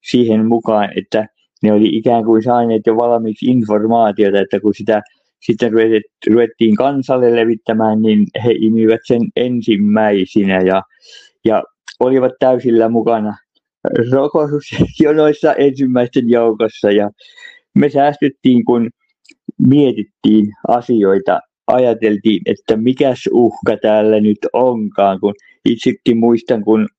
siihen mukaan, että ne oli ikään kuin saaneet jo valmiiksi informaatiota, että kun sitä sitten ruvettiin kansalle levittämään, niin he imivät sen ensimmäisinä ja, ja olivat täysillä mukana rokotusjonoissa ensimmäisten joukossa. Ja me säästyttiin, kun mietittiin asioita, ajateltiin, että mikäs uhka täällä nyt onkaan, kun itsekin muistan, kun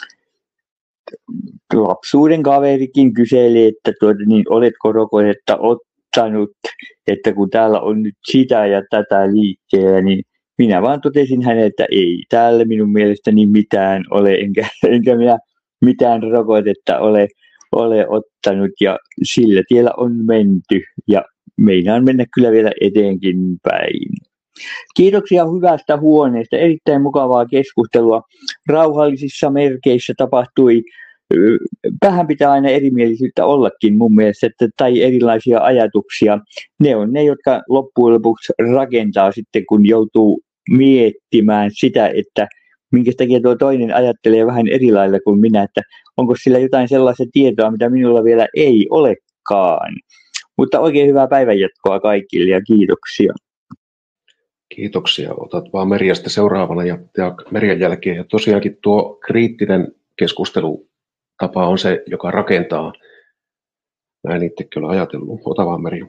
lapsuuden kaverikin kyseli, että tuota, niin oletko rokotetta ottanut, että kun täällä on nyt sitä ja tätä liikkeellä, niin minä vaan totesin hänelle, että ei täällä minun mielestäni mitään ole, enkä, enkä minä mitään rokotetta ole, ole ottanut ja sillä tiellä on menty ja meinaan mennä kyllä vielä eteenkin päin. Kiitoksia hyvästä huoneesta, erittäin mukavaa keskustelua. Rauhallisissa merkeissä tapahtui, vähän pitää aina erimielisyyttä ollakin mun mielestä, että, tai erilaisia ajatuksia. Ne on ne, jotka loppujen lopuksi rakentaa sitten, kun joutuu miettimään sitä, että minkä takia tuo toinen ajattelee vähän eri lailla kuin minä, että onko sillä jotain sellaista tietoa, mitä minulla vielä ei olekaan. Mutta oikein hyvää päivänjatkoa kaikille ja kiitoksia. Kiitoksia. Otat vaan Merjasta seuraavana ja, ja Merjan jälkeen. Ja tosiaankin tuo kriittinen keskustelutapa on se, joka rakentaa. Mä en itse kyllä ajatellut. Ota vaan Merja.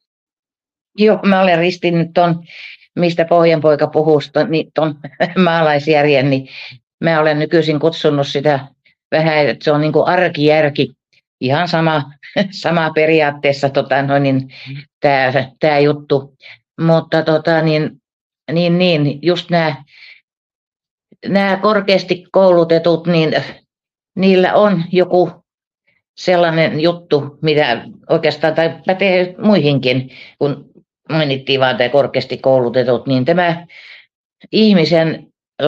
Joo, mä olen ristinnyt ton, mistä Pohjanpoika puhuu, niin ton maalaisjärjen, niin mä olen nykyisin kutsunut sitä vähän, että se on niin kuin arkijärki. Ihan sama, sama periaatteessa tota, no, niin, tämä, tämä juttu. Mutta tota, niin, niin, niin, just nämä, nämä korkeasti koulutetut, niin niillä on joku sellainen juttu, mitä oikeastaan tai pätee muihinkin, kun mainittiin vaan tämä korkeasti koulutetut, niin tämä ihmisen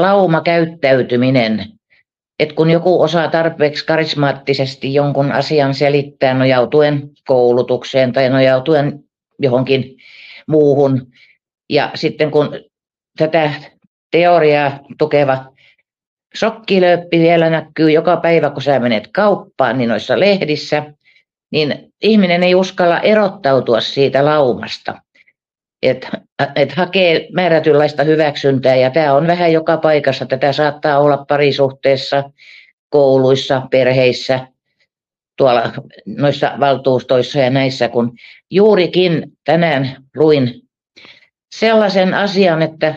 laumakäyttäytyminen, että kun joku osaa tarpeeksi karismaattisesti jonkun asian selittää nojautuen koulutukseen tai nojautuen johonkin muuhun, ja sitten kun tätä teoriaa tukeva shokkilööppi vielä näkyy joka päivä, kun sä menet kauppaan, niin noissa lehdissä, niin ihminen ei uskalla erottautua siitä laumasta. Että et hakee määrätynlaista hyväksyntää, ja tämä on vähän joka paikassa. Tätä saattaa olla parisuhteessa, kouluissa, perheissä, tuolla noissa valtuustoissa ja näissä, kun juurikin tänään luin sellaisen asian, että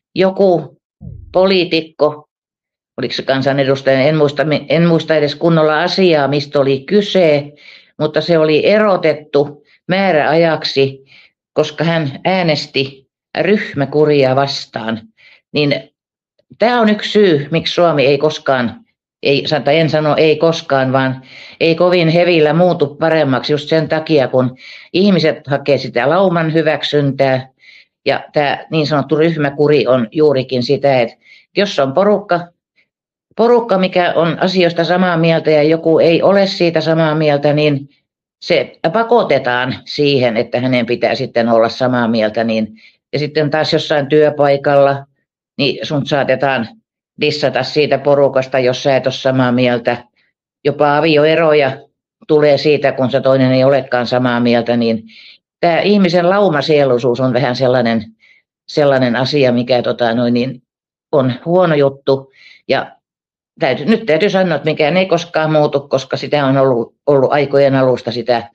joku poliitikko, oliko se kansanedustaja, en muista, en muista edes kunnolla asiaa, mistä oli kyse, mutta se oli erotettu määräajaksi, koska hän äänesti ryhmäkuria vastaan. Niin tämä on yksi syy, miksi Suomi ei koskaan, ei, en sano ei koskaan, vaan ei kovin hevillä muutu paremmaksi just sen takia, kun ihmiset hakee sitä lauman hyväksyntää. Ja tämä niin sanottu ryhmäkuri on juurikin sitä, että jos on porukka, porukka, mikä on asioista samaa mieltä ja joku ei ole siitä samaa mieltä, niin se pakotetaan siihen, että hänen pitää sitten olla samaa mieltä. Niin, ja sitten taas jossain työpaikalla, niin sun saatetaan dissata siitä porukasta, jos sä et ole samaa mieltä. Jopa avioeroja tulee siitä, kun se toinen ei olekaan samaa mieltä, niin tämä ihmisen laumasieluisuus on vähän sellainen, sellainen asia, mikä tota, noin, niin on huono juttu. Ja täytyy, nyt täytyy sanoa, että mikään ei koskaan muutu, koska sitä on ollut, ollut aikojen alusta sitä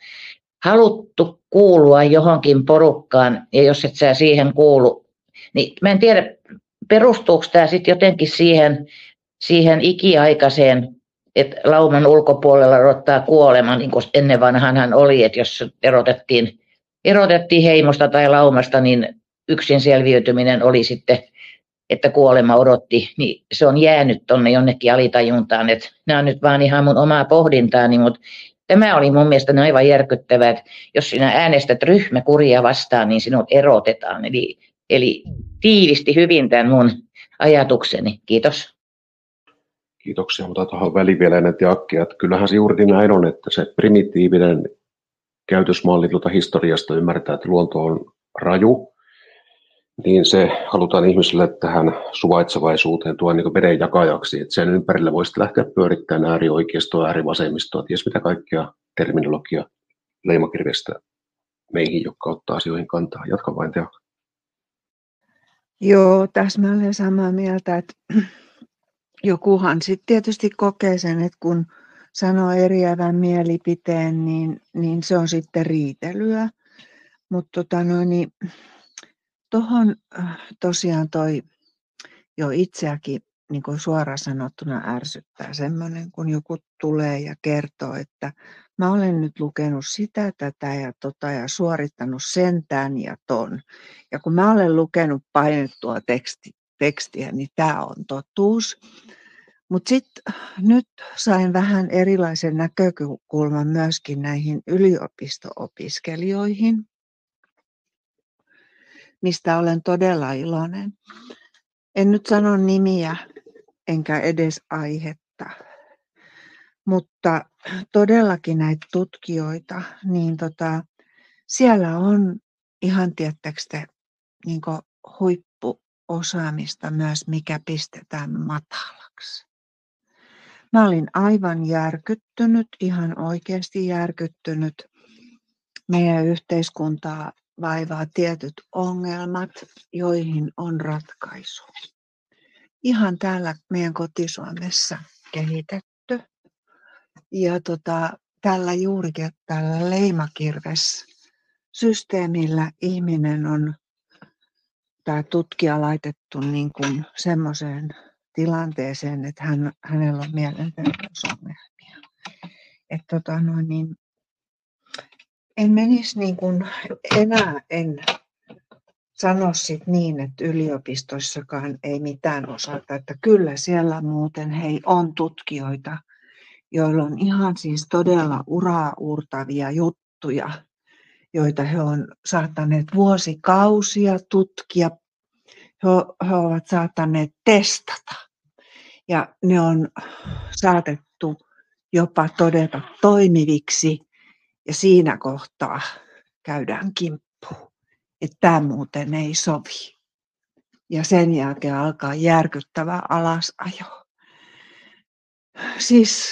haluttu kuulua johonkin porukkaan. Ja jos et sä siihen kuulu, niin mä en tiedä, perustuuko tämä sitten jotenkin siihen, siihen ikiaikaiseen, että lauman ulkopuolella odottaa kuolema, niin kuin ennen vanhanhan oli, että jos erotettiin, erotettiin heimosta tai laumasta, niin yksin selviytyminen oli sitten, että kuolema odotti, niin se on jäänyt tuonne jonnekin alitajuntaan. Että nämä on nyt vaan ihan mun omaa pohdintaani, mutta tämä oli mun mielestä aivan järkyttävää, että jos sinä äänestät ryhmäkuria vastaan, niin sinut erotetaan. Eli, eli tiivisti hyvin tämän mun ajatukseni. Kiitos. Kiitoksia, mutta tuohon väliin vielä ennen Tiakkia, että kyllähän se juuri näin on, että se primitiivinen käytösmalli tuota historiasta ymmärtää, että luonto on raju niin se halutaan ihmisille tähän suvaitsevaisuuteen tuoda niin veden jakajaksi, että sen ympärillä voisi lähteä pyörittämään äärioikeistoa, äärivasemmistoa, ties mitä kaikkea terminologia leimakirvestä meihin, jotka ottaa asioihin kantaa. Jatka vain, Tea. Joo, täsmälleen samaa mieltä, että jokuhan sitten tietysti kokee sen, että kun sanoo eriävän mielipiteen, niin, niin se on sitten riitelyä. Mutta tota niin, tuohon tosiaan toi jo itseäkin niin kuin suoraan sanottuna ärsyttää semmoinen, kun joku tulee ja kertoo, että mä olen nyt lukenut sitä, tätä ja tota ja suorittanut sen, tämän ja ton. Ja kun mä olen lukenut painettua teksti, tekstiä, niin tämä on totuus. Mutta sitten nyt sain vähän erilaisen näkökulman myöskin näihin yliopisto-opiskelijoihin, mistä olen todella iloinen. En nyt sano nimiä enkä edes aihetta, mutta todellakin näitä tutkijoita, niin tota, siellä on ihan tiettäkö te, niin kuin huippuosaamista myös, mikä pistetään matalaksi. Mä olin aivan järkyttynyt, ihan oikeasti järkyttynyt. Meidän yhteiskuntaa vaivaa tietyt ongelmat, joihin on ratkaisu. Ihan täällä meidän kotisuomessa kehitetty. Ja tota, tällä juurikin tällä leimakirves-systeemillä ihminen on, tämä tutkija laitettu niin kuin semmoiseen tilanteeseen, että hän, hänellä on mielenterveysongelmia. Et tota noin, niin en menisi niin kuin, enää en sano sit niin, että yliopistoissakaan ei mitään osata, että kyllä siellä muuten hei on tutkijoita, joilla on ihan siis todella uraa uurtavia juttuja, joita he on saattaneet vuosikausia tutkia, he, he ovat saattaneet testata ja ne on saatettu jopa todeta toimiviksi ja siinä kohtaa käydään kimppuun, että tämä muuten ei sovi. Ja sen jälkeen alkaa järkyttävä alasajo. Siis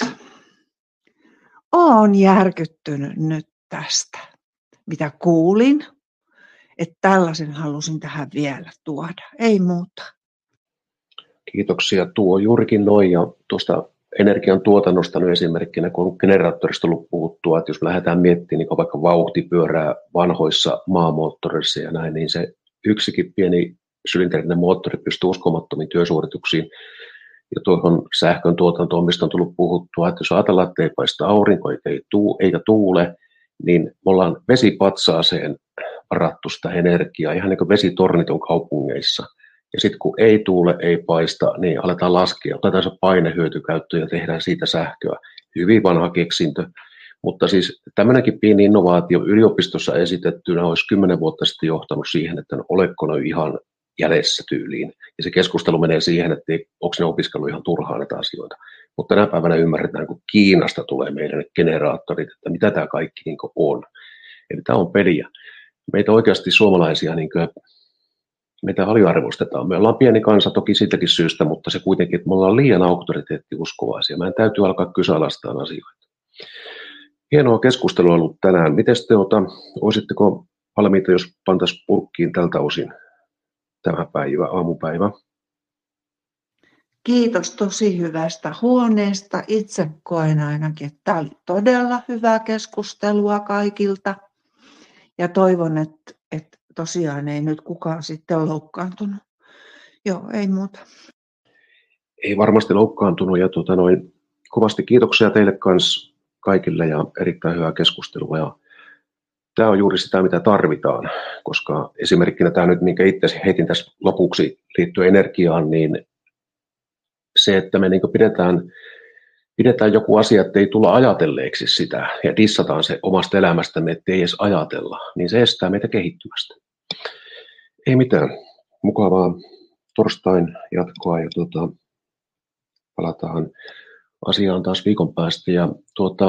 olen järkyttynyt nyt tästä, mitä kuulin, että tällaisen halusin tähän vielä tuoda, ei muuta. Kiitoksia. Tuo juurikin noin ja tuosta energian tuotannosta nyt esimerkkinä, kun on generaattorista ollut puhuttua, että jos me lähdetään miettimään niin vaikka vauhtipyörää vanhoissa maamoottoreissa ja näin, niin se yksikin pieni sylinterinen moottori pystyy uskomattomiin työsuorituksiin. Ja tuohon sähkön tuotantoon, mistä on tullut puhuttua, että jos ajatellaan, että ei paista aurinko eikä, eikä tuule, niin me ollaan vesipatsaaseen varattu sitä energiaa, ihan niin kuin vesitornit on kaupungeissa. Ja sitten kun ei tuule, ei paista, niin aletaan laskea, otetaan se painehyötykäyttö ja tehdään siitä sähköä. Hyvin vanha keksintö, mutta siis tämmöinenkin pieni innovaatio yliopistossa esitettynä olisi kymmenen vuotta sitten johtanut siihen, että oletko ne ihan jäljessä tyyliin. Ja se keskustelu menee siihen, että onko ne opiskellut ihan turhaan näitä asioita. Mutta tänä päivänä ymmärretään, kun Kiinasta tulee meidän generaattorit, että mitä tämä kaikki niin on. Eli tämä on peliä. Meitä oikeasti suomalaisia, niin kuin, meitä aliarvostetaan. Me ollaan pieni kansa toki siitäkin syystä, mutta se kuitenkin, että me ollaan liian auktoriteettiuskovaisia. Meidän täytyy alkaa kyseenalaistaa asioita. Hienoa keskustelua ollut tänään. Miten te ota, olisitteko valmiita, jos pantaisiin purkkiin tältä osin tämä päivä, aamupäivä? Kiitos tosi hyvästä huoneesta. Itse koen ainakin, että tämä oli todella hyvää keskustelua kaikilta. Ja toivon, että, että tosiaan ei nyt kukaan sitten loukkaantunut. Joo, ei muuta. Ei varmasti loukkaantunut. Ja tuota noin, kovasti kiitoksia teille kans kaikille ja erittäin hyvää keskustelua. Ja tämä on juuri sitä, mitä tarvitaan, koska esimerkkinä tämä nyt, minkä itse heitin tässä lopuksi liittyen energiaan, niin se, että me niin pidetään, pidetään joku asia, että ei tulla ajatelleeksi sitä ja dissataan se omasta elämästämme, että ei edes ajatella, niin se estää meitä kehittymästä. Ei mitään. Mukavaa torstain jatkoa ja tuota, palataan asiaan taas viikon päästä. Ja tuota,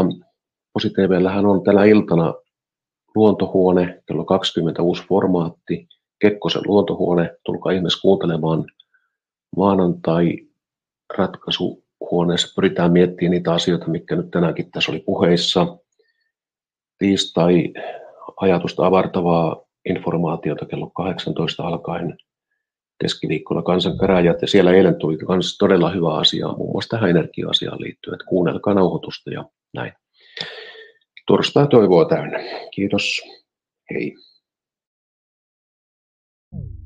PosiTV:llähän on tänä iltana Luontohuone, kello kaksikymmentä uusi formaatti, Kekkosen luontohuone. Tulkaa ihmeessä kuuntelemaan. Maanantai ratkaisuhuoneessa pyritään miettimään niitä asioita, mitkä nyt tänäänkin tässä oli puheissa. Tiistai ajatusta avartavaa informaatiota kello kahdeksantoista alkaen. Keskiviikkona kansankäräjät, ja siellä eilen tuli myös todella hyvä asia, muun muassa tähän energia-asiaan liittyen, että kuunnelkaa nauhoitusta ja näin. Torstai toivoa täynnä. Kiitos. Hei.